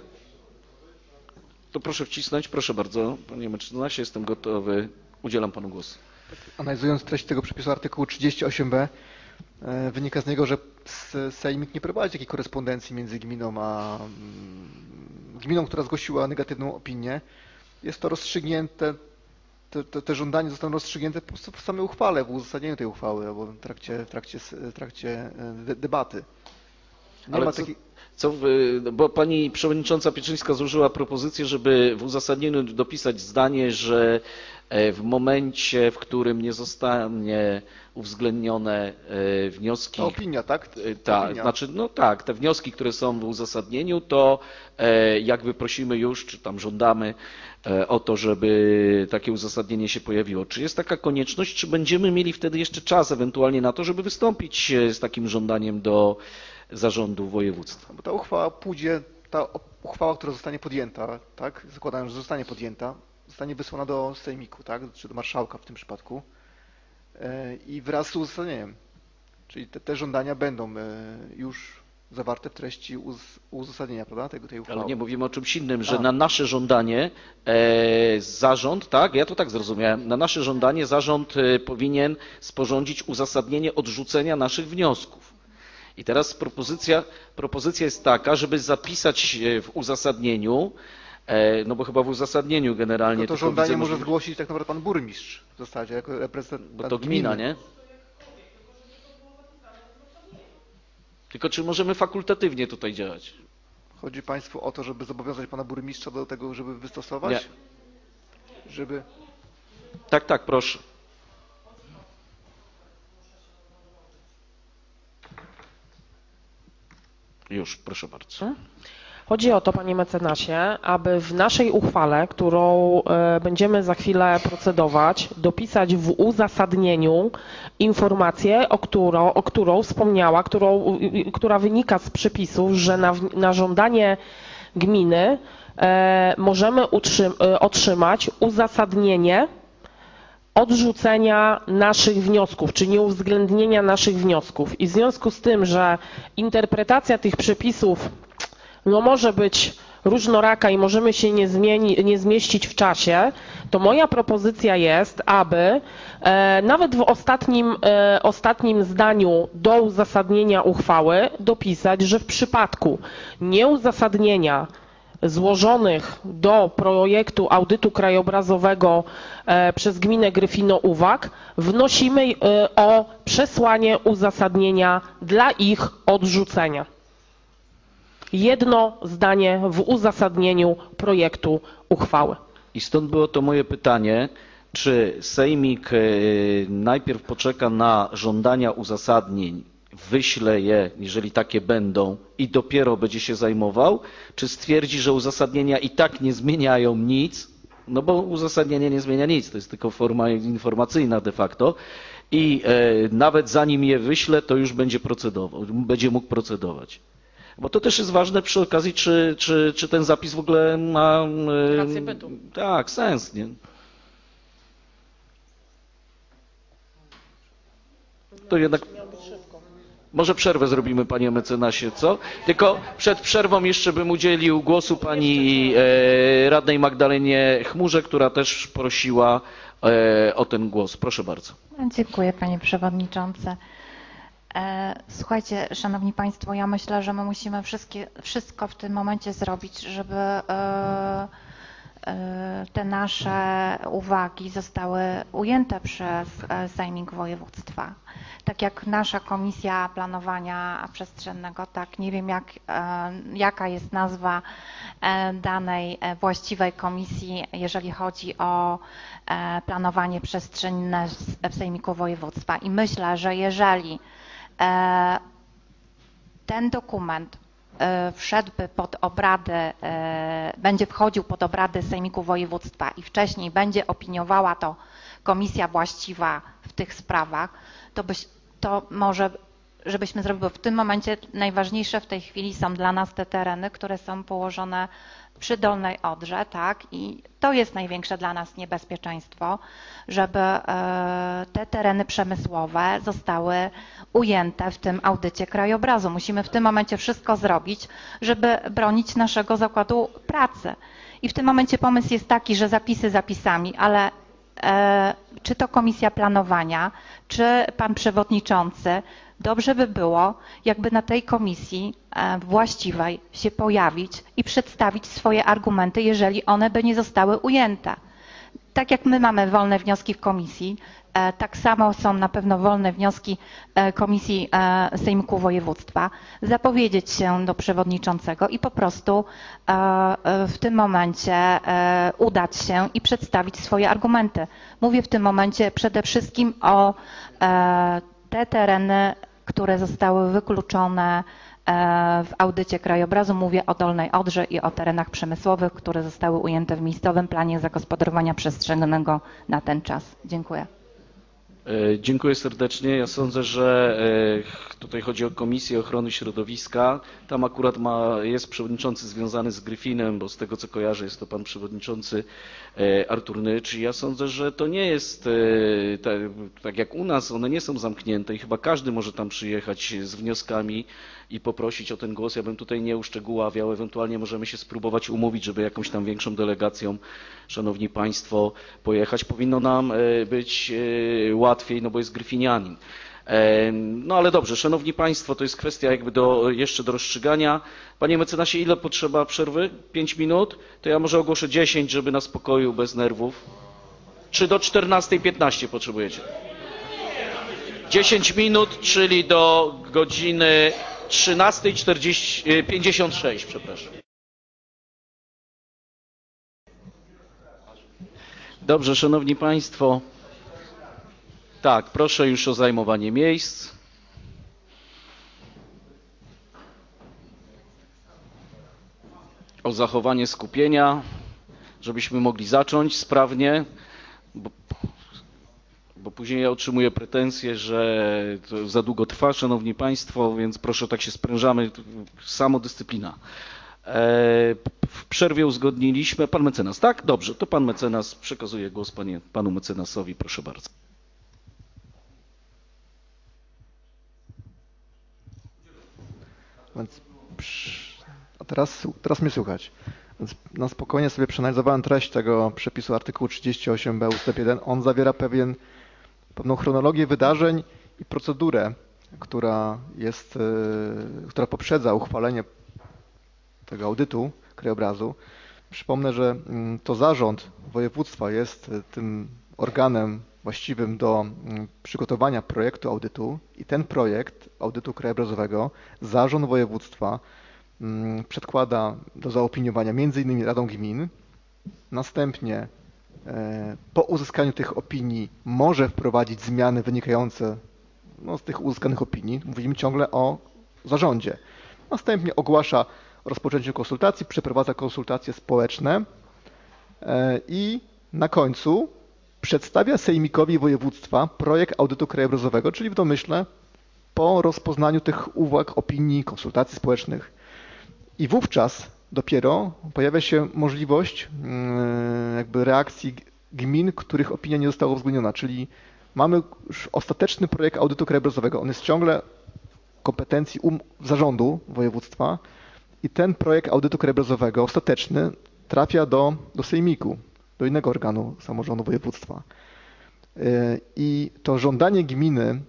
Speaker 1: To proszę wcisnąć, proszę bardzo, panie mecenasie, jestem gotowy, udzielam panu głosu.
Speaker 11: Analizując treść tego przepisu artykułu trzydzieści osiem b, wynika z niego, że Sejmik nie prowadzi takiej korespondencji między gminą a gminą, która zgłosiła negatywną opinię. Jest to rozstrzygnięte, te, te, te żądania zostaną rozstrzygnięte po prostu w samej uchwale, w uzasadnieniu tej uchwały albo w trakcie, w trakcie, w trakcie debaty. Nie
Speaker 1: Ale
Speaker 11: ma
Speaker 1: co,
Speaker 11: takiej...
Speaker 1: co, bo pani przewodnicząca Pieczyńska złożyła propozycję, żeby w uzasadnieniu dopisać zdanie, że w momencie, w którym nie zostanie uwzględnione wnioski...
Speaker 11: To opinia, tak?
Speaker 1: Tak, znaczy, no tak, te wnioski, które są w uzasadnieniu, to jakby prosimy już, czy tam żądamy o to, żeby takie uzasadnienie się pojawiło. Czy jest taka konieczność, czy będziemy mieli wtedy jeszcze czas ewentualnie na to, żeby wystąpić z takim żądaniem do zarządu województwa?
Speaker 11: Bo ta uchwała pójdzie, ta uchwała, która zostanie podjęta, tak? Zakładam, że zostanie podjęta, zostanie wysłana do Sejmiku, tak? Czy do marszałka w tym przypadku i wraz z uzasadnieniem. Czyli te, te żądania będą już zawarte w treści uz, uzasadnienia, prawda? Tego, tej uchwały.
Speaker 1: Ale nie, mówimy o czymś innym, że
Speaker 11: A.
Speaker 1: na nasze żądanie e, zarząd, tak, ja to tak zrozumiałem, na nasze żądanie zarząd e, powinien sporządzić uzasadnienie odrzucenia naszych wniosków. I teraz propozycja, propozycja jest taka, żeby zapisać w uzasadnieniu No bo chyba w uzasadnieniu generalnie...
Speaker 11: No to
Speaker 1: tylko
Speaker 11: żądanie
Speaker 1: widzę
Speaker 11: może
Speaker 1: możliwość-
Speaker 11: zgłosić tak naprawdę pan burmistrz w zasadzie, jako reprezentant
Speaker 1: Bo to gmina, nie? Tylko czy możemy fakultatywnie tutaj działać?
Speaker 11: Chodzi państwu o to, żeby zobowiązać pana burmistrza do tego, żeby wystosować?
Speaker 1: Nie.
Speaker 11: Żeby...
Speaker 1: Tak, tak, proszę. Już, proszę bardzo.
Speaker 4: Chodzi o to, panie mecenasie, aby w naszej uchwale, którą e, będziemy za chwilę procedować, dopisać w uzasadnieniu informację, o którą, o którą wspomniała, którą, która wynika z przepisów, że na, na żądanie gminy e, możemy utrzym, e, otrzymać uzasadnienie odrzucenia naszych wniosków, czy nieuwzględnienia naszych wniosków. I w związku z tym, że interpretacja tych przepisów no może być różnoraka i możemy się nie, zmieni, nie zmieścić w czasie, to moja propozycja jest, aby e, nawet w ostatnim, e, ostatnim zdaniu do uzasadnienia uchwały dopisać, że w przypadku nieuzasadnienia złożonych do projektu audytu krajobrazowego e, przez gminę Gryfino uwag wnosimy e, o przesłanie uzasadnienia dla ich odrzucenia. Jedno zdanie w uzasadnieniu projektu uchwały.
Speaker 1: I stąd było to moje pytanie, czy Sejmik najpierw poczeka na żądania uzasadnień, wyśle je, jeżeli takie będą, i dopiero będzie się zajmował, czy stwierdzi, że uzasadnienia i tak nie zmieniają nic, no bo uzasadnienie nie zmienia nic, to jest tylko forma informacyjna de facto, i nawet zanim je wyśle, to już będzie procedował, będzie mógł procedować. Bo to też jest ważne przy okazji, czy, czy, czy ten zapis w ogóle ma
Speaker 4: Rację bytu.
Speaker 1: Tak, sens, nie? To jednak może przerwę zrobimy, panie mecenasie, co? Tylko przed przerwą jeszcze bym udzielił głosu pani e, radnej Magdalenie Chmurze, która też prosiła e, o ten głos. Proszę bardzo.
Speaker 12: Dziękuję, panie przewodniczący. Słuchajcie, szanowni państwo, ja myślę, że my musimy wszystkie, wszystko w tym momencie zrobić, żeby te nasze uwagi zostały ujęte przez Sejmik Województwa. Tak jak nasza Komisja Planowania Przestrzennego, tak nie wiem jak, jaka jest nazwa danej właściwej komisji, jeżeli chodzi o planowanie przestrzenne w Sejmiku Województwa. I myślę, że jeżeli ten dokument wszedłby pod obrady, będzie wchodził pod obrady Sejmiku Województwa i wcześniej będzie opiniowała to komisja właściwa w tych sprawach, to, byś, to może, żebyśmy zrobili, bo w tym momencie najważniejsze w tej chwili są dla nas te tereny, które są położone przy Dolnej Odrze, tak? I to jest największe dla nas niebezpieczeństwo, żeby te tereny przemysłowe zostały ujęte w tym audycie krajobrazu. Musimy w tym momencie wszystko zrobić, żeby bronić naszego zakładu pracy. I w tym momencie pomysł jest taki, że zapisy zapisami, ale czy to Komisja Planowania, czy pan przewodniczący, dobrze by było, jakby na tej komisji właściwej się pojawić i przedstawić swoje argumenty, jeżeli one by nie zostały ujęte. Tak jak my mamy wolne wnioski w komisji, tak samo są na pewno wolne wnioski Komisji Sejmiku Województwa. Zapowiedzieć się do przewodniczącego i po prostu w tym momencie udać się i przedstawić swoje argumenty. Mówię w tym momencie przede wszystkim o te tereny, które zostały wykluczone w audycie krajobrazu. Mówię o Dolnej Odrze i o terenach przemysłowych, które zostały ujęte w miejscowym planie zagospodarowania przestrzennego na ten czas. Dziękuję.
Speaker 1: Dziękuję serdecznie. Ja sądzę, że tutaj chodzi o Komisję Ochrony Środowiska. Tam akurat ma, jest przewodniczący związany z Gryfinem, bo z tego co kojarzę jest to pan przewodniczący Artur Nycz. I ja sądzę, że to nie jest tak, tak jak u nas, one nie są zamknięte i chyba każdy może tam przyjechać z wnioskami i poprosić o ten głos. Ja bym tutaj nie uszczegóławiał, ewentualnie możemy się spróbować umówić, żeby jakąś tam większą delegacją, szanowni państwo, pojechać. Powinno nam być łatwiej łatwiej, no bo jest gryfinianin. No ale dobrze, szanowni państwo, to jest kwestia jakby do, jeszcze do rozstrzygania. Panie mecenasie, ile potrzeba przerwy? Pięć minut? To ja może ogłoszę dziesięć, żeby na spokoju, bez nerwów. Czy do czternastej piętnaście potrzebujecie? dziesięć minut, czyli do godziny trzynastej pięćdziesiąt sześć, przepraszam. Dobrze, szanowni państwo. Tak, proszę już o zajmowanie miejsc. O zachowanie skupienia, żebyśmy mogli zacząć sprawnie, bo, bo później ja otrzymuję pretensje, że to za długo trwa, szanowni państwo, więc proszę, tak się sprężamy, samodyscyplina. W przerwie uzgodniliśmy, pan mecenas, tak? Dobrze, to pan mecenas, przekazuje głos panie, panu mecenasowi, proszę bardzo.
Speaker 11: Więc, a teraz, teraz mnie słychać. Więc na spokojnie sobie przeanalizowałem treść tego przepisu artykułu trzydzieści osiem b ustęp jeden. On zawiera pewien, pewną chronologię wydarzeń i procedurę, która jest, która poprzedza uchwalenie tego audytu krajobrazu. Przypomnę, że to zarząd województwa jest tym organem właściwym do przygotowania projektu audytu i ten projekt audytu krajobrazowego zarząd województwa przedkłada do zaopiniowania między innymi Radą Gmin. Następnie po uzyskaniu tych opinii może wprowadzić zmiany wynikające no, z tych uzyskanych opinii. Mówimy ciągle o zarządzie. Następnie ogłasza o rozpoczęciu konsultacji, przeprowadza konsultacje społeczne i na końcu przedstawia sejmikowi województwa projekt audytu krajobrazowego, czyli w domyśle po rozpoznaniu tych uwag, opinii, konsultacji społecznych. I wówczas dopiero pojawia się możliwość jakby reakcji gmin, których opinia nie została uwzględniona, czyli mamy już ostateczny projekt audytu krajobrazowego. On jest ciągle w kompetencji um, zarządu województwa i ten projekt audytu krajobrazowego ostateczny trafia do, do sejmiku, do innego organu samorządu województwa. I to żądanie gminy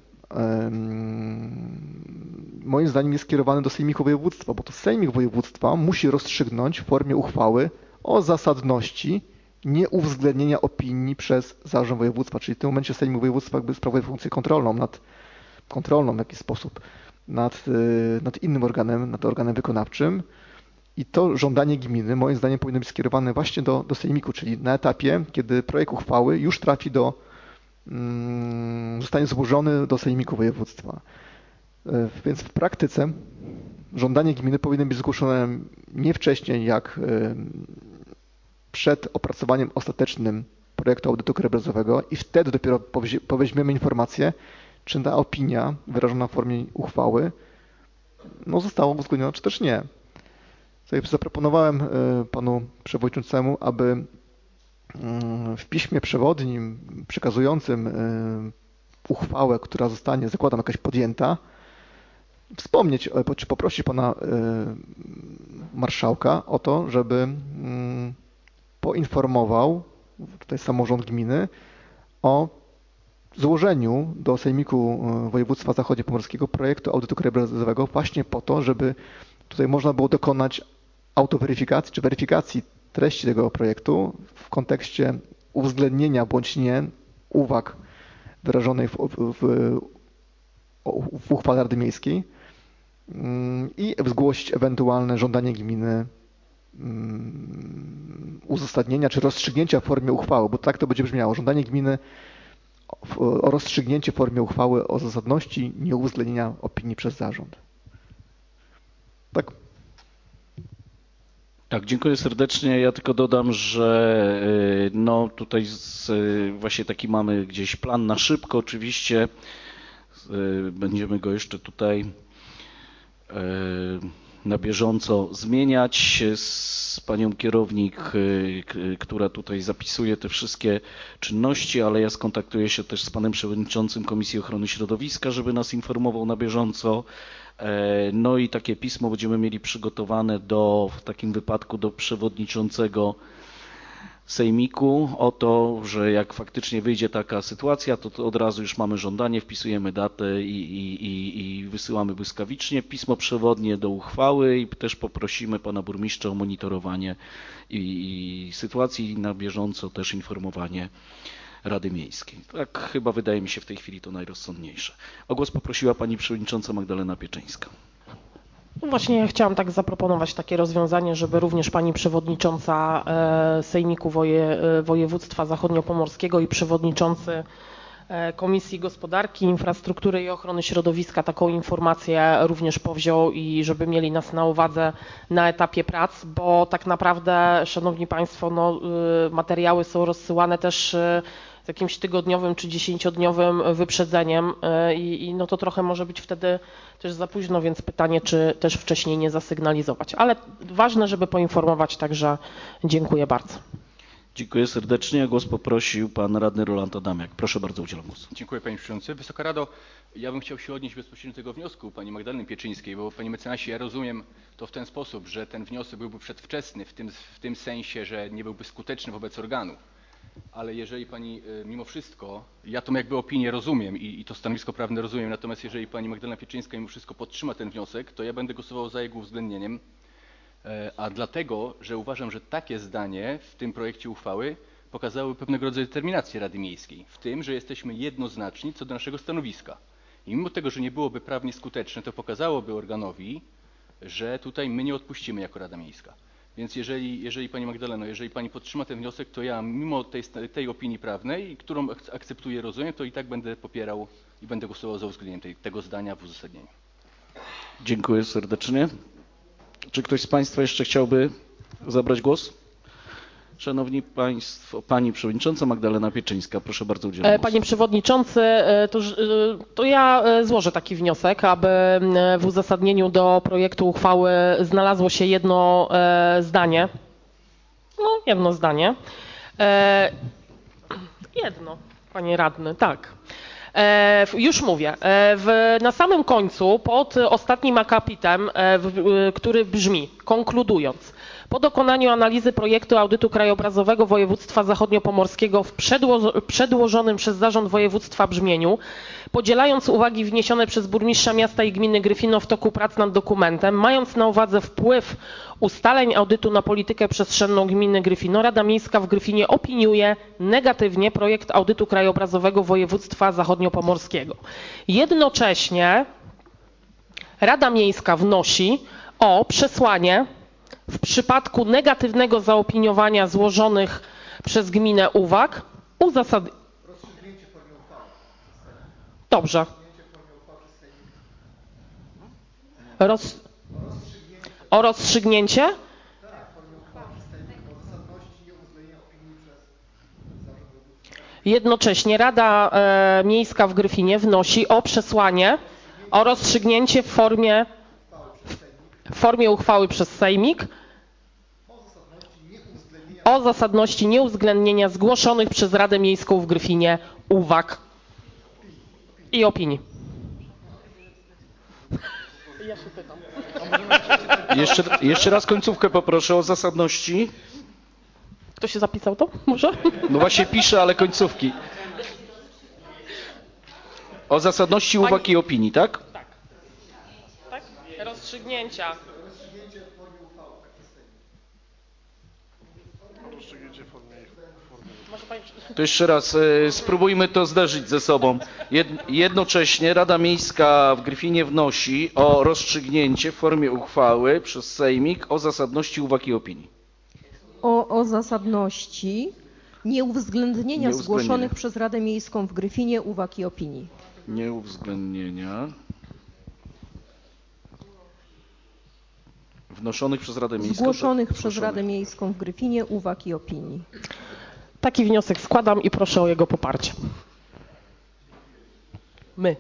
Speaker 11: moim zdaniem jest skierowane do sejmiku województwa, bo to sejmik województwa musi rozstrzygnąć w formie uchwały o zasadności nieuwzględnienia opinii przez zarząd województwa, czyli w tym momencie sejmik województwa jakby sprawuje funkcję kontrolną nad kontrolną w jakiś sposób nad, nad innym organem, nad organem wykonawczym. I to żądanie gminy moim zdaniem powinno być skierowane właśnie do, do sejmiku, czyli na etapie, kiedy projekt uchwały już trafi do, mm, zostanie złożony do sejmiku województwa. Więc w praktyce żądanie gminy powinno być zgłoszone nie wcześniej jak przed opracowaniem ostatecznym projektu audytu krajobrazowego i wtedy dopiero poweźmiemy informację, czy ta opinia wyrażona w formie uchwały no, została uwzględniona, czy też nie. Zaproponowałem panu przewodniczącemu, aby w piśmie przewodnim przekazującym uchwałę, która zostanie, zakładam, jakaś podjęta, wspomnieć, czy poprosić pana marszałka o to, żeby poinformował tutaj samorząd gminy o złożeniu do Sejmiku Województwa Zachodniopomorskiego projektu audytu krajobrazowego właśnie po to, żeby tutaj można było dokonać autoweryfikacji czy weryfikacji treści tego projektu w kontekście uwzględnienia bądź nie uwag wyrażonej w, w, w uchwale Rady Miejskiej i zgłosić ewentualne żądanie gminy uzasadnienia czy rozstrzygnięcia w formie uchwały, bo tak to będzie brzmiało. Żądanie gminy o rozstrzygnięcie w formie uchwały o zasadności nieuwzględnienia opinii przez zarząd. Tak.
Speaker 1: Tak, dziękuję serdecznie. Ja tylko dodam, że no tutaj z, właśnie taki mamy gdzieś plan na szybko. Oczywiście będziemy go jeszcze tutaj na bieżąco zmieniać z panią kierownik, która tutaj zapisuje te wszystkie czynności, ale ja skontaktuję się też z panem przewodniczącym Komisji Ochrony Środowiska, żeby nas informował na bieżąco. No i takie pismo będziemy mieli przygotowane do, w takim wypadku do przewodniczącego Sejmiku o to, że jak faktycznie wyjdzie taka sytuacja, to, to od razu już mamy żądanie, wpisujemy datę i, i, i, i wysyłamy błyskawicznie pismo przewodnie do uchwały i też poprosimy pana burmistrza o monitorowanie i, i sytuacji i na bieżąco też informowanie Rady Miejskiej. Tak chyba wydaje mi się w tej chwili to najrozsądniejsze. O głos poprosiła pani przewodnicząca Magdalena Pieczyńska.
Speaker 4: No właśnie ja chciałam tak zaproponować takie rozwiązanie, żeby również pani przewodnicząca Sejmiku Woje, Województwa Zachodniopomorskiego i przewodniczący Komisji Gospodarki, Infrastruktury i Ochrony Środowiska taką informację również powziął i żeby mieli nas na uwadze na etapie prac, bo tak naprawdę, szanowni państwo, no, materiały są rozsyłane też z jakimś tygodniowym czy dziesięciodniowym wyprzedzeniem i, i no to trochę może być wtedy też za późno, więc pytanie, czy też wcześniej nie zasygnalizować. Ale ważne, żeby poinformować, także dziękuję bardzo.
Speaker 1: Dziękuję serdecznie. Głos poprosił pan radny Roland Adamiak. Proszę bardzo, udzielam głosu.
Speaker 14: Dziękuję panie przewodniczący. Wysoka Rado, ja bym chciał się odnieść bezpośrednio do tego wniosku pani Magdaleny Pieczyńskiej, bo panie mecenasie, ja rozumiem to w ten sposób, że ten wniosek byłby przedwczesny w tym, w tym sensie, że nie byłby skuteczny wobec organu. Ale jeżeli pani mimo wszystko, ja tą jakby opinię rozumiem i, i to stanowisko prawne rozumiem, natomiast jeżeli pani Magdalena Pieczyńska mimo wszystko podtrzyma ten wniosek, to ja będę głosował za jego uwzględnieniem, a dlatego, że uważam, że takie zdanie w tym projekcie uchwały pokazały pewnego rodzaju determinację Rady Miejskiej, w tym, że jesteśmy jednoznaczni co do naszego stanowiska. I mimo tego, że nie byłoby prawnie skuteczne, to pokazałoby organowi, że tutaj my nie odpuścimy jako Rada Miejska. Więc jeżeli, jeżeli pani Magdaleno, jeżeli pani podtrzyma ten wniosek, to ja mimo tej, tej opinii prawnej, którą akceptuję, rozumiem, to i tak będę popierał i będę głosował za uwzględnieniem tej, tego zdania w uzasadnieniu.
Speaker 1: Dziękuję serdecznie. Czy ktoś z państwa jeszcze chciałby zabrać głos? Szanowni państwo, pani przewodnicząca Magdalena Pieczyńska, proszę bardzo, udzielam głosu.
Speaker 4: Panie przewodniczący, to, to ja złożę taki wniosek, aby w uzasadnieniu do projektu uchwały znalazło się jedno zdanie. No, jedno zdanie. Jedno, panie radny, tak. Już mówię, w, na samym końcu, pod ostatnim akapitem, w, który brzmi, konkludując, po dokonaniu analizy projektu audytu krajobrazowego województwa zachodniopomorskiego w przedło, przedłożonym przez Zarząd Województwa brzmieniu, podzielając uwagi wniesione przez burmistrza miasta i gminy Gryfino w toku prac nad dokumentem, mając na uwadze wpływ ustaleń audytu na politykę przestrzenną gminy Gryfino, Rada Miejska w Gryfinie opiniuje negatywnie projekt audytu krajobrazowego województwa zachodniopomorskiego. Jednocześnie Rada Miejska wnosi o przesłanie w przypadku negatywnego zaopiniowania złożonych przez gminę uwag uzasad... Dobrze. Roz... O rozstrzygnięcie? Jednocześnie Rada e, Miejska w Gryfinie wnosi o przesłanie, o rozstrzygnięcie w formie, w formie uchwały przez Sejmik o zasadności nieuwzględnienia zgłoszonych przez Radę Miejską w Gryfinie uwag i opinii. Ja się pytam.
Speaker 1: Jeszcze, jeszcze raz końcówkę poproszę o zasadności.
Speaker 4: Kto się zapisał to? Może?
Speaker 1: No właśnie piszę, ale końcówki. O zasadności
Speaker 4: Pani...
Speaker 1: uwag i opinii, tak?
Speaker 4: Tak. Tak? Rozstrzygnięcia.
Speaker 1: To jeszcze raz e, spróbujmy to zderzyć ze sobą. Jed, jednocześnie Rada Miejska w Gryfinie wnosi o rozstrzygnięcie w formie uchwały przez Sejmik o zasadności uwag i opinii.
Speaker 15: O, o zasadności nieuwzględnienia zgłoszonych przez Radę Miejską w Gryfinie uwag i opinii.
Speaker 1: Nieuwzględnienia wnoszonych przez Radę Miejską.
Speaker 15: Zgłoszonych to, przez Radę Miejską w Gryfinie uwag i opinii.
Speaker 4: Taki wniosek składam i proszę o jego poparcie. My.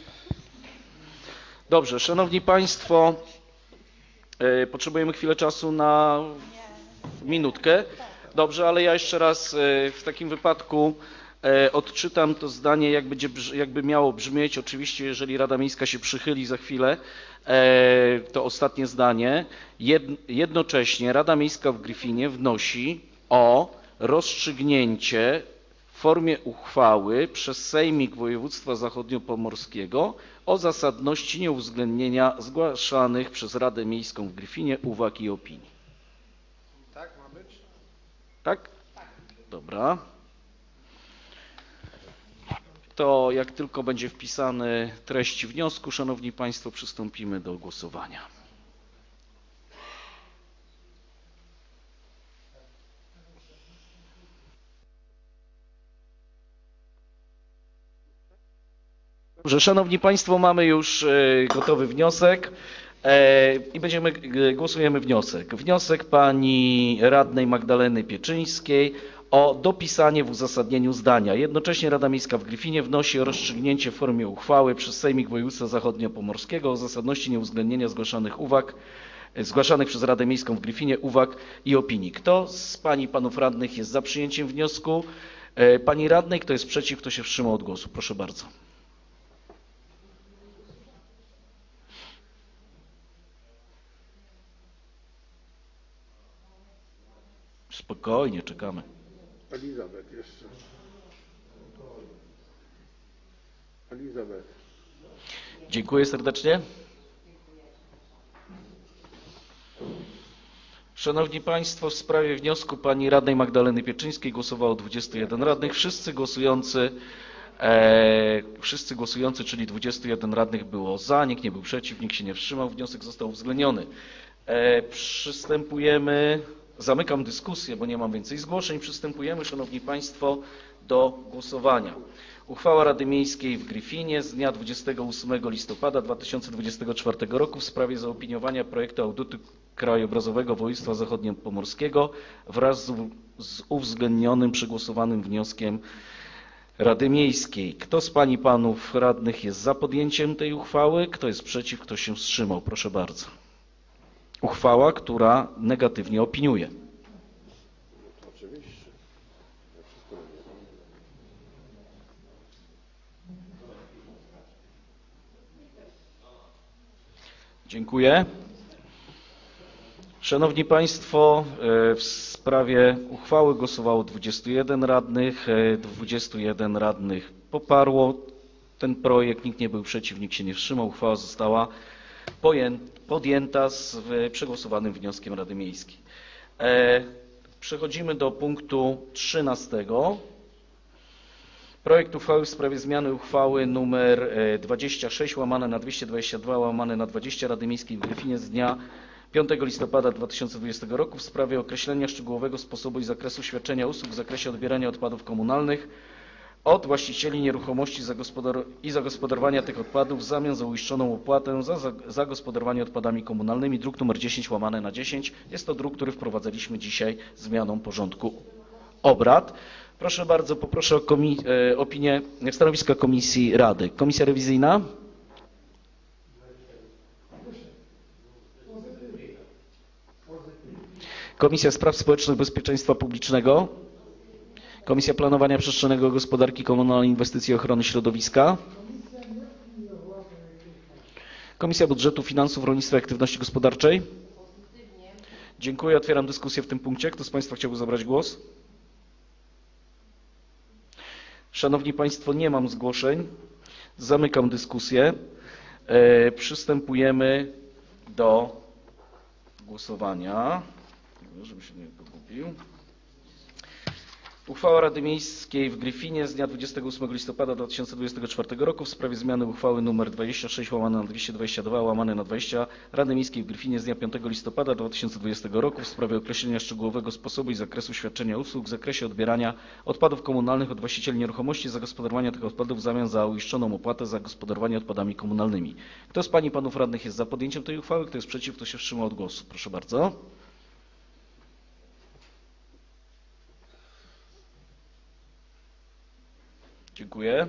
Speaker 1: Dobrze, szanowni państwo, e, potrzebujemy chwilę czasu na minutkę. Dobrze, ale ja jeszcze raz e, w takim wypadku e, odczytam to zdanie, jak będzie, jakby miało brzmieć. Oczywiście, jeżeli Rada Miejska się przychyli za chwilę, e, to ostatnie zdanie. Jed, jednocześnie Rada Miejska w Gryfinie wnosi o rozstrzygnięcie w formie uchwały przez Sejmik Województwa Zachodniopomorskiego o zasadności nieuwzględnienia zgłaszanych przez Radę Miejską w Gryfinie uwag i opinii.
Speaker 5: Tak ma być?
Speaker 1: Tak? Dobra. To jak tylko będzie wpisany treść wniosku, Szanowni Państwo, przystąpimy do głosowania. Dobrze, Szanowni Państwo, mamy już gotowy wniosek i będziemy, głosujemy wniosek. Wniosek pani radnej Magdaleny Pieczyńskiej o dopisanie w uzasadnieniu zdania. Jednocześnie Rada Miejska w Gryfinie wnosi o rozstrzygnięcie w formie uchwały przez Sejmik Województwa Zachodniopomorskiego o zasadności nieuwzględnienia zgłaszanych uwag, zgłaszanych przez Radę Miejską w Gryfinie uwag i opinii. Kto z Pań i Panów Radnych jest za przyjęciem wniosku Pani Radnej? Kto jest przeciw? Kto się wstrzymał od głosu? Proszę bardzo. Spokojnie, czekamy.
Speaker 5: Elizabeth jeszcze. Elizabeth.
Speaker 1: Dziękuję serdecznie. Szanowni Państwo, w sprawie wniosku pani radnej Magdaleny Pieczyńskiej głosowało dwudziestu jeden radnych. Wszyscy głosujący, e, wszyscy głosujący, czyli dwudziestu jeden radnych było za, nikt nie był przeciw, nikt się nie wstrzymał. Wniosek został uwzględniony. E, przystępujemy... Zamykam dyskusję, bo nie mam więcej zgłoszeń. Przystępujemy, Szanowni Państwo, do głosowania. Uchwała Rady Miejskiej w Gryfinie z dnia dwudziestego ósmego listopada dwa tysiące dwudziestego czwartego roku w sprawie zaopiniowania projektu audytu krajobrazowego województwa zachodniopomorskiego wraz z, z uwzględnionym przegłosowanym wnioskiem Rady Miejskiej. Kto z Pań i Panów Radnych jest za podjęciem tej uchwały? Kto jest przeciw? Kto się wstrzymał? Proszę bardzo. Uchwała, która negatywnie opiniuje.
Speaker 5: Oczywiście.
Speaker 1: Dziękuję. Szanowni Państwo, w sprawie uchwały głosowało dwudziestu jeden radnych, dwudziestu jeden radnych poparło ten projekt, nikt nie był przeciw, nikt się nie wstrzymał. Uchwała została podjęta z przegłosowanym wnioskiem Rady Miejskiej. Przechodzimy do punktu trzynastego. Projekt uchwały w sprawie zmiany uchwały nr dwadzieścia sześć łamane na dwieście dwadzieścia dwa łamane na dwadzieścia Rady Miejskiej w Gryfinie z dnia piątego listopada dwa tysiące dwudziestego roku w sprawie określenia szczegółowego sposobu i zakresu świadczenia usług w zakresie odbierania odpadów komunalnych od właścicieli nieruchomości i zagospodarowania tych odpadów w zamian za uiszczoną opłatę za zagospodarowanie odpadami komunalnymi, druk nr dziesięć łamane na dziesięć. Jest to druk, który wprowadzaliśmy dzisiaj zmianą porządku obrad. Proszę bardzo, poproszę o opinię, stanowiska Komisji Rady. Komisja rewizyjna? Komisja Spraw Społecznych i Bezpieczeństwa Publicznego? Komisja Planowania Przestrzennego, Gospodarki Komunalnej, Inwestycji i Ochrony Środowiska? Komisja Budżetu, Finansów, Rolnictwa i Aktywności Gospodarczej? Dziękuję. Otwieram dyskusję w tym punkcie. Kto z Państwa chciałby zabrać głos? Szanowni Państwo, nie mam zgłoszeń. Zamykam dyskusję. E, przystępujemy do głosowania. Żeby się nie pogubił. Uchwała Rady Miejskiej w Gryfinie z dnia dwudziestego ósmego listopada dwa tysiące dwudziestego czwartego roku w sprawie zmiany uchwały nr dwadzieścia sześć łamane na dwieście dwadzieścia dwa łamane na dwadzieścia Rady Miejskiej w Gryfinie z dnia piątego listopada dwa tysiące dwudziestego roku w sprawie określenia szczegółowego sposobu i zakresu świadczenia usług w zakresie odbierania odpadów komunalnych od właścicieli nieruchomości, zagospodarowania tych odpadów w zamian za uiszczoną opłatę za gospodarowanie odpadami komunalnymi. Kto z Pań i Panów Radnych jest za podjęciem tej uchwały? Kto jest przeciw? Kto się wstrzymał od głosu? Proszę bardzo. Dziękuję.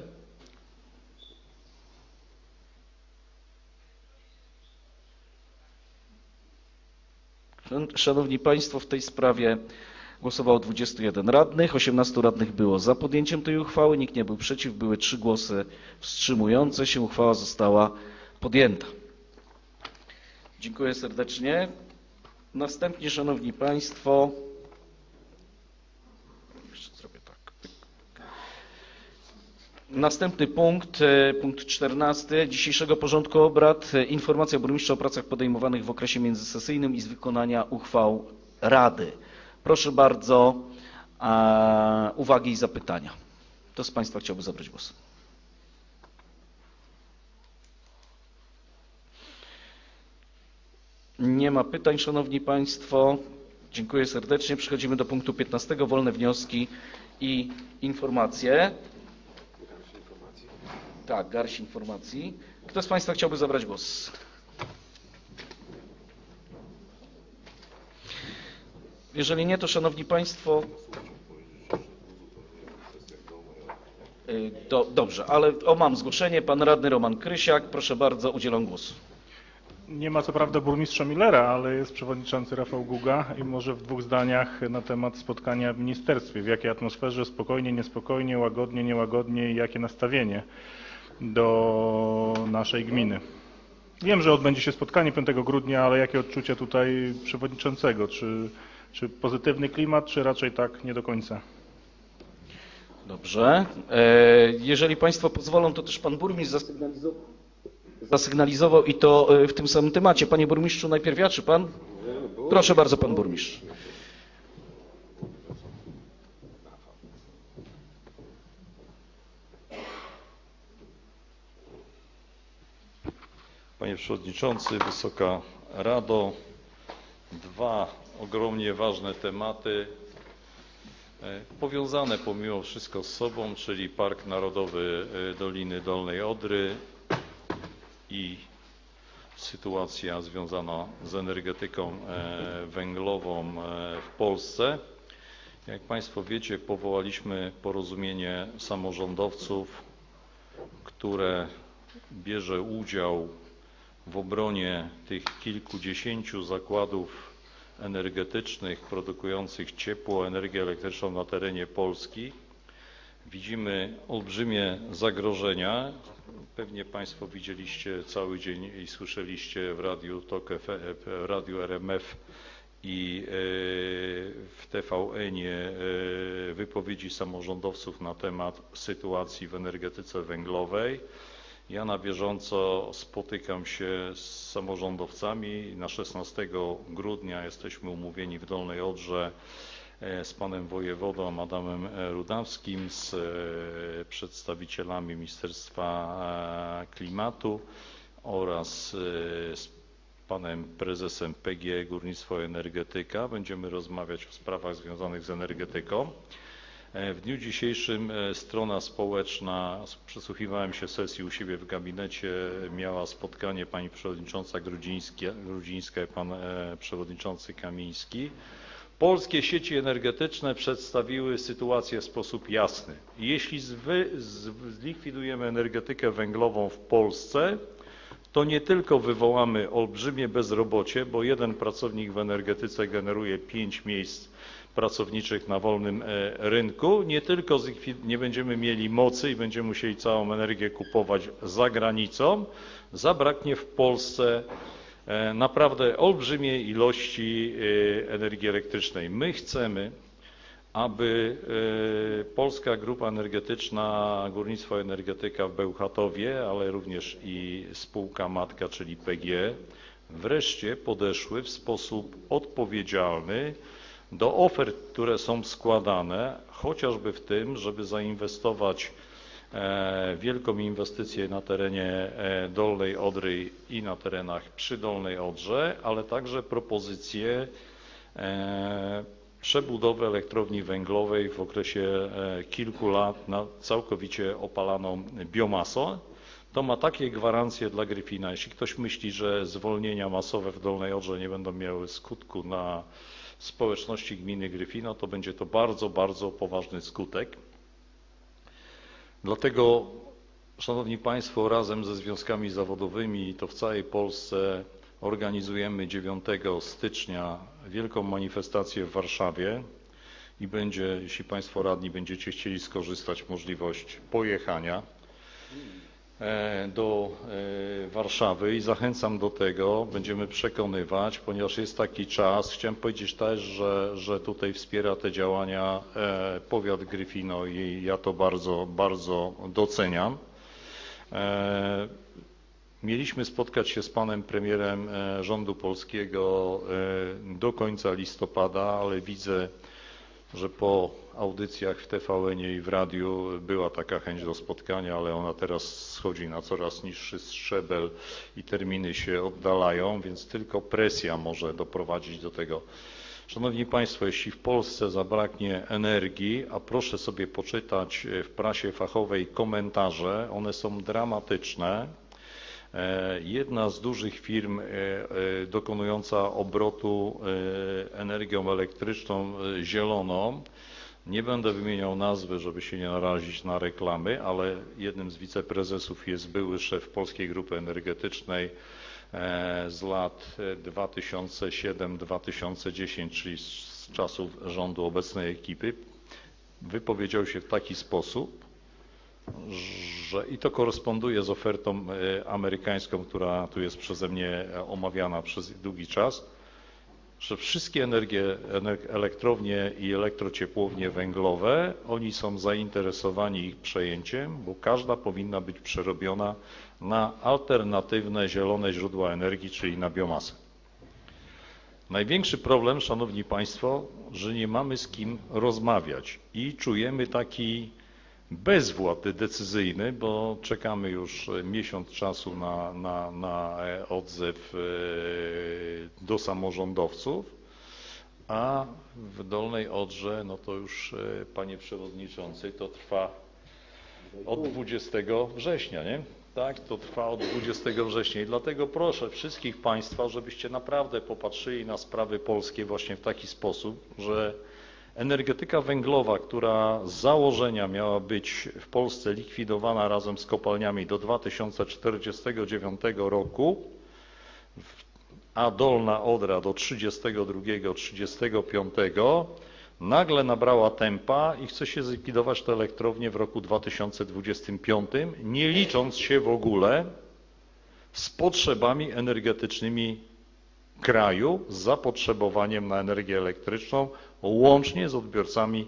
Speaker 1: Szanowni Państwo, w tej sprawie głosowało dwudziestu jeden radnych, osiemnastu radnych było za podjęciem tej uchwały, nikt nie był przeciw, były trzy głosy wstrzymujące się, uchwała została podjęta. Dziękuję serdecznie. Następnie, Szanowni Państwo, Następny punkt, punkt czternasty dzisiejszego porządku obrad. Informacja burmistrza o pracach podejmowanych w okresie międzysesyjnym i z wykonania uchwał Rady. Proszę bardzo, uwagi i zapytania. Kto z Państwa chciałby zabrać głos? Nie ma pytań, Szanowni Państwo. Dziękuję serdecznie. Przechodzimy do punktu piętnastego. Wolne wnioski i informacje. Tak, garść informacji. Kto z Państwa chciałby zabrać głos? Jeżeli nie, to Szanowni Państwo... Do, dobrze, ale o, mam zgłoszenie. Pan radny Roman Krysiak. Proszę bardzo, udzielam głosu.
Speaker 6: Nie ma co prawda burmistrza Millera, ale jest przewodniczący Rafał Guga i może w dwóch zdaniach na temat spotkania w ministerstwie. W jakiej atmosferze, spokojnie, niespokojnie, łagodnie, niełagodnie i jakie nastawienie do naszej gminy. Wiem, że odbędzie się spotkanie piątego grudnia, ale jakie odczucia tutaj przewodniczącego? Czy, czy pozytywny klimat, czy raczej tak nie do końca?
Speaker 1: Dobrze. Jeżeli Państwo pozwolą, to też Pan burmistrz zasygnalizował, zasygnalizował i to w tym samym temacie. Panie burmistrzu, najpierw ja, czy Pan? Proszę bardzo, Pan burmistrz.
Speaker 16: Panie Przewodniczący, Wysoka Rado, dwa ogromnie ważne tematy, powiązane pomimo wszystko z sobą, czyli Park Narodowy Doliny Dolnej Odry i sytuacja związana z energetyką węglową w Polsce. Jak Państwo wiecie, powołaliśmy porozumienie samorządowców, które bierze udział w obronie tych kilkudziesięciu zakładów energetycznych produkujących ciepło, energię elektryczną na terenie Polski. Widzimy olbrzymie zagrożenia. Pewnie Państwo widzieliście cały dzień i słyszeliście w Radiu Tok F M, w Radiu R M F i w T V N-ie wypowiedzi samorządowców na temat sytuacji w energetyce węglowej. Ja na bieżąco spotykam się z samorządowcami. Na szesnastego grudnia jesteśmy umówieni w Dolnej Odrze z panem wojewodą Adamem Rudawskim, z przedstawicielami Ministerstwa Klimatu oraz z panem prezesem P G E Górnictwo i Energetyka. Będziemy rozmawiać o sprawach związanych z energetyką. W dniu dzisiejszym strona społeczna, przysłuchiwałem się sesji u siebie w gabinecie, miała spotkanie pani przewodnicząca Grudzińska i pan przewodniczący Kamiński. Polskie sieci energetyczne przedstawiły sytuację w sposób jasny. Jeśli zlikwidujemy energetykę węglową w Polsce, to nie tylko wywołamy olbrzymie bezrobocie, bo jeden pracownik w energetyce generuje pięć miejsc pracowniczych na wolnym rynku, nie tylko nie będziemy mieli mocy i będziemy musieli całą energię kupować za granicą, zabraknie w Polsce naprawdę olbrzymiej ilości energii elektrycznej. My chcemy, aby Polska Grupa Energetyczna, Górnictwo i Energetyka w Bełchatowie, ale również i spółka matka, czyli P G E, wreszcie podeszły w sposób odpowiedzialny do ofert, które są składane, chociażby w tym, żeby zainwestować w wielką inwestycję na terenie Dolnej Odry i na terenach przy Dolnej Odrze, ale także propozycje przebudowy elektrowni węglowej w okresie kilku lat na całkowicie opalaną biomasą. To ma takie gwarancje dla Gryfina. Jeśli ktoś myśli, że zwolnienia masowe w Dolnej Odrze nie będą miały skutku na społeczności gminy Gryfino, to będzie to bardzo, bardzo poważny skutek. Dlatego, Szanowni Państwo, razem ze związkami zawodowymi i to w całej Polsce organizujemy dziewiątego stycznia wielką manifestację w Warszawie i będzie, jeśli Państwo radni będziecie chcieli skorzystać, możliwość pojechania do Warszawy i zachęcam do tego, będziemy przekonywać, ponieważ jest taki czas. Chciałem powiedzieć też, że, że tutaj wspiera te działania powiat Gryfino i ja to bardzo, bardzo doceniam. Mieliśmy spotkać się z panem premierem rządu polskiego do końca listopada, ale widzę, że po audycjach w T V N-ie i w radiu była taka chęć do spotkania, ale ona teraz schodzi na coraz niższy szczebel i terminy się oddalają, więc tylko presja może doprowadzić do tego. Szanowni Państwo, jeśli w Polsce zabraknie energii, a proszę sobie poczytać w prasie fachowej komentarze, one są dramatyczne. Jedna z dużych firm dokonująca obrotu energią elektryczną zieloną, nie będę wymieniał nazwy, żeby się nie narazić na reklamy, ale jednym z wiceprezesów jest były szef Polskiej Grupy Energetycznej z lat dwa tysiące siódmy do dwa tysiące dziesiątego, czyli z czasów rządu obecnej ekipy, wypowiedział się w taki sposób, że i to koresponduje z ofertą amerykańską, która tu jest przeze mnie omawiana przez długi czas, że wszystkie energie, elektrownie i elektrociepłownie węglowe, oni są zainteresowani ich przejęciem, bo każda powinna być przerobiona na alternatywne zielone źródła energii, czyli na biomasę. Największy problem, Szanowni Państwo, że nie mamy z kim rozmawiać i czujemy taki bezwład decyzyjny, bo czekamy już miesiąc czasu na, na, na odzew do samorządowców, a w Dolnej Odrze, no to już, Panie Przewodniczący, to trwa od dwudziestego września, nie? Tak, to trwa od dwudziestego września i dlatego proszę wszystkich Państwa, żebyście naprawdę popatrzyli na sprawy polskie właśnie w taki sposób, że energetyka węglowa, która z założenia miała być w Polsce likwidowana razem z kopalniami do dwa tysiące czterdziestego dziewiątego roku, a Dolna Odra do trzydziestego drugiego trzydziestego piątego, nagle nabrała tempa i chce się zlikwidować te elektrownie w roku dwa tysiące dwudziestym piątym, nie licząc się w ogóle z potrzebami energetycznymi kraju, z zapotrzebowaniem na energię elektryczną, łącznie z odbiorcami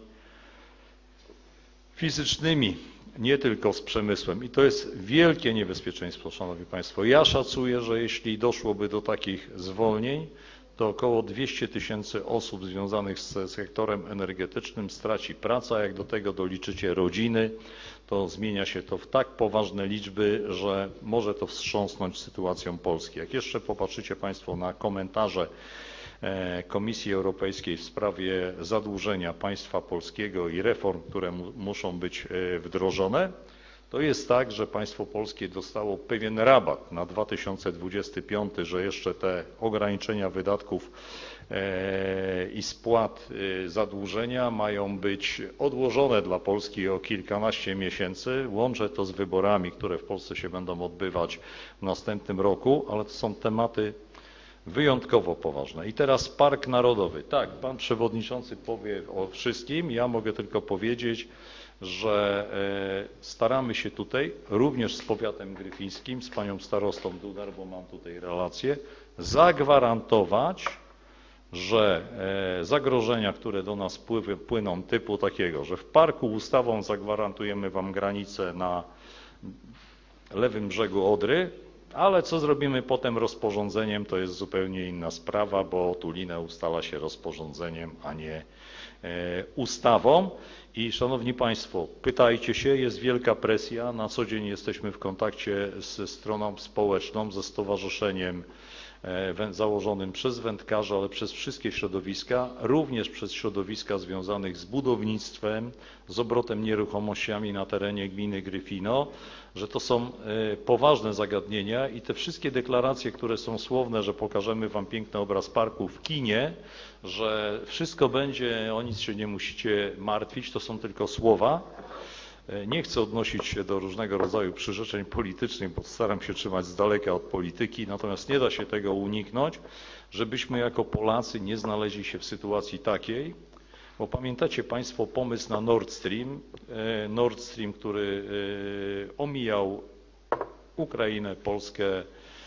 Speaker 16: fizycznymi, nie tylko z przemysłem. I to jest wielkie niebezpieczeństwo, Szanowni Państwo. Ja szacuję, że jeśli doszłoby do takich zwolnień, to około dwieście tysięcy osób związanych z sektorem energetycznym straci pracę, a jak do tego doliczycie rodziny, to zmienia się to w tak poważne liczby, że może to wstrząsnąć sytuacją Polski. Jak jeszcze popatrzycie Państwo na komentarze Komisji Europejskiej w sprawie zadłużenia państwa polskiego i reform, które mu, muszą być wdrożone, to jest tak, że państwo polskie dostało pewien rabat na dwa tysiące dwudziesty piąty, że jeszcze te ograniczenia wydatków i spłat zadłużenia mają być odłożone dla Polski o kilkanaście miesięcy. Łączę to z wyborami, które w Polsce się będą odbywać w następnym roku, ale to są tematy wyjątkowo poważne. I teraz Park Narodowy. Tak, Pan Przewodniczący powie o wszystkim, ja mogę tylko powiedzieć, że staramy się tutaj, również z powiatem gryfińskim, z Panią Starostą Dunar, bo mam tutaj relację, zagwarantować, że zagrożenia, które do nas płyną typu takiego, że w parku ustawą zagwarantujemy Wam granicę na lewym brzegu Odry, ale co zrobimy potem rozporządzeniem, to jest zupełnie inna sprawa, bo tulinę ustala się rozporządzeniem, a nie ustawą. I Szanowni Państwo, pytajcie się, jest wielka presja, na co dzień jesteśmy w kontakcie ze stroną społeczną, ze stowarzyszeniem założonym przez wędkarzy, ale przez wszystkie środowiska, również przez środowiska związanych z budownictwem, z obrotem nieruchomościami na terenie gminy Gryfino, że to są poważne zagadnienia i te wszystkie deklaracje, które są słowne, że pokażemy Wam piękny obraz parku w kinie, że wszystko będzie, o nic się nie musicie martwić, to są tylko słowa. Nie chcę odnosić się do różnego rodzaju przyrzeczeń politycznych, bo staram się trzymać z daleka od polityki, natomiast nie da się tego uniknąć, żebyśmy jako Polacy nie znaleźli się w sytuacji takiej, bo pamiętacie Państwo pomysł na Nord Stream, Nord Stream, który omijał Ukrainę, Polskę,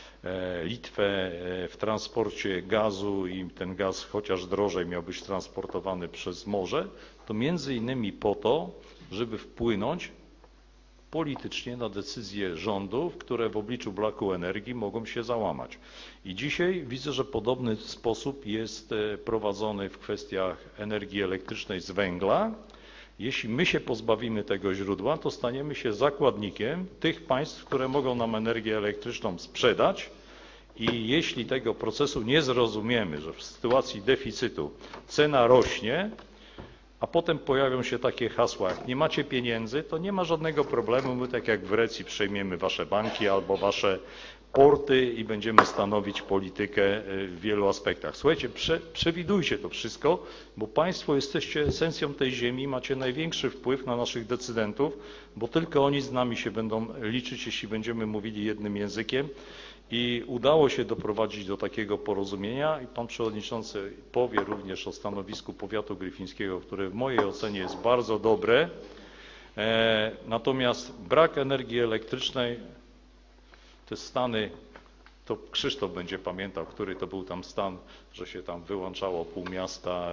Speaker 16: Litwę w transporcie gazu i ten gaz chociaż drożej miał być transportowany przez morze, to między innymi po to, żeby wpłynąć politycznie na decyzje rządów, które w obliczu braku energii mogą się załamać. I dzisiaj widzę, że podobny sposób jest prowadzony w kwestiach energii elektrycznej z węgla. Jeśli my się pozbawimy tego źródła, to staniemy się zakładnikiem tych państw, które mogą nam energię elektryczną sprzedać i jeśli tego procesu nie zrozumiemy, że w sytuacji deficytu cena rośnie, a potem pojawią się takie hasła, jak nie macie pieniędzy, to nie ma żadnego problemu, my tak jak w Grecji przejmiemy wasze banki albo wasze porty i będziemy stanowić politykę w wielu aspektach. Słuchajcie, prze, przewidujcie to wszystko, bo państwo jesteście esencją tej ziemi, macie największy wpływ na naszych decydentów, bo tylko oni z nami się będą liczyć, jeśli będziemy mówili jednym językiem. I udało się doprowadzić do takiego porozumienia i pan przewodniczący powie również o stanowisku powiatu gryfińskiego, które w mojej ocenie jest bardzo dobre. E, natomiast brak energii elektrycznej, te stany, to Krzysztof będzie pamiętał, który to był tam stan, że się tam wyłączało pół miasta.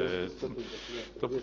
Speaker 16: E, to,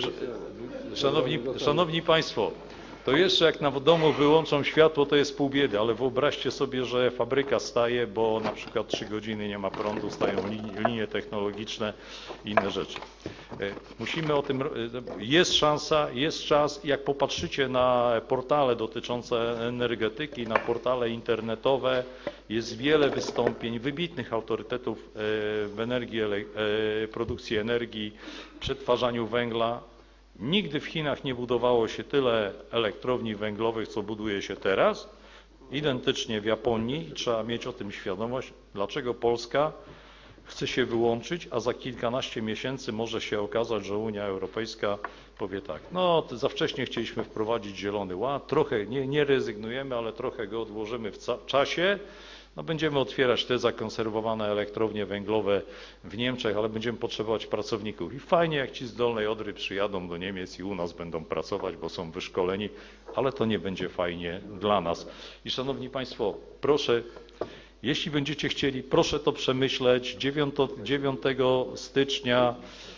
Speaker 16: szanowni, szanowni Państwo, to jeszcze jak na domu wyłączą światło, to jest pół biedy, ale wyobraźcie sobie, że fabryka staje, bo na przykład trzy godziny nie ma prądu, stają linie, linie technologiczne i inne rzeczy. Musimy o tym, jest szansa, jest czas, jak popatrzycie na portale dotyczące energetyki, na portale internetowe, jest wiele wystąpień wybitnych autorytetów w energii, produkcji energii, przetwarzaniu węgla. Nigdy w Chinach nie budowało się tyle elektrowni węglowych, co buduje się teraz. Identycznie w Japonii i trzeba mieć o tym świadomość, dlaczego Polska chce się wyłączyć, a za kilkanaście miesięcy może się okazać, że Unia Europejska powie tak, no to za wcześnie chcieliśmy wprowadzić Zielony Ład, trochę nie, nie rezygnujemy, ale trochę go odłożymy w czasie. No będziemy otwierać te zakonserwowane elektrownie węglowe w Niemczech, ale będziemy potrzebować pracowników. I fajnie, jak ci z Dolnej Odry przyjadą do Niemiec i u nas będą pracować, bo są wyszkoleni, ale to nie będzie fajnie dla nas. I szanowni Państwo, proszę, jeśli będziecie chcieli, proszę to przemyśleć. dziewiątego stycznia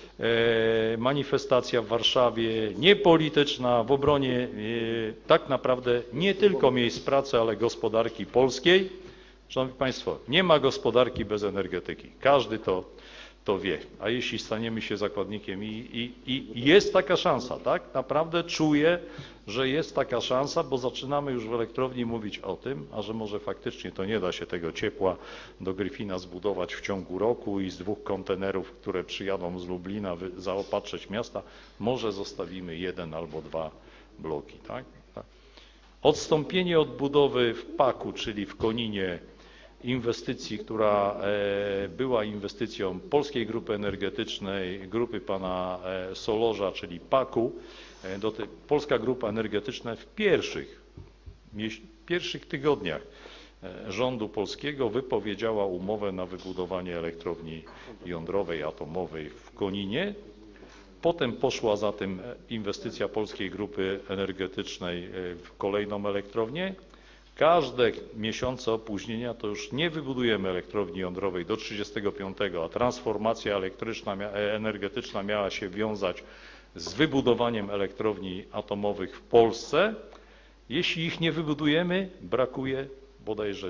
Speaker 16: e, manifestacja w Warszawie, niepolityczna, w obronie e, tak naprawdę nie tylko miejsc pracy, ale gospodarki polskiej. Szanowni Państwo, nie ma gospodarki bez energetyki. Każdy to, to wie. A jeśli staniemy się zakładnikiem i, i, i jest taka szansa, tak? Naprawdę czuję, że jest taka szansa, bo zaczynamy już w elektrowni mówić o tym, a że może faktycznie to nie da się tego ciepła do Gryfina zbudować w ciągu roku i z dwóch kontenerów, które przyjadą z Lublina, zaopatrzyć miasta, może zostawimy jeden albo dwa bloki, tak? Odstąpienie od budowy w Paku, czyli w Koninie, inwestycji, która była inwestycją Polskiej Grupy Energetycznej, grupy pana Solorza, czyli Paku. Polska Grupa Energetyczna w pierwszych, pierwszych tygodniach rządu polskiego wypowiedziała umowę na wybudowanie elektrowni jądrowej, atomowej w Koninie. Potem poszła za tym inwestycja Polskiej Grupy Energetycznej w kolejną elektrownię. Każde miesiące opóźnienia to już nie wybudujemy elektrowni jądrowej do trzydziestego piątego, a transformacja elektryczna, energetyczna miała się wiązać z wybudowaniem elektrowni atomowych w Polsce. Jeśli ich nie wybudujemy, brakuje bodajże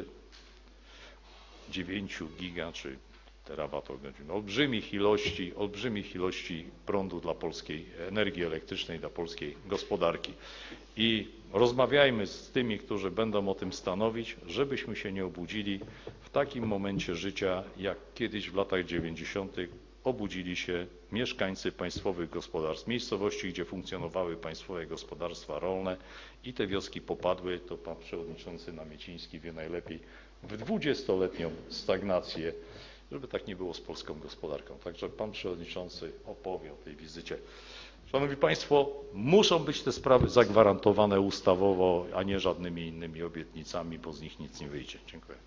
Speaker 16: dziewięciu giga czy terawatogodzin, olbrzymich ilości, olbrzymich ilości prądu dla polskiej energii elektrycznej, dla polskiej gospodarki. I rozmawiajmy z tymi, którzy będą o tym stanowić, żebyśmy się nie obudzili w takim momencie życia, jak kiedyś w latach dziewięćdziesiątych obudzili się mieszkańcy państwowych gospodarstw, miejscowości, gdzie funkcjonowały państwowe gospodarstwa rolne i te wioski popadły, to pan przewodniczący Namieciński wie najlepiej, w dwudziestoletnią stagnację, żeby tak nie było z polską gospodarką. Także pan przewodniczący opowie o tej wizycie. Szanowni Państwo, muszą być te sprawy zagwarantowane ustawowo, a nie żadnymi innymi obietnicami, bo z nich nic nie wyjdzie. Dziękuję.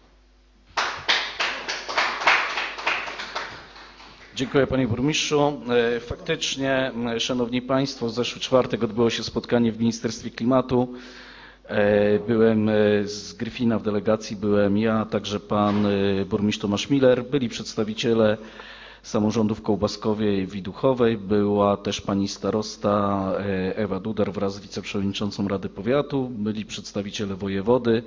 Speaker 1: Dziękuję Panie Burmistrzu. Faktycznie, Szanowni Państwo, w zeszły czwartek odbyło się spotkanie w Ministerstwie Klimatu Byłem z Gryfina w delegacji, byłem ja, także pan burmistrz Tomasz Miller, byli przedstawiciele samorządów Kołbaskowej i Widuchowej, była też pani starosta Ewa Dudar wraz z wiceprzewodniczącą Rady Powiatu, byli przedstawiciele wojewody,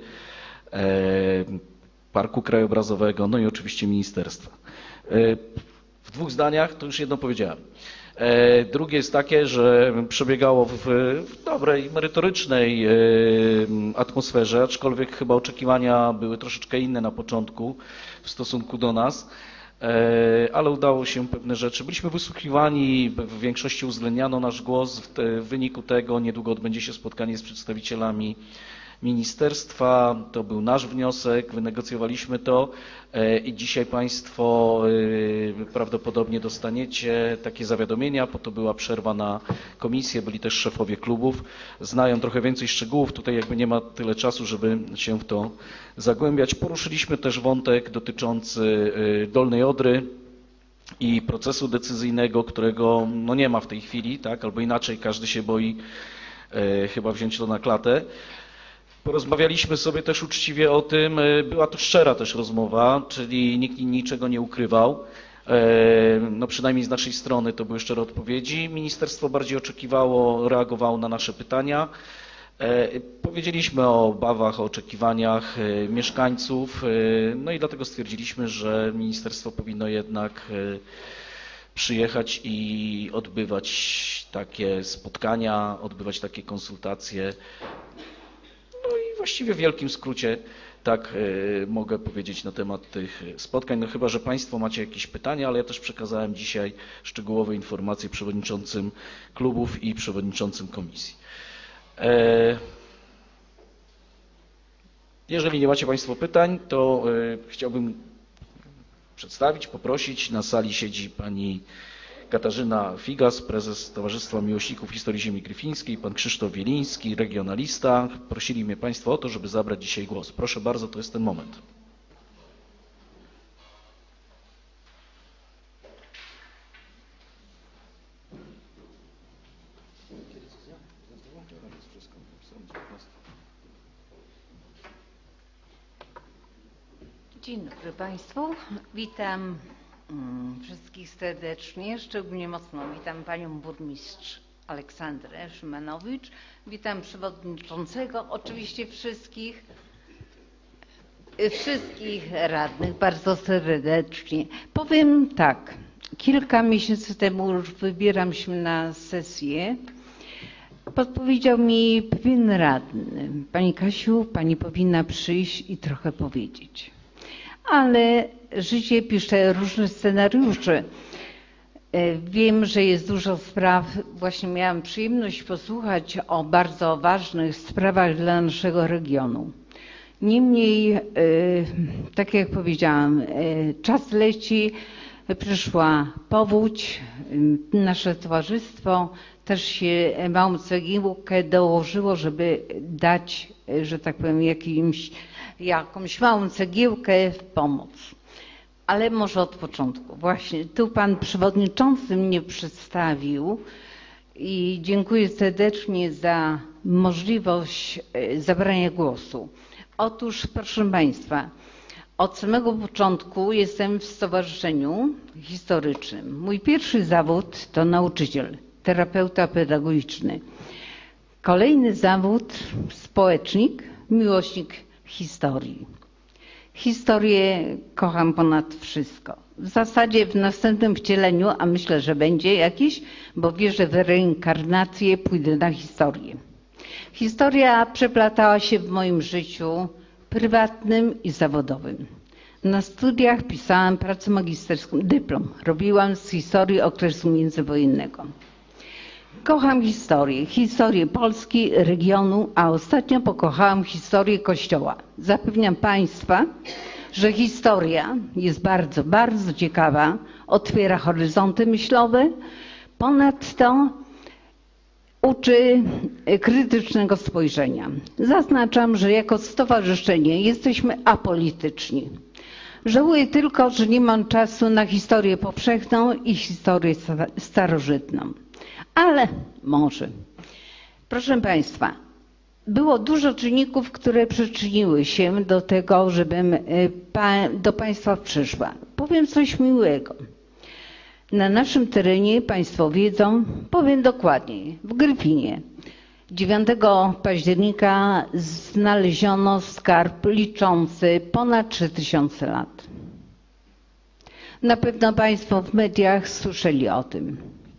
Speaker 1: Parku Krajobrazowego, no i oczywiście ministerstwa. W dwóch zdaniach to już jedno powiedziałem. Drugie jest takie, że przebiegało w dobrej, merytorycznej atmosferze, aczkolwiek chyba oczekiwania były troszeczkę inne na początku w stosunku do nas, ale udało się pewne rzeczy. Byliśmy wysłuchiwani, w większości uwzględniano nasz głos. W wyniku tego niedługo odbędzie się spotkanie z przedstawicielami ministerstwa. To był nasz wniosek, wynegocjowaliśmy to i dzisiaj Państwo prawdopodobnie dostaniecie takie zawiadomienia, po to była przerwa na komisję, byli też szefowie klubów, znają trochę więcej szczegółów, tutaj jakby nie ma tyle czasu, żeby się w to zagłębiać. Poruszyliśmy też wątek dotyczący Dolnej Odry i procesu decyzyjnego, którego no nie ma w tej chwili, tak, albo inaczej, każdy się boi chyba wziąć to na klatę. Porozmawialiśmy sobie też uczciwie o tym, była to szczera też rozmowa, czyli nikt niczego nie ukrywał, no przynajmniej z naszej strony to były szczere odpowiedzi. Ministerstwo bardziej oczekiwało, reagowało na nasze pytania. Powiedzieliśmy o obawach, o oczekiwaniach mieszkańców, no i dlatego stwierdziliśmy, że ministerstwo powinno jednak przyjechać i odbywać takie spotkania, odbywać takie konsultacje. No i właściwie w wielkim skrócie tak mogę powiedzieć na temat tych spotkań, no chyba że Państwo macie jakieś pytania, ale ja też przekazałem dzisiaj szczegółowe informacje przewodniczącym klubów i przewodniczącym komisji. Jeżeli nie macie Państwo pytań, to chciałbym przedstawić, poprosić. Na sali siedzi pani Katarzyna Figas, prezes Towarzystwa Miłośników Historii Ziemi Gryfińskiej, pan Krzysztof Wieliński, regionalista. Prosili mnie Państwo o to, żeby zabrać dzisiaj głos. Proszę bardzo, to jest ten moment.
Speaker 17: Dzień dobry Państwu. Witam wszystkich serdecznie, szczególnie mocno witam Panią Burmistrz Aleksandrę Szymanowicz, witam Przewodniczącego, oczywiście wszystkich, wszystkich radnych bardzo serdecznie. Powiem tak, kilka miesięcy temu już wybieram się na sesję, podpowiedział mi pewien radny, Pani Kasiu, Pani powinna przyjść i trochę powiedzieć. Ale życie pisze różne scenariusze. Wiem, że jest dużo spraw. Właśnie miałam przyjemność posłuchać o bardzo ważnych sprawach dla naszego regionu. Niemniej, tak jak powiedziałam, czas leci, przyszła powódź, nasze towarzystwo też się małą cegiełkę dołożyło, żeby dać, że tak powiem, jakimś jakąś małą cegiełkę w pomoc. Ale może od początku. Właśnie tu pan przewodniczący mnie przedstawił i dziękuję serdecznie za możliwość zabrania głosu. Otóż, proszę Państwa, od samego początku jestem w stowarzyszeniu historycznym. Mój pierwszy zawód to nauczyciel, terapeuta pedagogiczny. Kolejny zawód społecznik, miłośnik historii. Historię kocham ponad wszystko. W zasadzie w następnym wcieleniu, a myślę, że będzie jakieś, bo wierzę w reinkarnację, pójdę na historię. Historia przeplatała się w moim życiu prywatnym i zawodowym. Na studiach pisałam pracę magisterską, dyplom. Robiłam z historii okresu międzywojennego. Kocham historię, historię Polski, regionu, a ostatnio pokochałam historię Kościoła. Zapewniam Państwa, że historia jest bardzo, bardzo ciekawa, otwiera horyzonty myślowe, ponadto uczy krytycznego spojrzenia. Zaznaczam, że jako stowarzyszenie jesteśmy apolityczni. Żałuję tylko, że nie mam czasu na historię powszechną i historię starożytną. Ale może. Proszę Państwa, było dużo czynników, które przyczyniły się do tego, żebym do Państwa przyszła. Powiem coś miłego. Na naszym terenie, Państwo wiedzą, powiem dokładniej, w Gryfinie dziewiątego października znaleziono skarb liczący ponad trzy tysiące lat. Na pewno Państwo w mediach słyszeli o tym.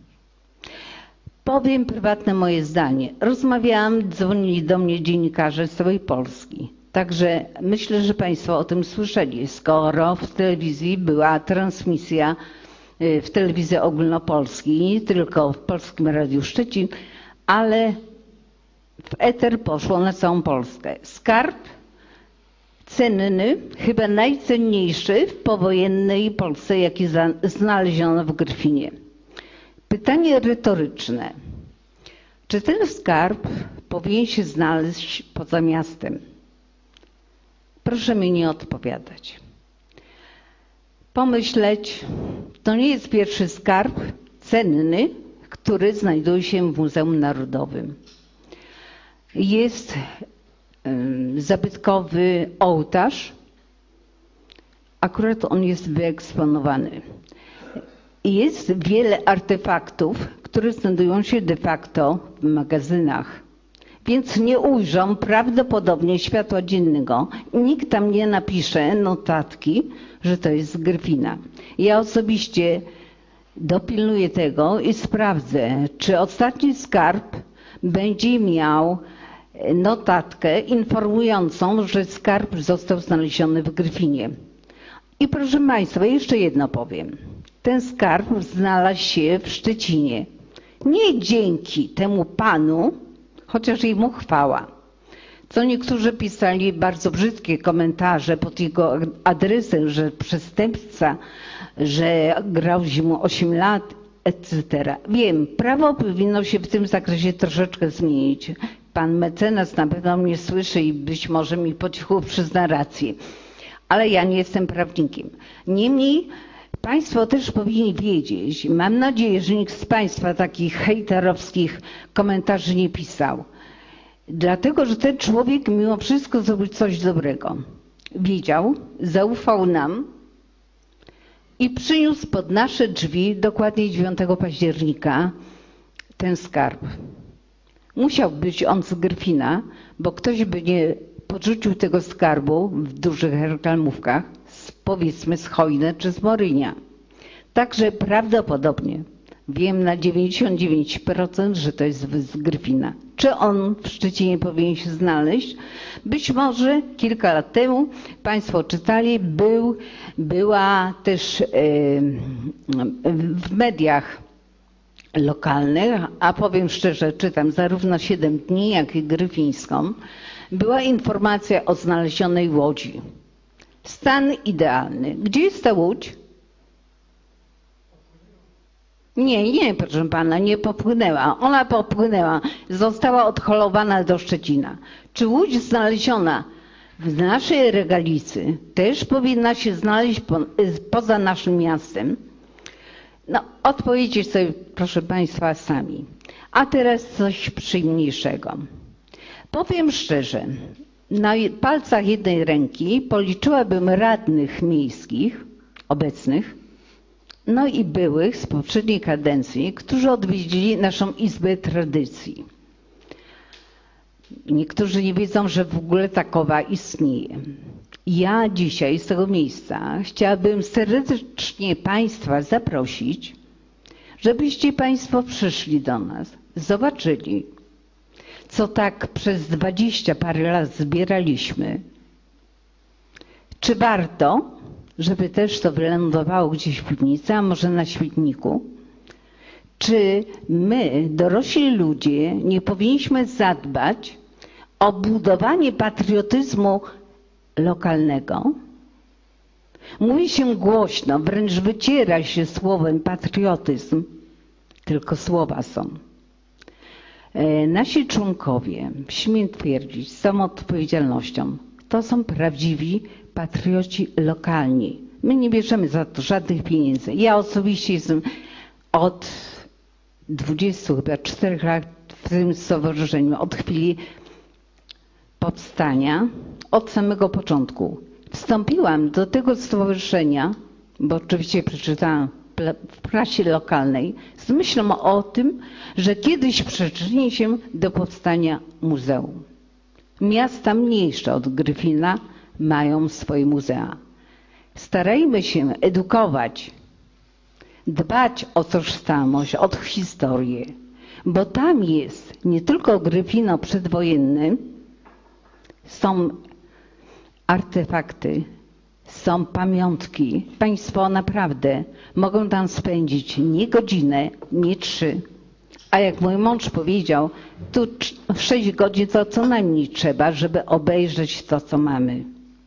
Speaker 17: Powiem prywatne moje zdanie. Rozmawiałam, dzwonili do mnie dziennikarze z całej Polski. Także myślę, że Państwo o tym słyszeli, skoro w telewizji była transmisja w telewizji ogólnopolskiej, nie tylko w Polskim Radiu Szczecin, ale w eter poszło na całą Polskę. Skarb cenny, chyba najcenniejszy w powojennej Polsce, jaki znaleziono w Gryfinie. Pytanie retoryczne. Czy ten skarb powinien się znaleźć poza miastem? Proszę mi nie odpowiadać. Pomyśleć, to nie jest pierwszy skarb cenny, który znajduje się w Muzeum Narodowym. Jest zabytkowy ołtarz, akurat on jest wyeksponowany. Jest wiele artefaktów, które znajdują się de facto w magazynach, więc nie ujrzą prawdopodobnie światła dziennego. Nikt tam nie napisze notatki, że to jest z Gryfina. Ja osobiście dopilnuję tego i sprawdzę, czy ostatni skarb będzie miał notatkę informującą, że skarb został znaleziony w Gryfinie. I proszę Państwa, jeszcze jedno powiem. Ten skarb znalazł się w Szczecinie. Nie dzięki temu panu, chociaż jemu chwała. Co niektórzy pisali bardzo brzydkie komentarze pod jego adresem, że przestępca, że grozi mu osiem lat, et cetera. Wiem, prawo powinno się w tym zakresie troszeczkę zmienić. Pan mecenas na pewno mnie słyszy i być może mi po cichu przyzna rację. Ale ja nie jestem prawnikiem. Niemniej Państwo też powinni wiedzieć, mam nadzieję, że nikt z Państwa takich hejterowskich komentarzy nie pisał. Dlatego, że ten człowiek mimo wszystko zrobił coś dobrego. Wiedział, zaufał nam i przyniósł pod nasze drzwi dokładnie dziewiątego października ten skarb. Musiał być on z Gryfina, bo ktoś by nie podrzucił tego skarbu w dużych reklamówkach, z, powiedzmy z Chojny czy z Morynia. Także prawdopodobnie, wiem na dziewięćdziesiąt dziewięć procent, że to jest z Gryfina. Czy on w Szczecinie powinien się znaleźć? Być może kilka lat temu Państwo czytali, był, była też yy, w mediach lokalnych, a powiem szczerze, czytam zarówno siedem dni, jak i Gryfińską, była informacja o znalezionej łodzi. Stan idealny. Gdzie jest ta łódź? Nie, nie, proszę pana, nie popłynęła. Ona popłynęła, została odholowana do Szczecina. Czy łódź znaleziona w naszej regalicy też powinna się znaleźć po, poza naszym miastem? No, odpowiedzcie sobie, proszę Państwa, sami. A teraz coś przyjemniejszego. Powiem szczerze, na palcach jednej ręki policzyłabym radnych miejskich, obecnych, no i byłych z poprzedniej kadencji, którzy odwiedzili naszą Izbę Tradycji. Niektórzy nie wiedzą, że w ogóle takowa istnieje. Ja dzisiaj z tego miejsca chciałabym serdecznie Państwa zaprosić, żebyście Państwo przyszli do nas, zobaczyli, co tak przez dwadzieścia parę lat zbieraliśmy. Czy warto, żeby też to wylądowało gdzieś w piwnicy, a może na śmietniku? Czy my, dorośli ludzie, nie powinniśmy zadbać o budowanie patriotyzmu lokalnego? Mówi się głośno, wręcz wyciera się słowem patriotyzm, tylko słowa są. Nasi członkowie, śmiem twierdzić, z całą odpowiedzialnością, to są prawdziwi patrioci lokalni. My nie bierzemy za to żadnych pieniędzy. Ja osobiście jestem od dwudziestu chyba czterech lat w tym stowarzyszeniu, od chwili powstania od samego początku. Wstąpiłam do tego stowarzyszenia, bo oczywiście przeczytałam w prasie lokalnej, z myślą o tym, że kiedyś przyczyni się do powstania muzeum. Miasta mniejsze od Gryfina mają swoje muzea. Starajmy się edukować, dbać o tożsamość, o historię, bo tam jest nie tylko Gryfino przedwojenny, są artefakty, są pamiątki. Państwo naprawdę mogą tam spędzić nie godzinę, nie trzy, a jak mój mąż powiedział, tu sześć godzin to co najmniej trzeba, żeby obejrzeć to, co mamy.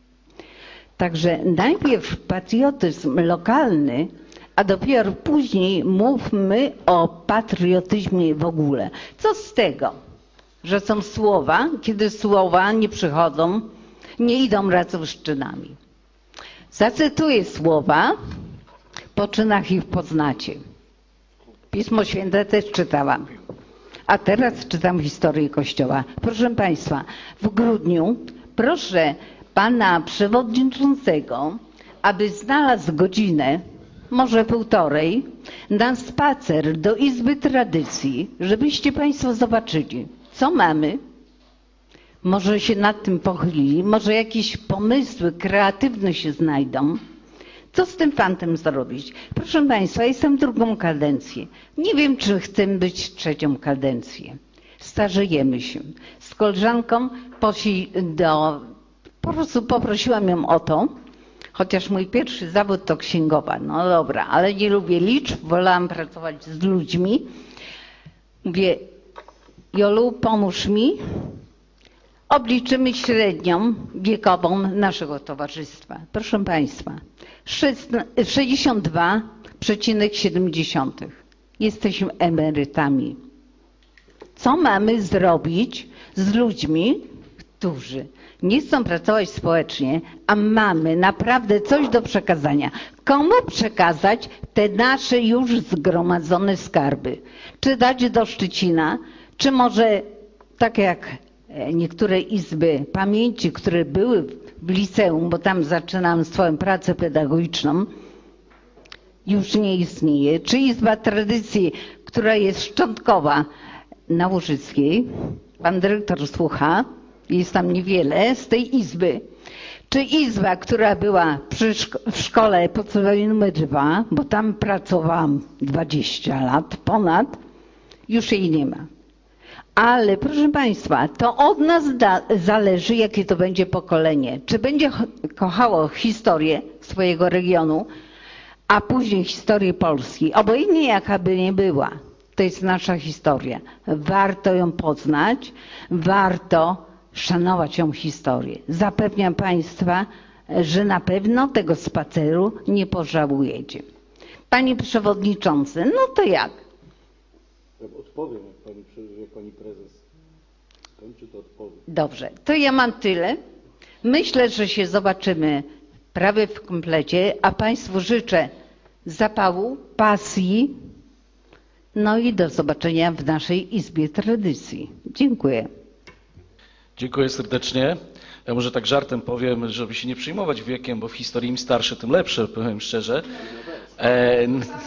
Speaker 17: Także najpierw patriotyzm lokalny, a dopiero później mówmy o patriotyzmie w ogóle. Co z tego, że są słowa, kiedy słowa nie przychodzą, nie idą razem z czynami. Zacytuję słowa, po czynach ich poznacie. Pismo Święte też czytałam, a teraz czytam historię Kościoła. Proszę Państwa, w grudniu proszę Pana Przewodniczącego, aby znalazł godzinę, może półtorej, na spacer do Izby Tradycji, żebyście Państwo zobaczyli, co mamy. Może się nad tym pochylili, może jakieś pomysły kreatywne się znajdą. Co z tym fantem zrobić? Proszę Państwa, jestem drugą kadencję. Nie wiem, czy chcę być trzecią kadencję. Starzejemy się. Z koleżanką posi do, po prostu poprosiłam ją o to, chociaż mój pierwszy zawód to księgowa. No dobra, ale nie lubię liczb, wolałam pracować z ludźmi. Mówię, Jolu, pomóż mi. Obliczymy średnią wiekową naszego towarzystwa. Proszę Państwa, sześćdziesiąt dwa przecinek siedem. Jesteśmy emerytami. Co mamy zrobić z ludźmi, którzy nie chcą pracować społecznie, a mamy naprawdę coś do przekazania? Komu przekazać te nasze już zgromadzone skarby? Czy dać do Szczecina, czy może tak jak niektóre izby pamięci, które były w liceum, bo tam zaczynam swoją pracę pedagogiczną, już nie istnieje. Czy Izba Tradycji, która jest szczątkowa na Łużyckiej, pan dyrektor słucha, jest tam niewiele z tej izby. Czy izba, która była przy szko- w szkole podstawowej numer dwa, bo tam pracowałam dwadzieścia lat ponad, już jej nie ma. Ale proszę Państwa, to od nas da, zależy, jakie to będzie pokolenie. Czy będzie kochało historię swojego regionu, a później historię Polski. Obojętnie jaka by nie była, to jest nasza historia. Warto ją poznać, warto szanować ją historię. Zapewniam Państwa, że na pewno tego spaceru nie pożałujecie. Panie Przewodniczący, no to jak?
Speaker 18: Odpowiem, jak pani, jak pani prezes kończy, to odpowiem.
Speaker 17: Dobrze, to ja mam tyle. Myślę, że się zobaczymy prawie w komplecie, a Państwu życzę zapału, pasji, no i do zobaczenia w naszej Izbie Tradycji. Dziękuję.
Speaker 1: Dziękuję serdecznie. Ja może tak żartem powiem, żeby się nie przejmować wiekiem, bo w historii im starsze, tym lepsze, powiem szczerze. E,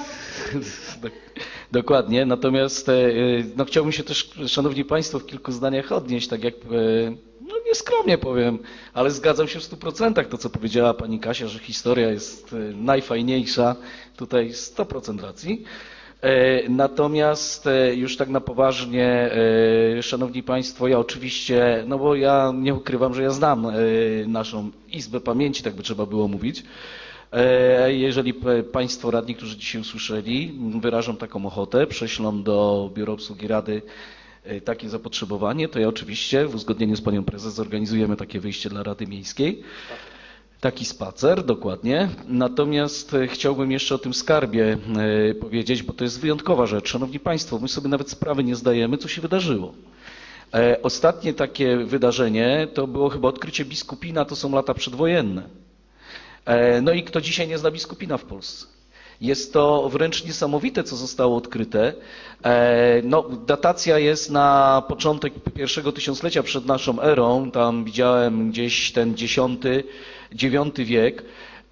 Speaker 1: Dokładnie, natomiast no, chciałbym się też, Szanowni Państwo, w kilku zdaniach odnieść, tak jak, no nieskromnie powiem, ale zgadzam się w stu procentach to, co powiedziała pani Kasia, że historia jest najfajniejsza, tutaj sto procent racji. Natomiast już tak na poważnie, Szanowni Państwo, ja oczywiście, no bo ja nie ukrywam, że ja znam naszą Izbę Pamięci, tak by trzeba było mówić. Jeżeli Państwo radni, którzy dzisiaj usłyszeli, wyrażą taką ochotę, prześlą do Biura Obsługi Rady takie zapotrzebowanie, to ja oczywiście w uzgodnieniu z Panią Prezes zorganizujemy takie wyjście dla Rady Miejskiej. Taki spacer, dokładnie. Natomiast chciałbym jeszcze o tym skarbie powiedzieć, bo to jest wyjątkowa rzecz. Szanowni Państwo, my sobie nawet sprawy nie zdajemy, co się wydarzyło. Ostatnie takie wydarzenie to było chyba odkrycie biskupina, to są lata przedwojenne. No i kto dzisiaj nie zna biskupina w Polsce? Jest to wręcz niesamowite, co zostało odkryte. No, datacja jest na początek pierwszego tysiąclecia przed naszą erą, tam widziałem gdzieś ten dziesiąty, dziewiąty wiek.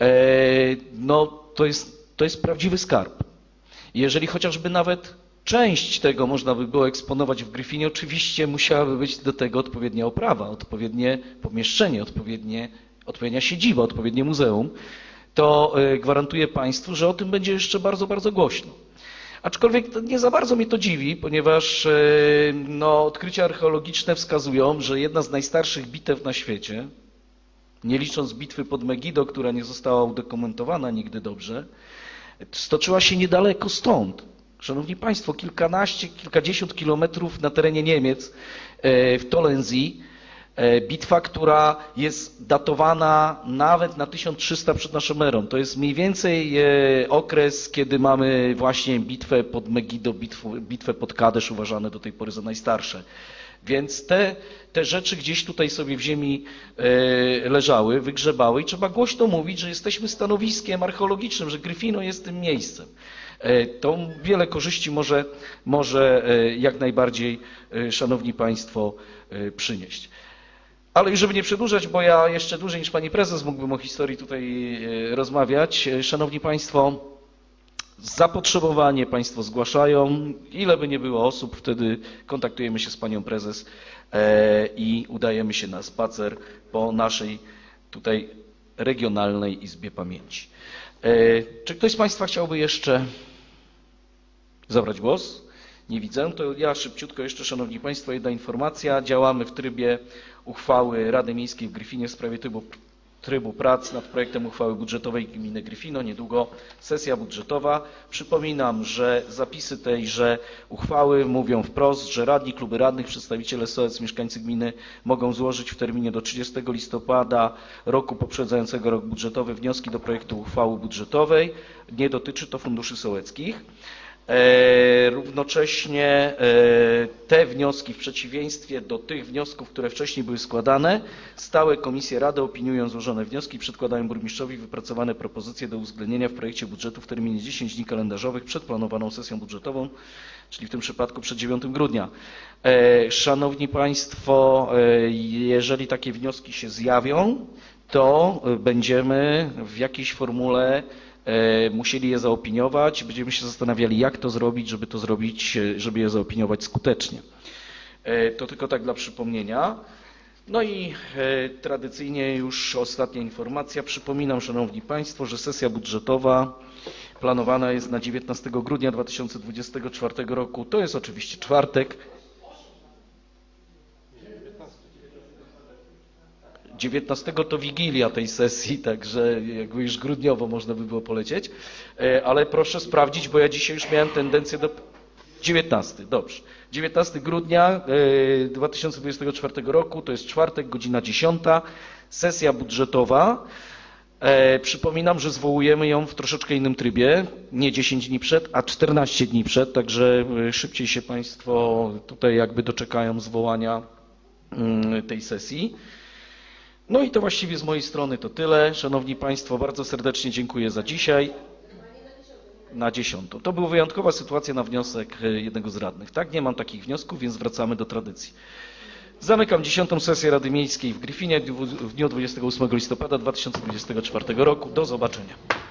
Speaker 1: No, to jest, to jest prawdziwy skarb. Jeżeli chociażby nawet część tego można by było eksponować w Gryfinie, oczywiście musiałaby być do tego odpowiednia oprawa, odpowiednie pomieszczenie, odpowiednie, odpowiednia siedziba, odpowiednie muzeum, to gwarantuję Państwu, że o tym będzie jeszcze bardzo, bardzo głośno. Aczkolwiek nie za bardzo mnie to dziwi, ponieważ no, odkrycia archeologiczne wskazują, że jedna z najstarszych bitew na świecie, nie licząc bitwy pod Megido, która nie została udokumentowana nigdy dobrze, stoczyła się niedaleko stąd. Szanowni Państwo, kilkanaście, kilkadziesiąt kilometrów na terenie Niemiec, w Tolensee, bitwa, która jest datowana nawet na tysiąc trzysta przed naszą erą. To jest mniej więcej okres, kiedy mamy właśnie bitwę pod Megido, bitwę, bitwę pod Kadesz, uważane do tej pory za najstarsze. Więc te, te rzeczy gdzieś tutaj sobie w ziemi leżały, wygrzebały i trzeba głośno mówić, że jesteśmy stanowiskiem archeologicznym, że Gryfino jest tym miejscem. To wiele korzyści może, może jak najbardziej, Szanowni Państwo, przynieść. Ale już żeby nie przedłużać, bo ja jeszcze dłużej niż Pani Prezes mógłbym o historii tutaj rozmawiać. Szanowni Państwo, zapotrzebowanie Państwo zgłaszają. Ile by nie było osób, wtedy kontaktujemy się z Panią Prezes i udajemy się na spacer po naszej tutaj Regionalnej Izbie Pamięci. Czy ktoś z Państwa chciałby jeszcze zabrać głos? Nie widzę, to ja szybciutko jeszcze, Szanowni Państwo, jedna informacja. Działamy w trybie uchwały Rady Miejskiej w Gryfinie w sprawie trybu, trybu prac nad projektem uchwały budżetowej gminy Gryfino. Niedługo sesja budżetowa. Przypominam, że zapisy tejże uchwały mówią wprost, że radni, kluby radnych, przedstawiciele sołectw, mieszkańcy gminy mogą złożyć w terminie do trzydziestego listopada roku poprzedzającego rok budżetowy wnioski do projektu uchwały budżetowej. Nie dotyczy to funduszy sołeckich. Równocześnie te wnioski w przeciwieństwie do tych wniosków, które wcześniej były składane, stałe komisje Rady opiniują złożone wnioski i przedkładają burmistrzowi wypracowane propozycje do uwzględnienia w projekcie budżetu w terminie dziesięć dni kalendarzowych przed planowaną sesją budżetową, czyli w tym przypadku przed dziewiątego grudnia. Szanowni Państwo, jeżeli takie wnioski się zjawią, to będziemy w jakiejś formule musieli je zaopiniować, będziemy się zastanawiali, jak to zrobić, żeby to zrobić, żeby je zaopiniować skutecznie. To tylko tak dla przypomnienia. No i tradycyjnie już ostatnia informacja. Przypominam, Szanowni Państwo, że sesja budżetowa planowana jest na dziewiętnastego grudnia dwa tysiące dwudziestego czwartego roku. To jest oczywiście czwartek. dziewiętnastego to wigilia tej sesji, także jakby już grudniowo można by było polecieć, ale proszę sprawdzić, bo ja dzisiaj już miałem tendencję do... dziewiętnastego, dobrze. dziewiętnastego grudnia dwa tysiące dwudziestego czwartego roku, to jest czwartek, godzina dziesiąta, sesja budżetowa. Przypominam, że zwołujemy ją w troszeczkę innym trybie, nie dziesięć dni przed, a czternaście dni przed, także szybciej się Państwo tutaj jakby doczekają zwołania tej sesji. No i to właściwie z mojej strony to tyle. Szanowni Państwo, bardzo serdecznie dziękuję za dzisiaj. Na dziesiątą. To była wyjątkowa sytuacja na wniosek jednego z radnych. Tak, nie mam takich wniosków, więc wracamy do tradycji. Zamykam dziesiątą sesję Rady Miejskiej w Gryfinie w dniu dwudziestego ósmego listopada dwa tysiące dwudziestego czwartego roku. Do zobaczenia.